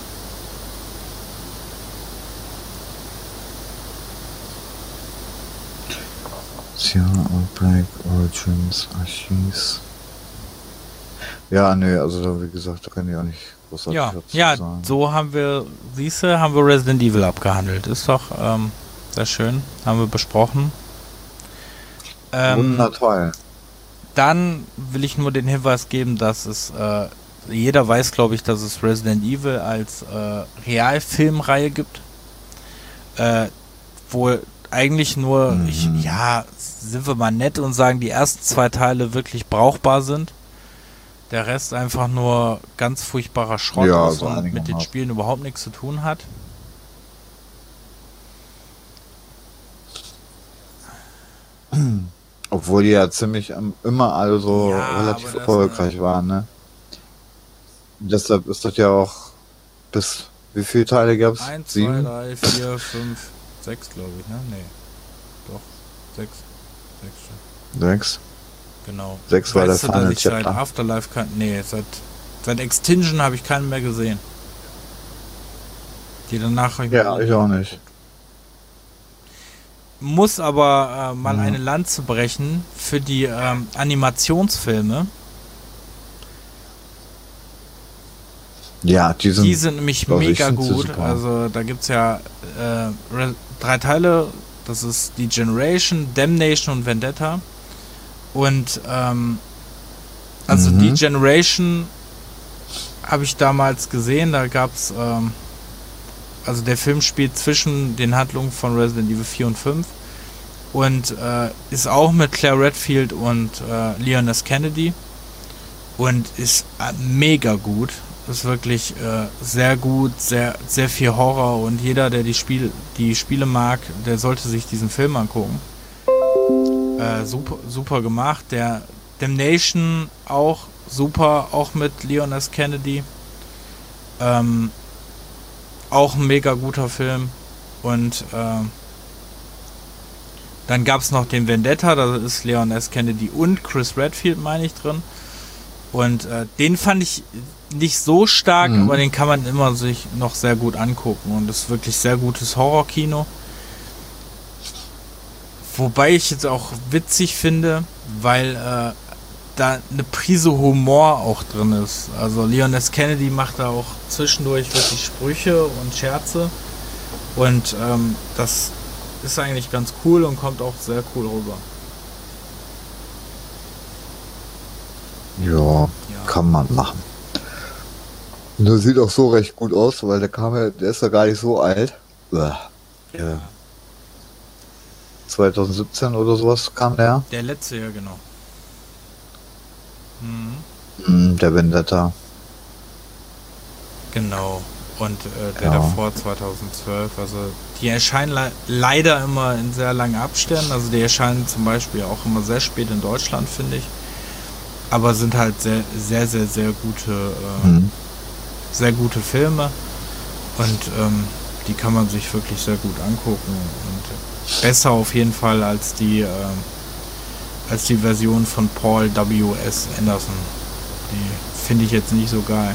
Tja, Outbreak, Origins, Archives. Ja, nee, also da, wie gesagt, da kann ich auch nicht großartig ja, dazu ja, sagen. So haben wir, siehste, haben wir Resident Evil abgehandelt. Ist doch ähm, sehr schön. Haben wir besprochen. Ähm, Wundertoll. Dann will ich nur den Hinweis geben, dass es, äh, jeder weiß, glaube ich, dass es Resident Evil als äh, Realfilmreihe gibt. Äh, wo eigentlich nur, Mhm. ich, ja, sind wir mal nett und sagen, die ersten zwei Teile wirklich brauchbar sind. Der Rest einfach nur ganz furchtbarer Schrott Ja, ist so und mit den einigermaßen. Spielen überhaupt nichts zu tun hat. Obwohl die ja ziemlich ähm, immer alle so Ja, relativ aber das, erfolgreich waren, ne? Deshalb ist das ja auch bis, wie viele Teile gab's? eins, zwei, Sieben? drei, vier, fünf, sechs, glaube ich, ne? Nee. Doch. Sechs. Sechs schon. Sechs? Genau. Sechs war der Weißt du, dass Final ich seit Chapter. Afterlife kein, nee, seit, seit Extinction habe ich keinen mehr gesehen. Die danach habe ich mir Ja, alle ich auch angeguckt. nicht. Muss aber äh, mal Ja. eine Lanze brechen für die ähm, Animationsfilme. Ja, die sind, Die sind nämlich also ich mega find sie gut. super. Also da gibt es ja äh, Re- drei Teile. Das ist die Generation, Damnation und Vendetta. Und ähm, also Mhm. die Generation habe ich damals gesehen. Da gab es, ähm, also der Film spielt zwischen den Handlungen von Resident Evil vier und fünf. Und äh, ist auch mit Claire Redfield und äh, Leon S. Kennedy. Und ist äh, mega gut. Ist wirklich äh, sehr gut, sehr, sehr viel Horror. Und jeder, der die, Spiel, die Spiele mag, der sollte sich diesen Film angucken. Äh, super, super gemacht. Der Damnation auch super, auch mit Leon S. Kennedy. Ähm, auch ein mega guter Film. Und äh, dann gab es noch den Vendetta, da ist Leon S. Kennedy und Chris Redfield, meine ich, drin. Und äh, den fand ich nicht so stark, Mhm. aber den kann man immer sich noch sehr gut angucken. Und das ist wirklich sehr gutes Horrorkino. Wobei ich jetzt auch witzig finde, weil äh, da eine Prise Humor auch drin ist. Also Leon S. Kennedy macht da auch zwischendurch wirklich Sprüche und Scherze. Und ähm, das ist eigentlich ganz cool und kommt auch sehr cool rüber. Ja, Ja. kann man machen. Und der sieht auch so recht gut aus, weil der kam ja, der ist ja gar nicht so alt. Uah. Ja. zwanzig siebzehn oder sowas kam der. Der letzte, ja genau. Mhm. Mhm, der Vendetta. Genau. Und äh, der Ja. davor zweitausendzwölf. Also die erscheinen le leider immer in sehr langen Abständen. Also die erscheinen zum Beispiel auch immer sehr spät in Deutschland, finde ich. Aber sind halt sehr, sehr, sehr, sehr gute, äh, Mhm. sehr gute Filme. Und ähm, die kann man sich wirklich sehr gut angucken. Und besser auf jeden Fall als die, ähm, als die Version von Paul W S. Anderson. Die finde ich jetzt nicht so geil.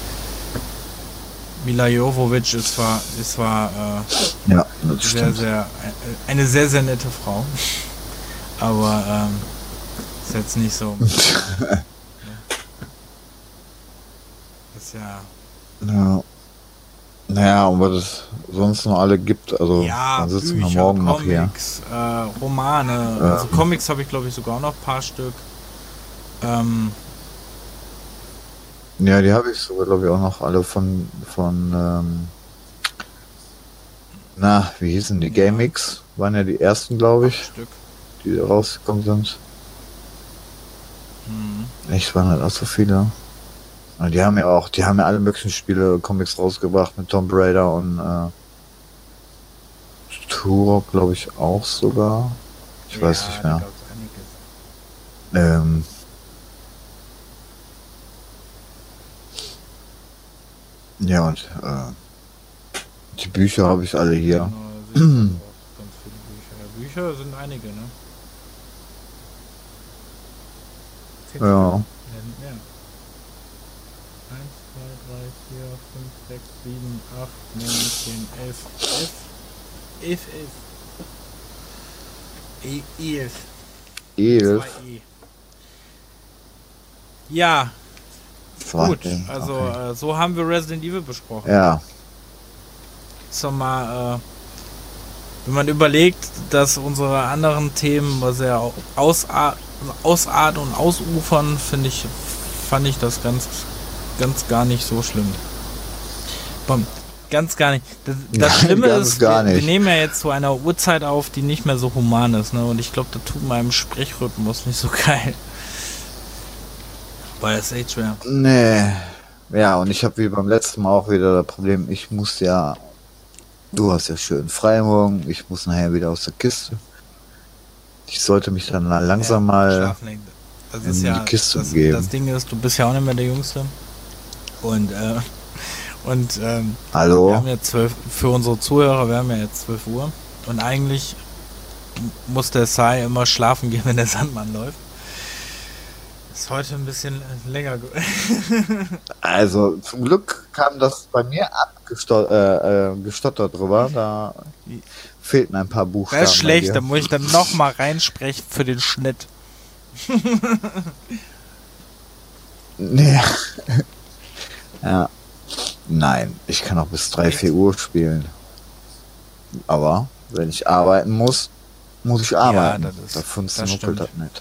Mila Jovovich ist zwar, ist zwar äh, Ja, das sehr, stimmt. sehr, äh, eine sehr, sehr nette Frau. Aber ähm, ist jetzt nicht so. Ne? Ist ja. Ja. Naja, und was es sonst noch alle gibt, also Ja, dann sitzen wir Bücher, morgen noch hier. Comics, äh, Romane. Ja. Also Comics habe ich glaube ich sogar auch noch ein paar Stück. Ähm, Ja, die habe ich sogar, glaube ich, auch noch alle von, von, ähm, na, wie hießen die? Ja. GameX waren ja die ersten, glaube ich, Stück. die da rausgekommen sind. Hm. Echt, waren halt auch so viele. Und die haben ja auch, die haben ja alle möglichen Spiele, Comics rausgebracht mit Tomb Raider und, äh, Turok, glaube ich, auch sogar. Ich weiß Ja, nicht da mehr. gab's einiges. Ähm, ja, und, äh, die Bücher habe ich alle hier. Genau, da sind auch ganz viele Bücher. Ja, Bücher sind einige, ne? Zehn Ja. Stück. Ja, nicht mehr. eins, zwei, drei, vier, fünf, sechs, sieben, acht, neun, zehn, elf, elf. elf, elf. E- elf. Elf. Zwei E. Ja, Zwei. gut. Also Okay. äh, so haben wir Resident Evil besprochen. Ja. Sag mal, äh, wenn man überlegt, dass unsere anderen Themen sehr ausar ausarten und ausufern, finde ich, fand ich das ganz, ganz gar nicht so schlimm. Bom. Ganz gar nicht. Das, das Nein, Schlimme ganz ist, gar wir, wir nicht. nehmen ja jetzt zu einer Uhrzeit auf, die nicht mehr so human ist, ne? Und ich glaube, das tut meinem Sprechrhythmus nicht so geil. Weil es echt schwer. Nee. Ja, und ich habe wie beim letzten Mal auch wieder das Problem, ich muss ja, du hast ja schön Freimorgen, ich muss nachher wieder aus der Kiste. Ich sollte mich dann langsam Ja, mal schlafen legen. Das in ist ja, die Kiste das, begeben. das Ding ist, du bist ja auch nicht mehr der Jüngste. Und, äh, und, ähm, Hallo? wir haben jetzt zwölf, für unsere Zuhörer, wir haben ja jetzt zwölf Uhr. Und eigentlich muss der Sai immer schlafen gehen, wenn der Sandmann läuft. Ist heute ein bisschen länger. Also zum Glück kam das bei mir abgestottert äh, äh, gestottert drüber. Da fehlten ein paar Buchstaben. Das ist schlecht, da muss ich dann nochmal reinsprechen für den Schnitt. Nee. Ja. Nein, ich kann auch bis drei, vier Uhr spielen. Aber wenn ich arbeiten muss, muss ich arbeiten. Ja, das ist, Davon das nuckelt stimmt. das nicht.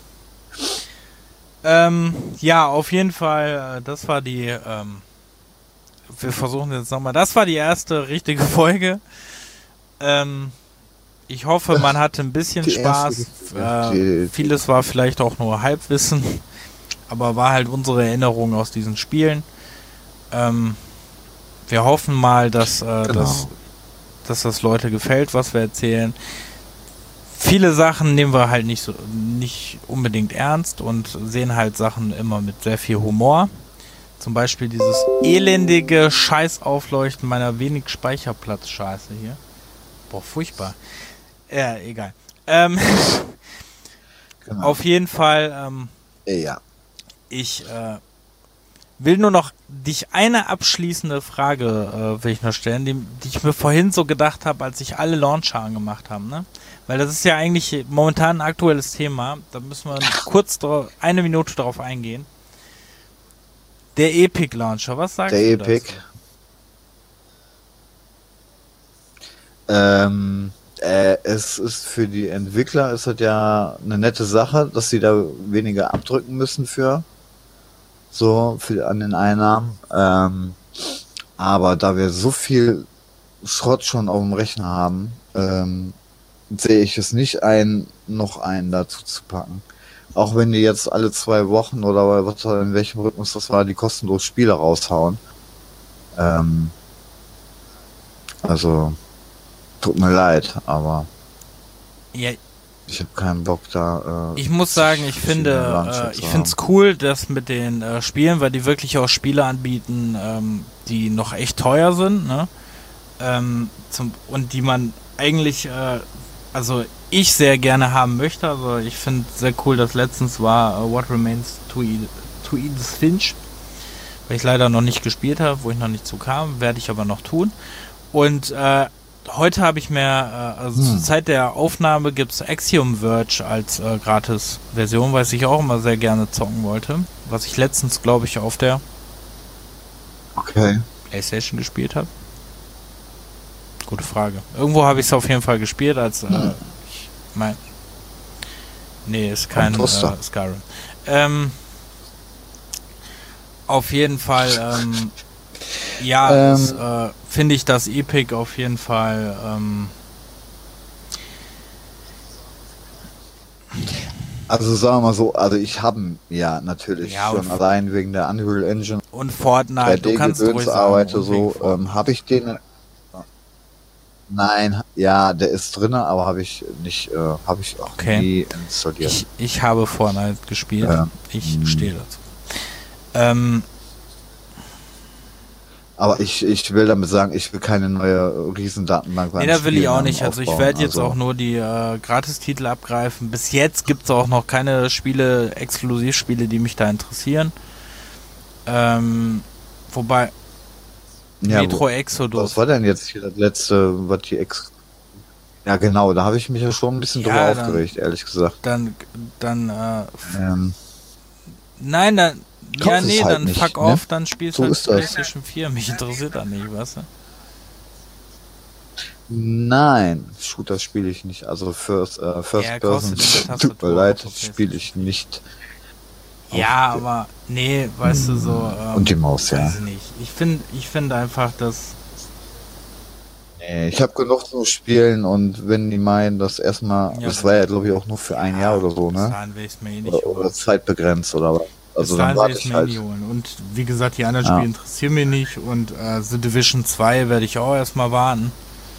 Ähm, ja, auf jeden Fall, äh, das war die, ähm, wir versuchen jetzt nochmal, das war die erste richtige Folge. Ähm, ich hoffe, man hatte ein bisschen Die Spaß. erste- Äh, die- vieles war vielleicht auch nur Halbwissen, aber war halt unsere Erinnerung aus diesen Spielen. Ähm, wir hoffen mal, dass, äh, Genau. dass, dass das Leute gefällt, was wir erzählen. Viele Sachen nehmen wir halt nicht so nicht unbedingt ernst und sehen halt Sachen immer mit sehr viel Humor. Zum Beispiel dieses elendige Scheißaufleuchten meiner wenig Speicherplatz-Scheiße hier. Boah, furchtbar. Ja, egal. Ähm, Genau. auf jeden Fall, ähm, Ja. ich äh, will nur noch dich eine abschließende Frage äh, will ich noch stellen, die, die ich mir vorhin so gedacht habe, als ich alle Launcher angemacht habe, ne? Weil das ist ja eigentlich momentan ein aktuelles Thema. Da müssen wir kurz drauf, eine Minute darauf eingehen. Der Epic Launcher, was sagst Der du Epic. dazu? Ähm, äh, es ist für die Entwickler ist das ja eine nette Sache, dass sie da weniger abdrücken müssen für so für an den Einnahmen. Ähm, aber da wir so viel Schrott schon auf dem Rechner haben, ähm, sehe ich es nicht ein, noch einen dazu zu packen. Auch wenn die jetzt alle zwei Wochen oder was in welchem Rhythmus das war, die kostenlos Spiele raushauen. Ähm, also tut mir leid, aber Ja, ich habe keinen Bock da. Äh, ich muss sagen, ich finde, Launcher äh, zu ich finde es haben. cool, dass mit den äh, Spielen, weil die wirklich auch Spiele anbieten, ähm, die noch echt teuer sind, ne? Ähm, zum, und die man eigentlich, äh, also ich sehr gerne haben möchte. Also ich finde sehr cool, dass letztens war uh, What Remains to Edith, to Edith Finch, weil ich leider noch nicht gespielt habe, wo ich noch nicht zu kam, werde ich aber noch tun. Und äh, heute habe ich mir, äh, also Hm. zur Zeit der Aufnahme gibt es Axiom Verge als äh, Gratis-Version, was ich auch immer sehr gerne zocken wollte. Was ich letztens, glaube ich, auf der Okay. PlayStation gespielt habe. Gute Frage. Irgendwo habe ich es auf jeden Fall gespielt, als äh, Hm. ich mein. Nee, ist kein äh, Toaster. Skyrim. Ähm, auf jeden Fall, ähm, ja, Ähm. es, äh, finde ich das Epic auf jeden Fall. Ähm, Also sagen wir mal so, also ich habe ja natürlich Ja, schon und- allein wegen der Unreal Engine und Fortnite, du kannst ruhig sagen. arbeite und so, wegen Fortnite. ähm, habe ich den. Nein, ja, der ist drinne, aber habe ich nicht, äh, habe ich auch Okay. nie installiert. Ich, ich habe Fortnite gespielt. Ja. Ich Hm. stehe dazu. Ähm, Aber ich, ich will damit sagen, ich will keine neue Riesendatenbank. nee, beim da will ich Spielen auch nicht. Also ich aufbauen. werde jetzt Also, auch nur die äh, Gratistitel abgreifen. Bis jetzt gibt es auch noch keine Spiele, Exklusivspiele, die mich da interessieren. Ähm, wobei ja, Metro wo- Exodus. Was war denn jetzt hier das letzte, was die Ex... Ja genau, da habe ich mich ja schon ein bisschen Ja, drüber dann- aufgeregt, ehrlich gesagt. Dann, dann, äh, Ähm, nein, dann, Kauf ja, es nee, halt dann nicht, fuck ne? off, dann spielst So du halt ist das. PlayStation vier. Mich interessiert das nicht, weißt du? Nein, Shooter spiele ich nicht. Also First, äh, First Ja, Person, kostet diese tut mir Tastatur leid, auf der spiele ich nicht. Ja, Auf- aber nee, weißt du so. Ähm, Und die Maus, ja. Weiß ich nicht. Ich finde, ich finde einfach, dass Nee, ich habe genug zu spielen und wenn die meinen, das erstmal, Ja, das war ja glaube ich auch nur für ein Jahr oder so, bis ne? dahin will ich es mir eh nicht Oder, oder holen. zeitbegrenzt oder was. Bis Also dann dahin will warte ich es ich mir eh nicht halt. holen. Und wie gesagt, die anderen Spiele Ja. interessieren mich nicht. Und äh, The Division zwei werde ich auch erstmal warten.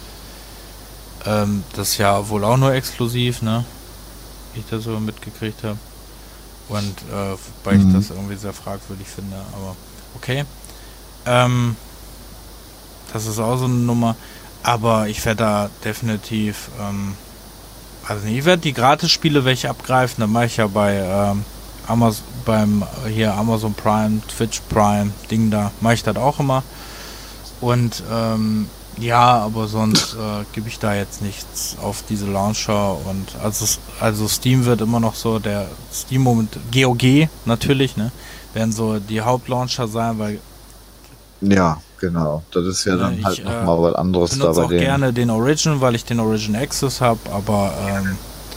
Ähm, das ist ja wohl auch nur exklusiv, ne? Wie ich das so mitgekriegt habe. Und äh, wobei ich Mhm. das irgendwie sehr fragwürdig finde, aber okay. Ähm, das ist auch so eine Nummer. Aber ich werde da definitiv, ähm, also ich werde die Gratis-Spiele welche abgreifen, dann mache ich ja bei ähm, Amazon, beim äh, hier Amazon Prime, Twitch Prime, Ding da, mache ich das auch immer. Und ähm, ja, aber sonst äh, gebe ich da jetzt nichts auf diese Launcher und also also Steam wird immer noch so der Steam Moment G O G natürlich, ne? Werden so die Hauptlauncher sein, weil Ja, genau. Das ist ja ne, dann ich halt äh, nochmal was anderes da benutze bei auch denen. gerne den Origin, weil ich den Origin Access habe, aber ähm,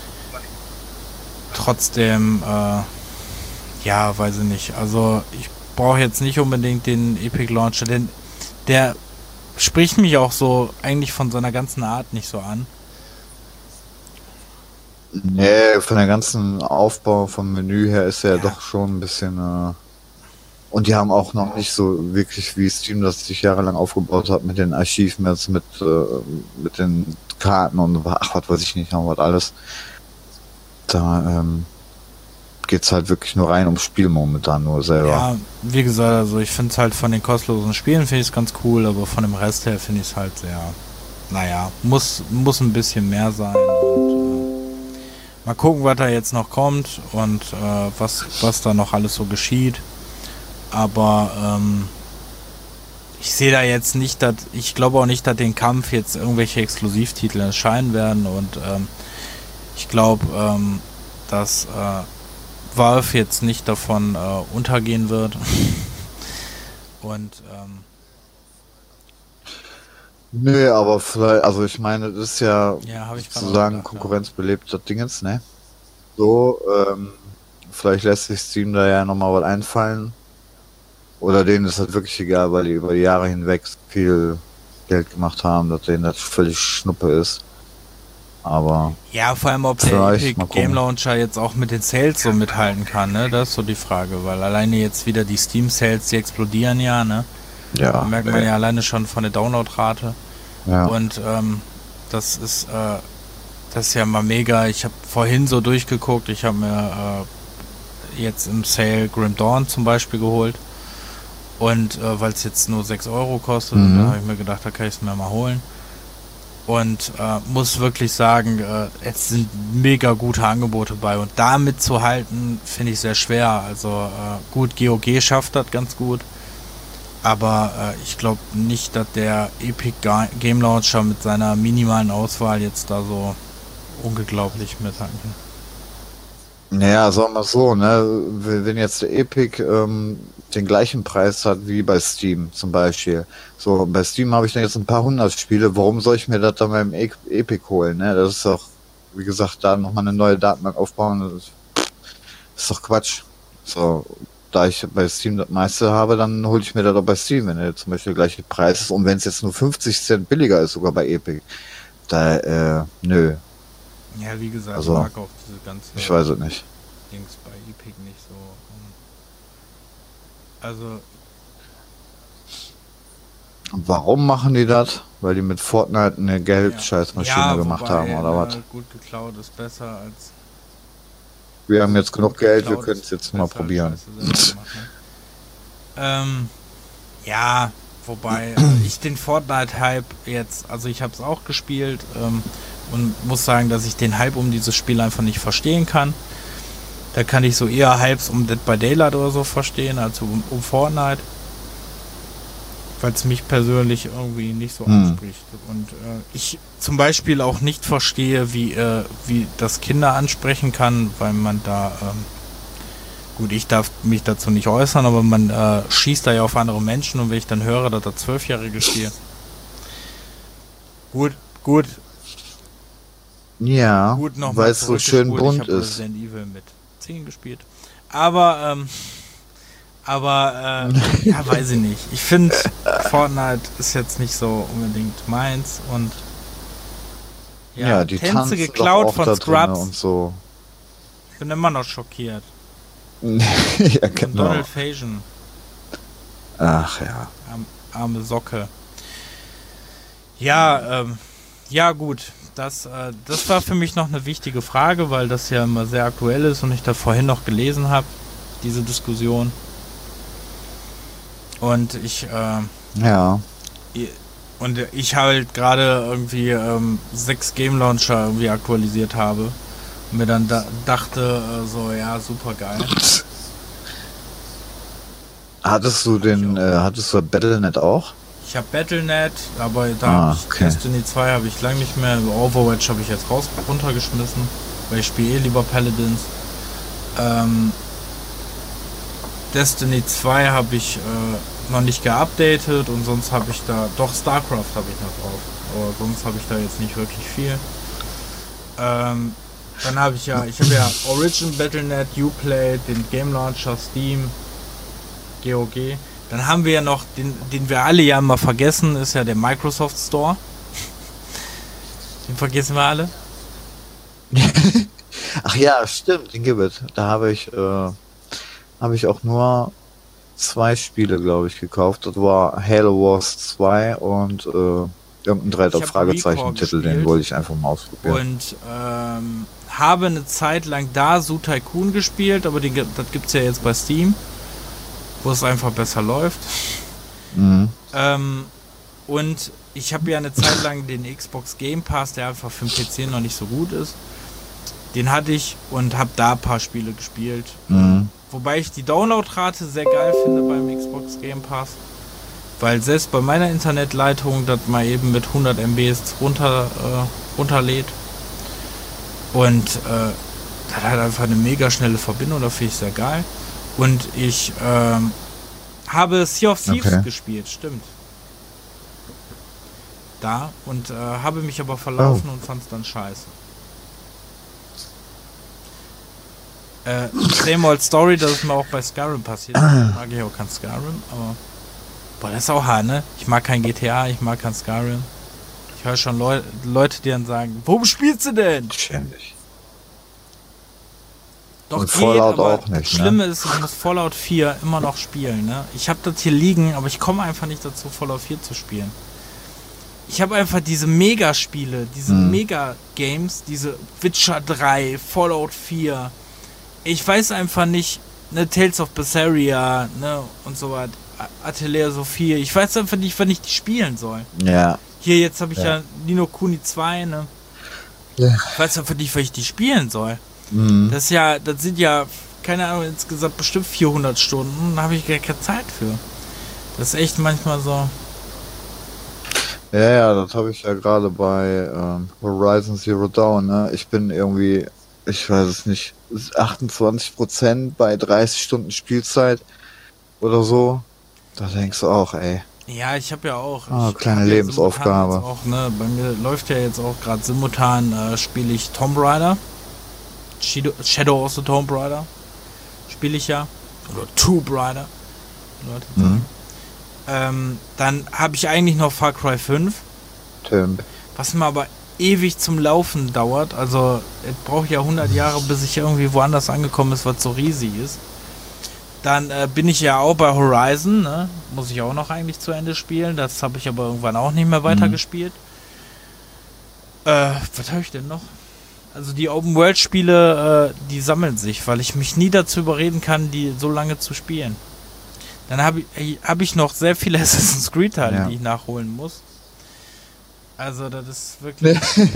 trotzdem äh, ja, weiß ich nicht. Also ich brauche jetzt nicht unbedingt den Epic Launcher, denn der spricht mich auch so eigentlich von seiner ganzen Art nicht so an. Nee, von der ganzen Aufbau vom Menü her ist er ja Ja, doch schon ein bisschen, äh, und die haben auch noch nicht so wirklich wie Steam das sich jahrelang aufgebaut hat mit den Achievements, mit, äh, mit den Karten und ach, was weiß ich nicht noch, was alles. Da ähm, geht's halt wirklich nur rein ums Spiel momentan nur selber. ja, wie gesagt, also ich finde es halt von den kostenlosen Spielen finde ich es ganz cool, aber von dem Rest her finde ich es halt sehr, naja, muss, muss ein bisschen mehr sein und äh, mal gucken, was da jetzt noch kommt und äh, was, was da noch alles so geschieht. Aber ähm, ich sehe da jetzt nicht, dass ich glaube auch nicht, dass den Kampf jetzt irgendwelche Exklusivtitel erscheinen werden und ähm, ich glaube, ähm, dass äh, Valve jetzt nicht davon äh, untergehen wird. Und ähm, Nö, aber vielleicht, also ich meine, das ist ja ja, habe ich gerade auch sozusagen gedacht, ja. konkurrenzbelebter Dingens, ne? So, ähm, vielleicht lässt sich Steam da ja nochmal was einfallen. Oder denen ist das wirklich egal, weil die über die Jahre hinweg so viel Geld gemacht haben, dass denen das völlig Schnuppe ist. Aber Ja, vor allem, ob der vielleicht Epic mal Game gucken. Launcher jetzt auch mit den Sales so mithalten kann, ne? Das ist so die Frage, weil alleine jetzt wieder die Steam Sales, die explodieren ja, ne? Da Ja, merkt man nee. ja alleine schon von der Downloadrate. Ja. Und ähm, das ist äh, das ist ja mal mega. Ich habe vorhin so durchgeguckt, ich habe mir äh, jetzt im Sale Grim Dawn zum Beispiel geholt. Und äh, weil es jetzt nur sechs Euro kostet, da Mhm. habe ich mir gedacht, da kann ich es mir mal holen. Und äh, muss wirklich sagen, äh, es sind mega gute Angebote bei. Und da mitzuhalten, finde ich sehr schwer. Also äh, gut, G O G schafft das ganz gut. Aber äh, ich glaube nicht, dass der Epic Ga- Game Launcher mit seiner minimalen Auswahl jetzt da so unglaublich mithalten kann. Naja, sagen wir so, ne? Wenn jetzt der Epic ähm, den gleichen Preis hat wie bei Steam zum Beispiel. So, bei Steam habe ich dann jetzt ein paar hundert Spiele. Warum soll ich mir das dann beim E- Epic holen? Ne? Das ist doch, wie gesagt, da nochmal eine neue Datenbank aufbauen. Das ist, ist doch Quatsch. So, da ich bei Steam das meiste habe, dann hole ich mir das doch bei Steam, wenn der zum Beispiel der gleiche Preis ist. Und wenn es jetzt nur fünfzig Cent billiger ist, sogar bei Epic, da, äh, nö. Ja, wie gesagt, ich Also, mag auch diese ganze ich weiß es nicht. Dings bei Epic nicht so. ähm, Also, Und warum machen die das? Weil die mit Fortnite eine ja. Geldscheißmaschine Ja, gemacht wobei, haben, oder was? ne, gut geklaut ist besser als. Wir haben jetzt genug Gut Geld, wir geklaut können es ist jetzt mal besser als probieren. Scheiße selber gemacht, ne? Ähm, ja, wobei äh, ich den Fortnite-Hype jetzt, also ich habe es auch gespielt ähm, und muss sagen, dass ich den Hype um dieses Spiel einfach nicht verstehen kann. Da kann ich so eher Hypes um Dead by Daylight oder so verstehen, als um, um Fortnite. Weil es mich persönlich irgendwie nicht so Hm. anspricht. Und äh, ich zum Beispiel auch nicht verstehe, wie, äh, wie das Kinder ansprechen kann, weil man da, ähm, gut, ich darf mich dazu nicht äußern, aber man äh, schießt da ja auf andere Menschen und wenn ich dann höre, dass da Zwölfjährige spielen. Gut, gut, Ja, gut nochmal weil es so schön zurückgespult. Ich bunt habe ist. Resident Evil mit zehn gespielt. Aber, ähm, Aber, äh, ja, weiß ich nicht. Ich finde, Fortnite ist jetzt nicht so unbedingt meins und ja, ja die Tänze tanzen geklaut doch auch von da drinnen Scrubs. und so. Ich bin immer noch schockiert. Ja, Und genau. Donald Faison. Ach ja. Arm, arme Socke. Ja, ähm, ja gut. Das, äh, das war für mich noch eine wichtige Frage, weil das ja immer sehr aktuell ist und ich da vorhin noch gelesen habe, diese Diskussion. Und ich, äh, Ja. und ich halt gerade irgendwie ähm, sechs Game Launcher irgendwie aktualisiert habe und mir dann da, dachte, äh, so, ja, super geil. Hattest du den, äh, hattest du Battle Punkt net auch? Ich habe Battle Punkt net, aber da Ah, habe ich okay. Destiny zwei habe ich lange nicht mehr. Overwatch habe ich jetzt raus runtergeschmissen, weil ich spiele eh lieber Paladins. Ähm, Destiny zwei habe ich äh, noch nicht geupdatet und sonst habe ich da, doch StarCraft habe ich noch drauf, aber sonst habe ich da jetzt nicht wirklich viel. Ähm, dann habe ich ja, ich habe ja Origin, Battle Punkt net, Uplay, den Game Launcher, Steam, G O G. Dann haben wir ja noch, den, den wir alle ja immer vergessen, ist ja der Microsoft Store. Den vergessen wir alle. Ach ja, stimmt, den gibt es. Da habe ich, äh, habe ich auch nur zwei Spiele, glaube ich, gekauft. Das war Halo Wars zwei und äh, irgendein drei Ich hab Fragezeichen-Titel, Recore den gespielt. wollte ich einfach mal ausprobieren. Und ähm, habe eine Zeit lang da Zoo Tycoon gespielt, aber den, das gibt es ja jetzt bei Steam, wo es einfach besser läuft. Mhm. Ähm, und ich habe ja eine Zeit lang den Xbox Game Pass, der einfach für den P C noch nicht so gut ist. Den hatte ich und habe da ein paar Spiele gespielt. Mhm. Wobei ich die Downloadrate sehr geil finde beim Xbox Game Pass. Weil selbst bei meiner Internetleitung das mal eben mit hundert Megabyte runter, äh, runterlädt. Und äh, das hat einfach eine mega schnelle Verbindung, da finde ich sehr geil. Und ich ähm, habe Sea of Thieves Okay. gespielt, stimmt. Da und äh, habe mich aber verlaufen Oh. und fand es dann scheiße. Äh, same old story, das ist mir auch bei Skyrim passiert. Mag ich auch kein Skyrim, aber boah, das ist auch hart, ne? Ich mag kein G T A, ich mag kein Skyrim. Ich höre schon Leu Leute, die dann sagen, warum spielst du denn? Ständig. Doch Und geht, Fallout aber auch nicht, das Schlimme ist, ich muss Fallout vier immer noch spielen, ne? Ich habe das hier liegen, aber ich komme einfach nicht dazu, Fallout vier zu spielen. Ich habe einfach diese Mega-Spiele, diese Hm. Mega-Games, diese Witcher drei, Fallout vier. Ich weiß einfach nicht, ne, Tales of Berseria, ne, und so was, A- Atelier Sophie. Ich weiß einfach nicht, wann ich die spielen soll. Ja. Hier, jetzt habe ich Ja. ja Ni no Kuni zwei, ne? Ja. Ich weiß einfach nicht, wann ich die spielen soll. Mhm. Das ist ja, das sind ja, keine Ahnung, insgesamt bestimmt vierhundert Stunden, da habe ich gar keine Zeit für. Das ist echt manchmal so. Ja, ja, das habe ich ja gerade bei ähm, Horizon Zero Dawn, ne? Ich bin irgendwie, ich weiß es nicht, achtundzwanzig Prozent bei dreißig Stunden Spielzeit oder so. Da denkst du auch, ey. Ja, ich habe ja auch. Ah, ich kleine hab ja Lebensaufgabe. simultan jetzt Auch, ne, bei mir läuft ja jetzt auch gerade simultan, äh, spiele ich Tomb Raider. Shadow, Shadow of the Tomb Raider. Spiele ich ja. Oder Tomb Raider. Leute sagen. Mhm. Ähm, dann habe ich eigentlich noch Far Cry fünf. Tim. Was mir aber ewig zum Laufen dauert. Also, es braucht ja hundert Jahre, bis ich irgendwie woanders angekommen ist, was so riesig ist. Dann äh, bin ich ja auch bei Horizon, ne? Muss ich auch noch eigentlich zu Ende spielen. Das habe ich aber irgendwann auch nicht mehr weitergespielt. Äh, was habe ich denn noch? Also die Open-World-Spiele, äh, die sammeln sich, weil ich mich nie dazu überreden kann, die so lange zu spielen. Dann habe ich, hab ich noch sehr viele Assassin's Creed-Teile, Ja. die ich nachholen muss. Also das ist wirklich...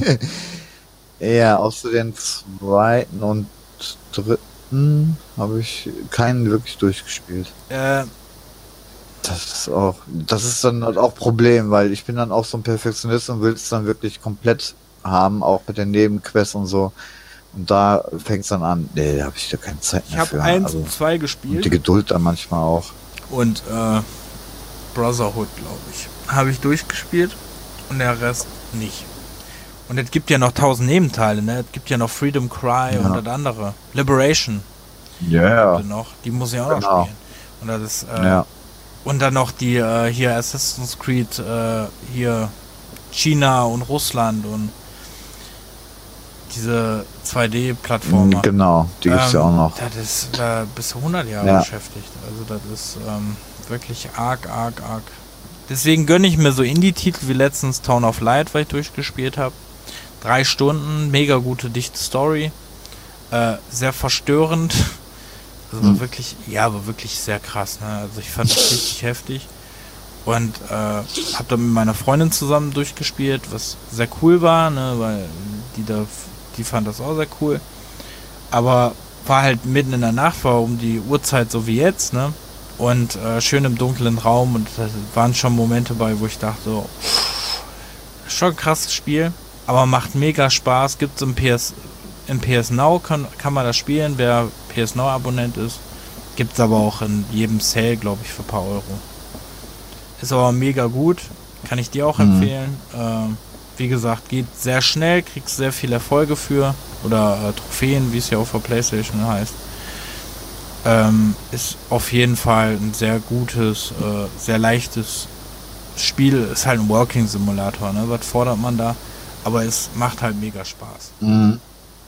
Ja, außer den zweiten und dritten habe ich keinen wirklich durchgespielt. äh, Das ist auch, das ist dann halt auch Problem, weil ich bin dann auch so ein Perfektionist und will es dann wirklich komplett haben, auch mit den Nebenquests und so. Und da fängt es dann an. Nee, da habe ich da keine Zeit ich mehr habe für. eins Also, und zwei und gespielt. die Geduld dann manchmal auch. Und äh, Brotherhood, glaube ich, habe ich durchgespielt und der Rest nicht. Und es gibt ja noch tausend Nebenteile, ne? Es gibt ja noch Freedom Cry Ja. und das andere. Liberation Ja, gibt es noch. Die muss ich auch noch Genau. spielen. Und das ist, äh, Ja. und dann noch die äh, hier Assassin's Creed, äh, hier China und Russland und diese zwei D-Plattformer. Genau, die gibt's ja auch noch. Das ist äh, bis zu hundert Jahre Ja. beschäftigt. Also das ist ähm, wirklich arg, arg, arg. Deswegen gönne ich mir so Indie-Titel wie letztens Town of Light, weil ich durchgespielt habe. Drei Stunden, mega gute, dichte Story. Äh, sehr verstörend. Also war Hm. wirklich, ja, war wirklich sehr krass. Ne? Also ich fand das richtig heftig. Und äh, habe dann mit meiner Freundin zusammen durchgespielt, was sehr cool war, ne? Weil die da, die fand das auch sehr cool. Aber war halt mitten in der Nacht, war um die Uhrzeit so wie jetzt, ne? Und äh, schön im dunklen Raum und da waren schon Momente bei, wo ich dachte, so, pff, schon ein krasses Spiel, aber macht mega Spaß. Gibt's im P S, im P S Now kann, kann man das spielen, wer P S Now Abonnent ist. Gibt's aber auch in jedem Sale, glaube ich, für ein paar Euro. Ist aber mega gut, kann ich dir auch Mhm. empfehlen. Ähm, wie gesagt, geht sehr schnell, kriegst sehr viele Erfolge für oder äh, Trophäen, wie es ja auch für PlayStation heißt. Ähm, ist auf jeden Fall ein sehr gutes, äh, sehr leichtes Spiel. Ist halt ein Walking Simulator, ne? Was fordert man da? Aber es macht halt mega Spaß. Mhm.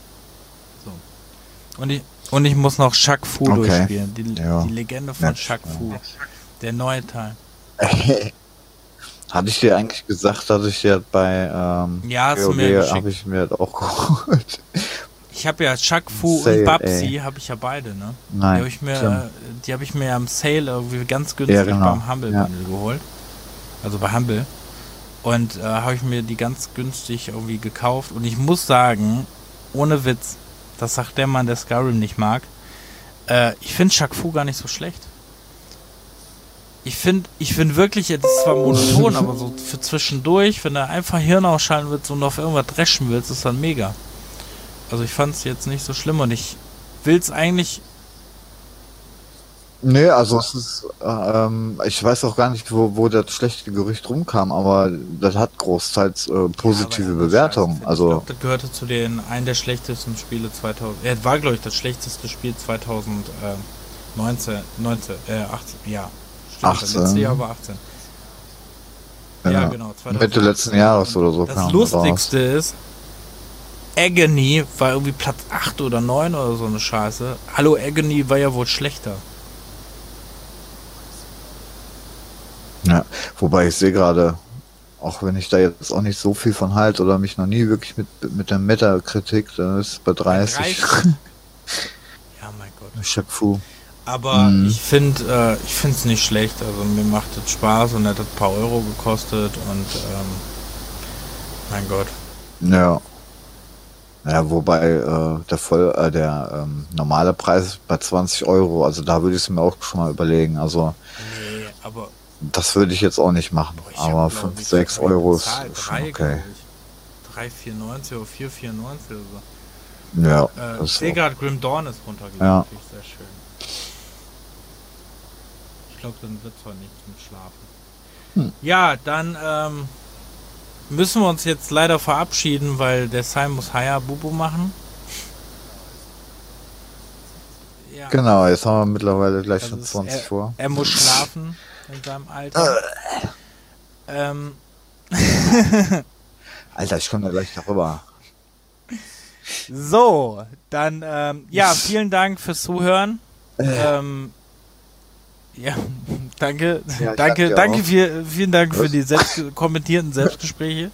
So. Und ich, und ich muss noch Shaq Fu Okay. durchspielen. Die, Ja. die Legende von Nett. Shaq Fu. Der neue Teil. Hatte ich dir eigentlich gesagt, dass ich dir bei ähm, Ja, hast du mir WoW geschickt. habe ich mir das auch geholt. Ich habe ja Shaq Fu Sale, und Babsi, ey. habe ich ja beide, ne? Die Nein. habe ich mir, stimmt. äh, die habe ich mir am Sale irgendwie ganz günstig Ja, genau. beim Humble Ja. Bundle geholt. Also bei Humble. Und äh, habe ich mir die ganz günstig irgendwie gekauft. Und ich muss sagen, ohne Witz, das sagt der Mann, der Skyrim nicht mag, äh, ich finde Shaq Fu gar nicht so schlecht. Ich finde ich find wirklich, es ist zwar monoton, aber so für zwischendurch, wenn du einfach Hirn ausschalten willst und auf irgendwas dreschen willst, ist dann mega. Also ich fand es jetzt nicht so schlimm und ich will es eigentlich. Nee, also es ist, äh, ähm, ich weiß auch gar nicht, wo, wo das schlechte Gerücht rumkam, aber das hat großteils äh, positive Ja, aber Bewertungen. Scheiße, Also ich glaube, das gehörte zu den einen der schlechtesten Spiele zweitausend. Er war, glaube ich, das schlechteste Spiel zweitausendneunzehn, neunzehn, äh, achtzehn, ja. Stimmt, das achtzehn. letzte Jahr war achtzehn. Ja, ja, genau. Mitte letzten Jahres oder so Das kam Lustigste ist, Agony war irgendwie Platz acht oder neun oder so eine Scheiße. Hallo, Agony war ja wohl schlechter. Ja, wobei ich sehe gerade, auch wenn ich da jetzt auch nicht so viel von halte oder mich noch nie wirklich mit, mit der Metakritik, dann ist es bei dreißig. Ja, mein Gott. Shaq Fu. Aber Mhm. ich finde äh, ich finde es nicht schlecht. Also mir macht es Spaß und er hat ein paar Euro gekostet und ähm, mein Gott. Ja. Ja, wobei äh, der voll äh, der ähm, normale Preis ist bei zwanzig Euro, also da würde ich es mir auch schon mal überlegen. Also Nee, aber das würde ich jetzt auch nicht machen. boah, ich Aber hab, glaub, fünf, ich sechs hab Euro ist bezahlt, schon drei, okay. glaub ich. drei vierundneunzig oder vier vierundneunzig oder so. Ja, Äh, das ich ist sehe auch, gerade, Grim Dawn ist runtergegangen. Ja. Natürlich sehr schön. Ich glaube, dann wird es heute nichts mit Schlafen. Hm. Ja, dann ähm, müssen wir uns jetzt leider verabschieden, weil der Sai muss Hayabubu machen. Ja, genau, jetzt haben wir mittlerweile gleich das schon ist- zwanzig vor. er muss schlafen in seinem Alter. ähm, Alter, ich komme da gleich darüber. So, dann, ähm, ja, vielen Dank fürs Zuhören. Ähm, ja, danke, Ja, ich danke, danke dir danke, auch. viel, vielen Dank für Was? die selbst kommentierten Selbstgespräche.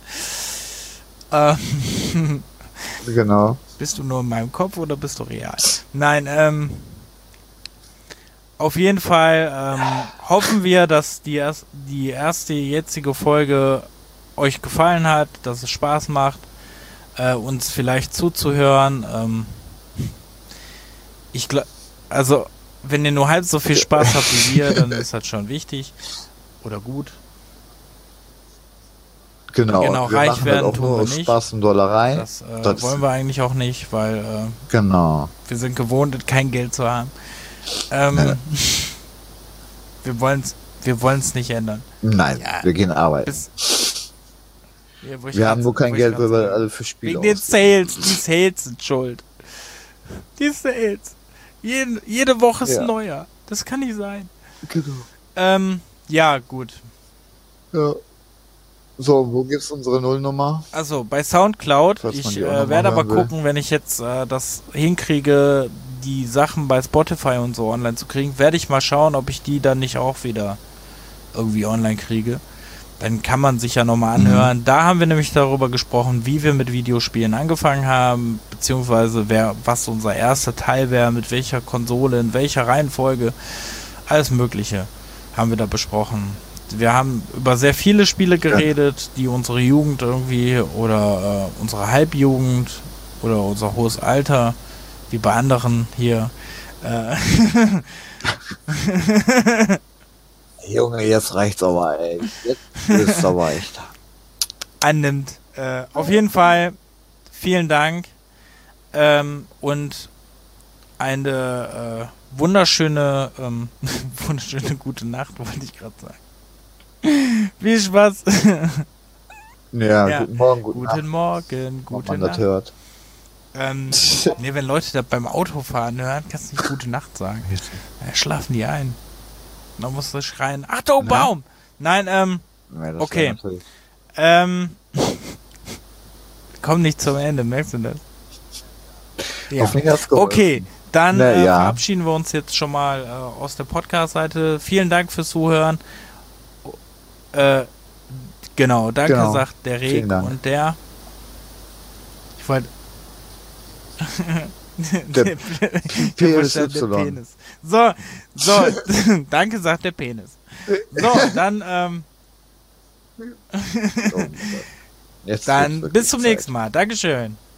Ähm, Genau. bist du nur in meinem Kopf oder bist du real? Nein, ähm, auf jeden Fall ähm, hoffen wir, dass die, erst, die erste jetzige Folge euch gefallen hat, dass es Spaß macht, äh, uns vielleicht zuzuhören. Ähm, ich glaube, also wenn ihr nur halb so viel Spaß habt wie wir, dann ist das schon wichtig oder gut. Genau, Genau, wir reich machen werden das auch tun nur wir aus nicht. Spaß und Dollerei. Das äh, Das- wollen wir eigentlich auch nicht, weil äh, Genau. wir sind gewohnt, kein Geld zu haben. Ähm, Ja. wir wollen es wir wollen's nicht ändern. Nein, Ja. wir gehen arbeiten. Bis, Ja, wo ich Wir grad- haben nur kein wo ich Geld, grad weil wir sage. alle für Spiele Wegen den ausgeben. Sales. Die Sales sind schuld. Die Sales. Jeden, jede Woche ist Ja. ein neuer. Das kann nicht sein. Genau. Ähm, ja, gut. Ja. So, wo gibt's unsere Nullnummer? Also bei Soundcloud, Falls man ich die auch äh, noch werde mal aber hören will. gucken, wenn ich jetzt äh, das hinkriege, die Sachen bei Spotify und so online zu kriegen, werde ich mal schauen, ob ich die dann nicht auch wieder irgendwie online kriege. Dann kann man sich ja nochmal anhören. Mhm. Da haben wir nämlich darüber gesprochen, wie wir mit Videospielen angefangen haben, beziehungsweise wer, was unser erster Teil wäre, mit welcher Konsole, in welcher Reihenfolge, alles Mögliche haben wir da besprochen. Wir haben über sehr viele Spiele geredet, die unsere Jugend irgendwie oder äh, unsere Halbjugend oder unser hohes Alter, wie bei anderen hier, äh Junge, jetzt reicht's aber, ey. Jetzt ist es aber echt. annimmt. Äh, auf jeden Fall vielen Dank ähm, und eine äh, wunderschöne, ähm, wunderschöne gute Nacht, wollte ich gerade sagen. Viel Spaß. Ja, Ja. guten Morgen, guten, Guten Nacht, Morgen, ob gute man Nacht. das hört. Ähm, nee, wenn Leute das beim Autofahren hören, kannst du nicht gute Nacht sagen. Ja, schlafen die ein. Dann musst du schreien, Achtung, Na? Baum! Nein, ähm, Ja, das okay. wär natürlich- ähm, komm nicht zum Ende, merkst du das? Ja. Auf mich hat's geholfen. Okay, dann Na, äh, ja. verabschieden wir uns jetzt schon mal äh, aus der Podcast-Seite. Vielen Dank fürs Zuhören. Äh, genau, danke, Genau. sagt der Reg Vielen Dank. und der. Ich wollte. Der der P S Buchstabe, der Y. Penis. So, so, danke, sagt der Penis. So, dann, ähm, Oh, Jetzt dann wird's bis zum wirklich nächsten Mal. Dankeschön.